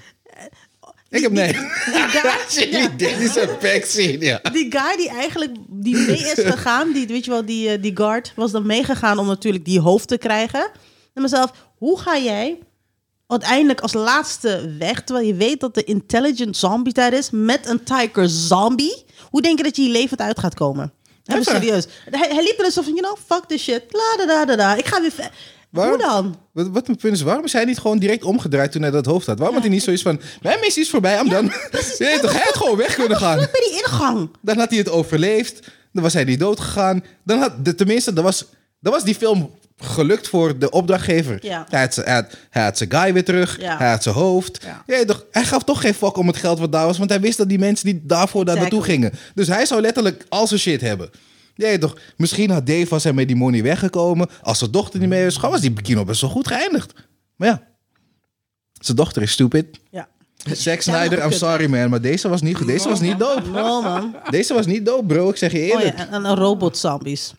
Ik heb nee. Die guy, ja, Dit is een pack scene, ja. die guy die eigenlijk die mee is gegaan, die, weet je wel, die, eh, die guard, was dan meegegaan om natuurlijk die hoofd te krijgen. En mezelf, hoe ga jij uiteindelijk als laatste weg, terwijl je weet dat de intelligent zombie tijd is, met een tiger zombie? Hoe denk je dat je hier levend uit gaat komen? Even Even. serieus. Hij, hij liep er dus zo van, you know, fuck this shit. La da da da da. Ik ga weer... ver- Waarom- Hoe dan? Wat, wat mijn punt is, waarom is hij niet gewoon direct omgedraaid toen hij dat hoofd had? Waarom had hij niet zoiets van, mijn missie is voorbij, I'm done. Nee, toch, hij had gewoon weg kunnen gaan. Bij die ingang. Dan had hij het overleefd. Dan was hij niet dood gegaan. Dan had, de, tenminste, dan was, dan was die film gelukt voor de opdrachtgever. Ja. Hij, had, zijn- hij, had, hij had zijn guy weer terug. Ja. Hij had zijn hoofd. Ja. Ja, toch, hij gaf toch geen fuck om het geld wat daar was. Want hij wist dat die mensen die daarvoor daar naartoe Exactly. gingen. Dus hij zou letterlijk al zijn shit hebben. Ja, toch, misschien had Dave, als hij met die money weggekomen. Als zijn dochter niet mee was, was die kino best wel goed geëindigd. Maar ja, zijn dochter is stupid. Ja. Zack Snyder, I'm kut. sorry man, maar deze was niet, deze was niet dope. No, man. Deze was niet dope, bro. Ik zeg je Oh eerlijk. ja, en, en robot zombies.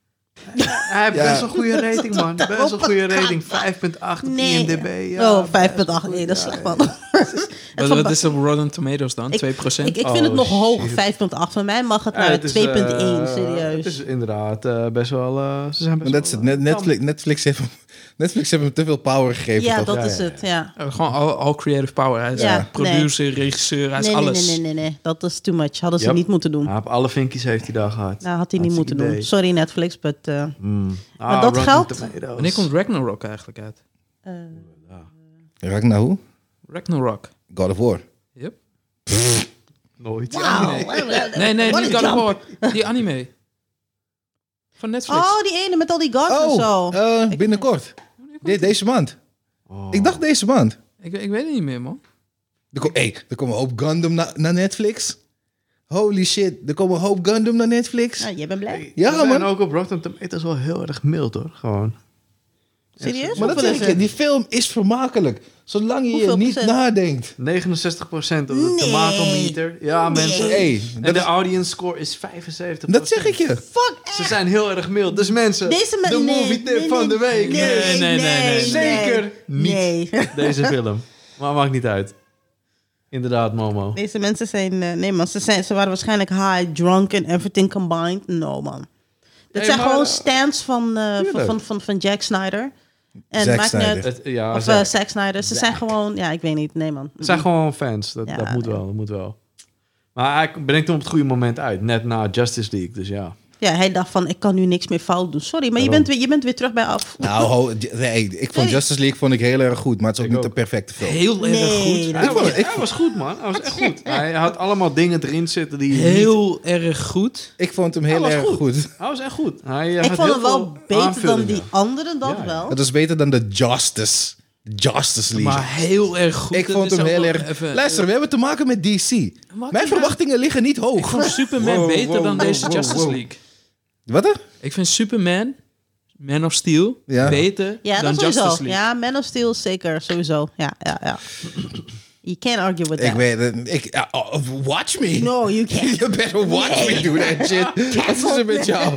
Hij heeft Ja. best een goede rating, man. Best een goede rating. vijf komma acht op Nee. I M D B. Ja, oh, vijf komma acht. Nee, dat is slecht, man. Wat, wat is op Rotten Tomatoes dan? Ik- twee procent? Ik, ik vind het Oh, nog hoog, shit. vijf komma acht. Van mij mag het Ja, naar het is, twee komma één, eh, serieus. Het is inderdaad eh, best wel... eh, ze zijn Maar best dat is wel, het. Net- eh, Netflix, Netflix, heeft hem, Netflix heeft hem te veel power gegeven. ja, toch? dat Ja, is ja, het, ja. Uh, gewoon al, al creative power. Hij is Ja, uh, producer, regisseur, hij is Nee, nee, alles. nee, nee, nee, nee. Dat is too much. Hadden ze Yep. niet moeten doen. Ja, op alle vinkjes heeft hij daar gehad. Nou, had hij niet moeten Hartstikke doen. idee. Sorry Netflix, but... uh, Mm. Maar Ah, dat Rotten geldt? Tomatoes. Wanneer komt Ragnarok eigenlijk uit? uh, Raak naar hoe? Ragnarok. God of War. Yep. Nooit. wow. Nee, nee, What niet a God of jump. War. Die anime. Van Netflix. Oh, die ene met al die gods en Oh, zo. eh, binnenkort. De- deze maand. Oh. Ik dacht deze maand. Ik, ik weet het niet meer, man. Er, kom, hey, er komen een hoop Gundam na- naar Netflix. Holy shit, er komen een hoop Gundam naar Netflix. Nou, jij bent blij. Ja, Ze zijn man. ook op Rotten Tomatoes wel heel erg mild, hoor. Gewoon. Serieus? Maar dat Hoeveel zeg is ik je, het? die film is vermakelijk. Zolang je Hoeveel niet procent? nadenkt. negenenzestig procent op de Nee. tomatometer. Ja, mensen. Hey, En dat, de is- audience score is vijfenzeventig. dat zeg ik je. Fuck Ze zijn heel erg mild. Dus mensen, Deze me- de nee, movie tip nee, van de nee, week. Nee, Nee, nee, nee, nee. Zeker niet. Nee. Deze film. Maar maakt niet uit. Inderdaad, Momo. Deze mensen zijn... eh, nee man, ze, zijn, ze waren waarschijnlijk high, drunk and everything combined. No man. Dat Hey, zijn maar, gewoon eh, stands van, eh, van, tuurlijk. van, van, van Jack Snyder. En Zack maakt niet Snyder. uit- Het, ja, Of Zack. eh, Zack Snyder. Ze zijn gewoon... Ja, ik weet niet. Nee man. Het zijn gewoon fans. Dat, Ja, dat moet nee. wel. Dat moet wel. Maar hij brengt hem op het goede moment uit. Net na Justice League. Dus ja. Ja, hij dacht van, ik kan nu niks meer fout doen. Sorry, maar je Waarom? bent, weer, je bent weer terug bij af. Nou, ho, nee, ik vond Nee. Justice League vond ik heel erg goed. Maar het is ook Ik niet ook. een perfecte film. Heel erg Nee, goed. dat- Hij was, ik- hij was goed, man. Hij was echt goed. Hij had allemaal dingen erin zitten die... niet- Heel erg goed. Ik vond hem heel Hij was erg goed. goed. Hij was echt goed. Hij, Ik vond hem wel beter dan die anderen, dat Ja. wel. Het was beter dan de Justice. Justice League. Maar heel erg goed. ik Dat vond is hem ook heel wel erg... even- Luister, we hebben te maken met D C. Mijn niet verwachtingen liggen niet Ik hoog. vond Superman Wow, beter wow, dan wow, deze wow, Justice wow. League. Wat dan? Ik vind Superman, Man of Steel, Ja. beter Ja, dan dat sowieso. Justice League. Ja, Man of Steel zeker, sowieso. Ja, ja, ja. You can't argue with Ik that. weet het. Ik, ja, oh, watch me. No, you can't. You better watch me do that shit. Wat is er met jou?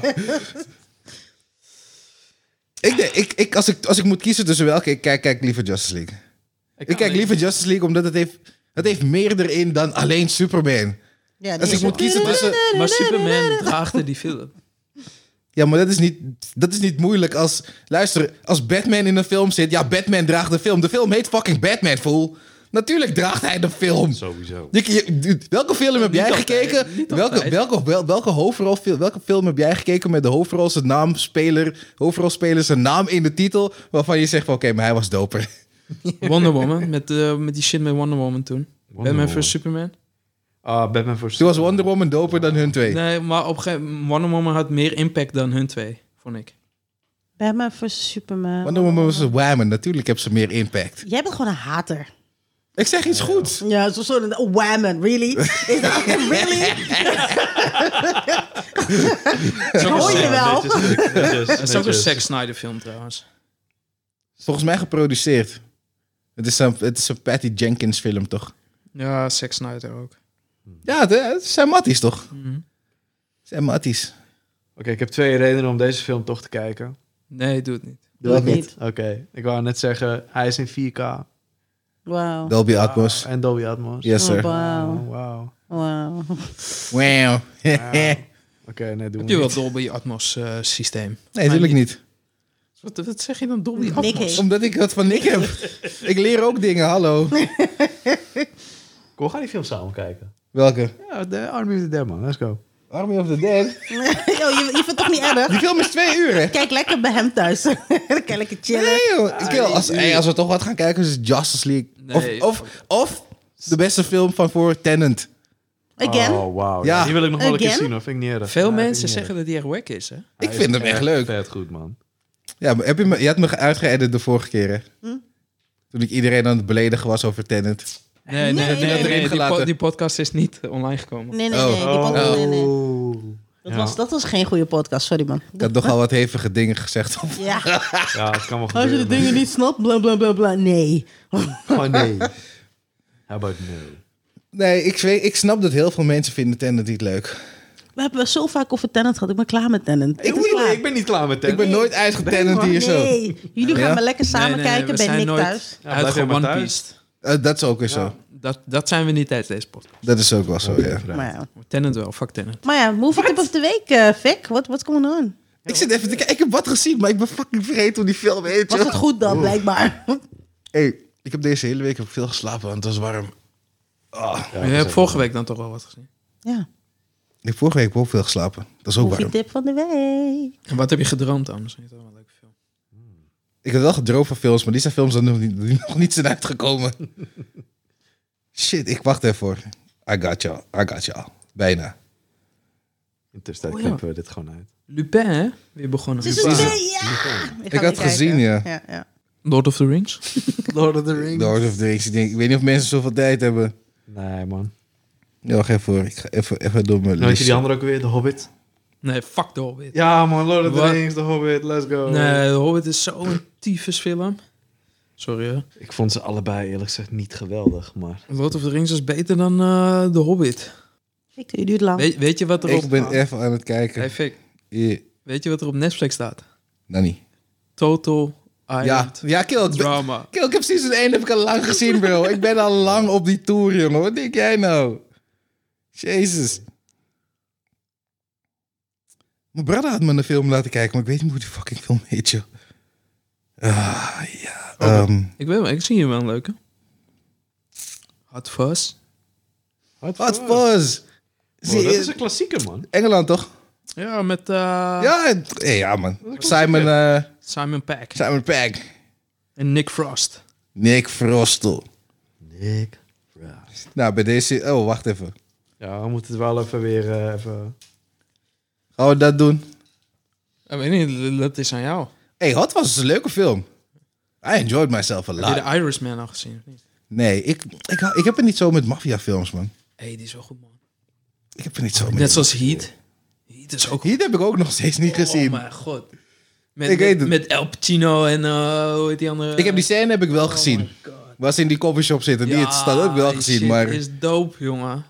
ik, denk- ik, ik, als, ik, als ik moet kiezen tussen welke, ik kijk, kijk liever Justice League. Ik kijk liever Justice League omdat het heeft, het heeft meer erin dan alleen Superman. Ja, Als ik moet kiezen tussen... Maar Superman draagde die film. Ja, maar dat is, niet, dat is niet moeilijk als... Luister, als Batman in een film zit... Ja, Batman draagt de film. De film heet fucking Batman, fool. Natuurlijk draagt hij de film. Sowieso. Je- je- dude, welke film heb jij altijd, gekeken? niet Welke, altijd. welke, wel, welke, hoofdrol, welke film heb jij gekeken met de hoofdrol, zijn naam, speler, hoofdrolspeler, zijn naam in de titel, waarvan je zegt van oké, maar hij was doper. Wonder Woman, met, eh, met die shit met Wonder Woman toen. Batman Woman. versus Superman. Ah, Batman voor Toen was Wonder Woman doper dan hun twee. Nee, maar op een gegeven moment, Wonder Woman had meer impact dan hun twee, vond ik. Batman versus Superman. Wonder Woman was een whammen. Natuurlijk heeft ze meer impact. Jij bent gewoon een hater. Ik zeg iets goeds. Ja, zo'n soort oh, whammen, really? Is dat really? Hoor je wel? Het is ook een Zack Snyder film trouwens. Volgens mij geproduceerd. Het is een, het is een Patty Jenkins film, toch? Ja, Zack Snyder ook. Ja, het, het zijn matties, toch? Mhm. Het zijn matties. Oké, ik heb twee redenen om deze film toch te kijken. Nee, doe het niet. Doe het niet. Oké, ik wou net zeggen, hij is in vier K. Wauw. Dolby Atmos. En Dolby Atmos. Yes, sir. Oh, wauw. Oh, wauw. Wauw. Wow. Wauw. Oké, nee, doen Heb we je wel niet. Dolby Atmos eh, systeem? Nee, natuurlijk niet. Wat, wat zeg je dan Dolby Nick Atmos? heeft- Omdat ik dat van Nick heb. Ik leer ook dingen, hallo. Kom, ga die film samen kijken. Welke? Ja, de Army of the Dead, man. Let's go. Army of the Dead. Yo, je, je vindt het toch niet erg? Die film is twee uur, hè? Kijk lekker bij hem thuis. Dan kan je lekker chillen. Nee, joh. Ik wil, als, hey, als we toch wat gaan kijken, is het Justice League. Nee. Of, of, of de beste film van voor Tenet. Again? Oh, wauw. Ja. Ja. Die wil ik nog wel een keer Again? zien, hoor. Vind ik niet erg. Veel Ja, vind mensen ik niet zeggen dat die echt wack is, hè? erg. Ik Hij vind is hem echt leuk. Vet goed, man. Ja, maar heb je, me, je had me uitgeëdit de vorige keer, hè? Hm? Toen ik iedereen aan het beledigen was over Tenet. Nee, nee, Nee, nee, nee, nee, erin die, gelaten. po- die podcast is niet eh, online gekomen. Nee, nee, Oh. nee. Die podcast, nee, nee. Oh. Dat, Ja. was, dat was geen goede podcast, sorry man. Ik had nogal wat hevige dingen gezegd. over- Ja, Ja, het kan wel als je gebeuren. de dingen niet snapt, bla bla bla bla. Nee. Oh, nee. How about no? Nee, ik, weet, ik snap dat heel veel mensen vinden Tenet niet leuk. We hebben het zo vaak over Tenet gehad. Ik ben klaar met Tenet. Ik, ben bedoel, klaar. ik ben niet klaar met Ik Tenet. ben nooit uitgetenend hier zo. Nee, jullie gaan Ja? maar lekker samen Nee, nee, nee, kijken we bij zijn Nick nooit thuis. Ja, blijf uit jij maar One thuis. Piece. Eh, dat is ook weer zo. Ja. Dat, dat zijn we niet tijdens deze podcast. Dat is ook wel zo, ja. Maar ja, Tenet wel, fuck Tenet. maar ja movie tip of the week, uh, Vic. What, what's going on? Ik zit even te kijken. Ik heb wat gezien, maar ik ben fucking vergeten hoe die film heet. Was joh. het goed dan, blijkbaar? Hey, ik heb deze hele week heb ik veel geslapen, want het was warm. Ah. je hebt vorige week dan toch wel wat gezien. Ja, Ik heb vorige week ook veel geslapen. Dat is ook movie warm. tip van de week. En wat heb je gedroomd dan? Misschien is dat wel een leuke film. Ik heb wel gedroomd van films, maar die zijn films die nog niet, die nog niet zijn uitgekomen. Shit, ik wacht even voor. I got you, I got you. Bijna. Intussen Oh, ja. knippen we dit gewoon uit. Lupin, hè? Weer begonnen. Seizoen Lupin. twee, ja! Ik ga had die gezien, kijken. ja. ja, ja. Lord of the Rings. Lord of the Rings. Lord of the Rings. Ik, denk, ik weet niet of mensen zoveel tijd hebben. Nee, man. Ja, wacht even voor. Ik ga even, even door mijn Nou, weet je lijstje. die andere ook weer? The Hobbit? Nee, fuck The Hobbit. Ja man, Lord of the Wat? Rings, The Hobbit, let's go. Nee, The Hobbit is zo'n tyfusfilm. Sorry hoor. Ik vond ze allebei eerlijk gezegd niet geweldig, maar... Lord of the Rings is beter dan uh, The Hobbit. Victor, je duurt lang. Weet, weet je wat er op... Ik ben even aan het kijken. Hey, Vic, Yeah. weet je wat er op Netflix staat? Nou niet. Total Island Ja, ja kill, ik, ben- Drama. kill, ik heb season één heb ik al lang gezien, bro. Ik ben al lang op die tour, jongen. Wat denk jij nou? Jezus. Mijn brother had me een film laten kijken, maar ik weet niet hoe die fucking film heet, joh. Ah, ja. ehm, Ik, weet wel, ik zie hier wel een leuke. Hot Fuzz. Hot Hot Fuzz. Fuzz. Oh, Zie dat je- is een klassieker, man. Engeland, toch? Ja, met uh, Ja, het- hey, ja, man. Simon, eh, Simon Pegg Simon Pegg. en Nick Frost. Nick Frostel. Nick Frost. Nou, bij deze... Oh, wacht even. Ja, we moeten het wel even weer uh, even... Gaan we dat doen? Ik weet niet, dat is aan jou. Hey, Hot Fuzz is een leuke film. I enjoyed myself a Heb je lot. de Irishman al gezien of niet? Nee, ik, ik, hou- ik heb het niet zo met maffiafilms, man. Hé, hey, die is wel goed, man. Ik heb het niet zo met... Net zoals Heat. Heat is ook goed. Hier heb ik ook nog steeds niet gezien. Oh mijn god. Met, Ik weet met, het. met El Pacino en uh, hoe heet die andere? Ik heb die scène heb ik wel Oh gezien. my God. Waar ze in die coffeeshop zitten. Die Ja, het staat ook wel die gezien, shit maar... is dope, jongen.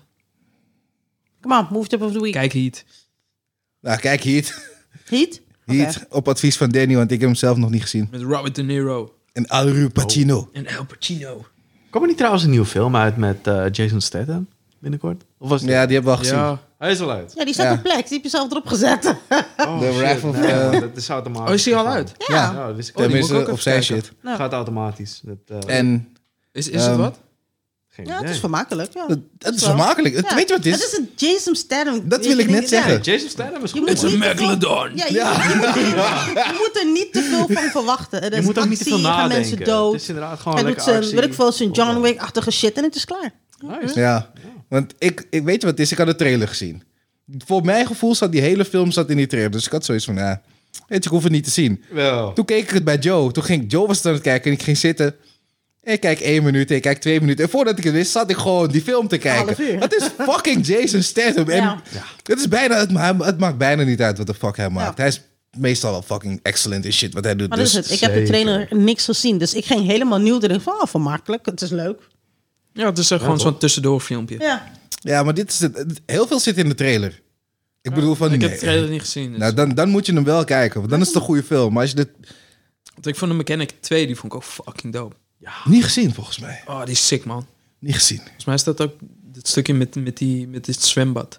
Come on, move tip of the week. Kijk Heat. Nou, kijk, Heat. Heat? Heat, Oké. op advies van Danny, want ik heb hem zelf nog niet gezien. Met Robert De Niro. En Al Pacino. En El Pacino. Kwam er niet trouwens een nieuwe film uit met uh, Jason Statham binnenkort? Of was het... Ja, die hebben we al gezien. Ja. Hij is al uit. Ja, die staat Ja. op plek. Die heb je zelf erop gezet. Oh, The shit. Wrath of, Nee, uh, man, dat is automatisch. Oh, is die al gegaan. uit? Ja. Ja, dat wist ik Oh, die niet. moet ik Tenminste, ook op zijn even shit. Ja. Het gaat automatisch. Dat, uh, En Is, is Ehm, het wat? geen Ja, het idee. is vermakelijk. Ja. het, het is wel. vermakelijk. Het, Ja. Weet je wat het is? Het is een Jason Statham. Dat wil ik net zeggen. Ja. Jason Statham is Je goed. moet man. niet te veel- Megalodon. Ja, je, je, moet, je moet er niet te veel van verwachten. Er Je is moet ook niet te actie, veel er gaan nadenken. mensen dood. Het is inderdaad gewoon Hij doet lekker zijn, actie. weet ik veel, zijn John Wick-achtige shit en het is klaar. Nice. Ja, want ik, ik weet je wat het is? Ik had de trailer gezien. Voor mijn gevoel zat die hele film zat in die trailer. Dus ik had zoiets van, ja, weet je, ik hoef het niet te zien. Wel. Toen keek ik het bij Joe. Toen ging Joe was het aan het kijken en ik ging zitten. En ik kijk één minuut en ik kijk twee minuten. En voordat ik het wist, zat ik gewoon die film te Half kijken. uur. Het is fucking Jason Statham. En Ja. het, is bijna, het, ma- het maakt bijna niet uit wat de fuck hij maakt. Ja. hij is meestal wel fucking excellent in shit wat hij doet. Maar dat Dus is het. Ik heb de zeker. trailer niks gezien. Dus ik ging helemaal nieuw erin van, oh, vermakelijk. Het is leuk. Ja, het is uh, gewoon toch? zo'n tussendoor filmpje. Ja. ja, maar dit is het. Het- Heel veel zit in de trailer. Ik bedoel van, Ik nee. heb de trailer niet gezien. Dus. Nou, dan, dan moet je hem wel kijken. Want dan is het een goede film. Maar als je dit Want ik vond de Mechanic twee, die vond ik ook fucking dope. niet gezien, volgens mij. Oh, die is sick, man. Niet gezien. Volgens mij is dat ook het stukje met, met, die, met dit zwembad.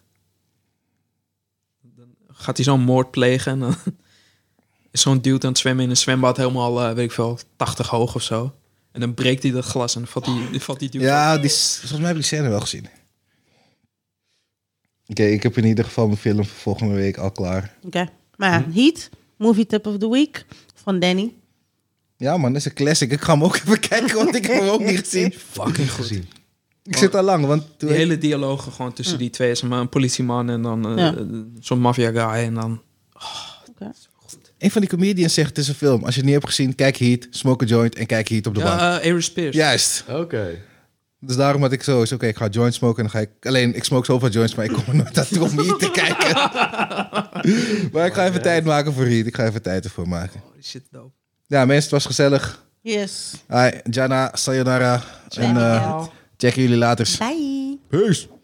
Dan gaat hij zo'n moord plegen en dan is zo'n dude aan het zwemmen in een zwembad helemaal, uh, weet ik veel, tachtig hoog of zo. En dan breekt hij dat glas en dan valt die, valt die dude Ja, op. die, is- volgens mij heb ik die scène wel gezien. Oké, ik heb in ieder geval mijn film voor volgende week al klaar. Oké. Maar ja, Heat, movie tip of the week van Danny. Ja man, dat is een classic. Ik ga hem ook even kijken, want ik heb hem ook niet gezien. Fucking goed. Ik zit al lang, want toen Die hele dialogen gewoon tussen die twee. Zeg maar, een politieman en dan uh, Ja. uh, zo'n maffia guy en dan... Oké. een van die comedians zegt het is een film. Als je het niet hebt gezien, kijk Heat, smoke a joint en kijk Heat op de bank. Ja, uh, Aaron Spears. Juist. Oké. Dus daarom had ik zo, is oké, ik ga joint smoken en dan ga ik... Alleen, ik smoke zoveel joints, maar ik kom er nooit naartoe om Heat te kijken. Maar ik ga even tijd maken voor Heat. Ik ga even tijd ervoor maken. Oh, die shit dope. Ja, mensen, het was gezellig. Yes. Hi, Jana, sayonara. En uh, checken jullie later. Bye. Peace.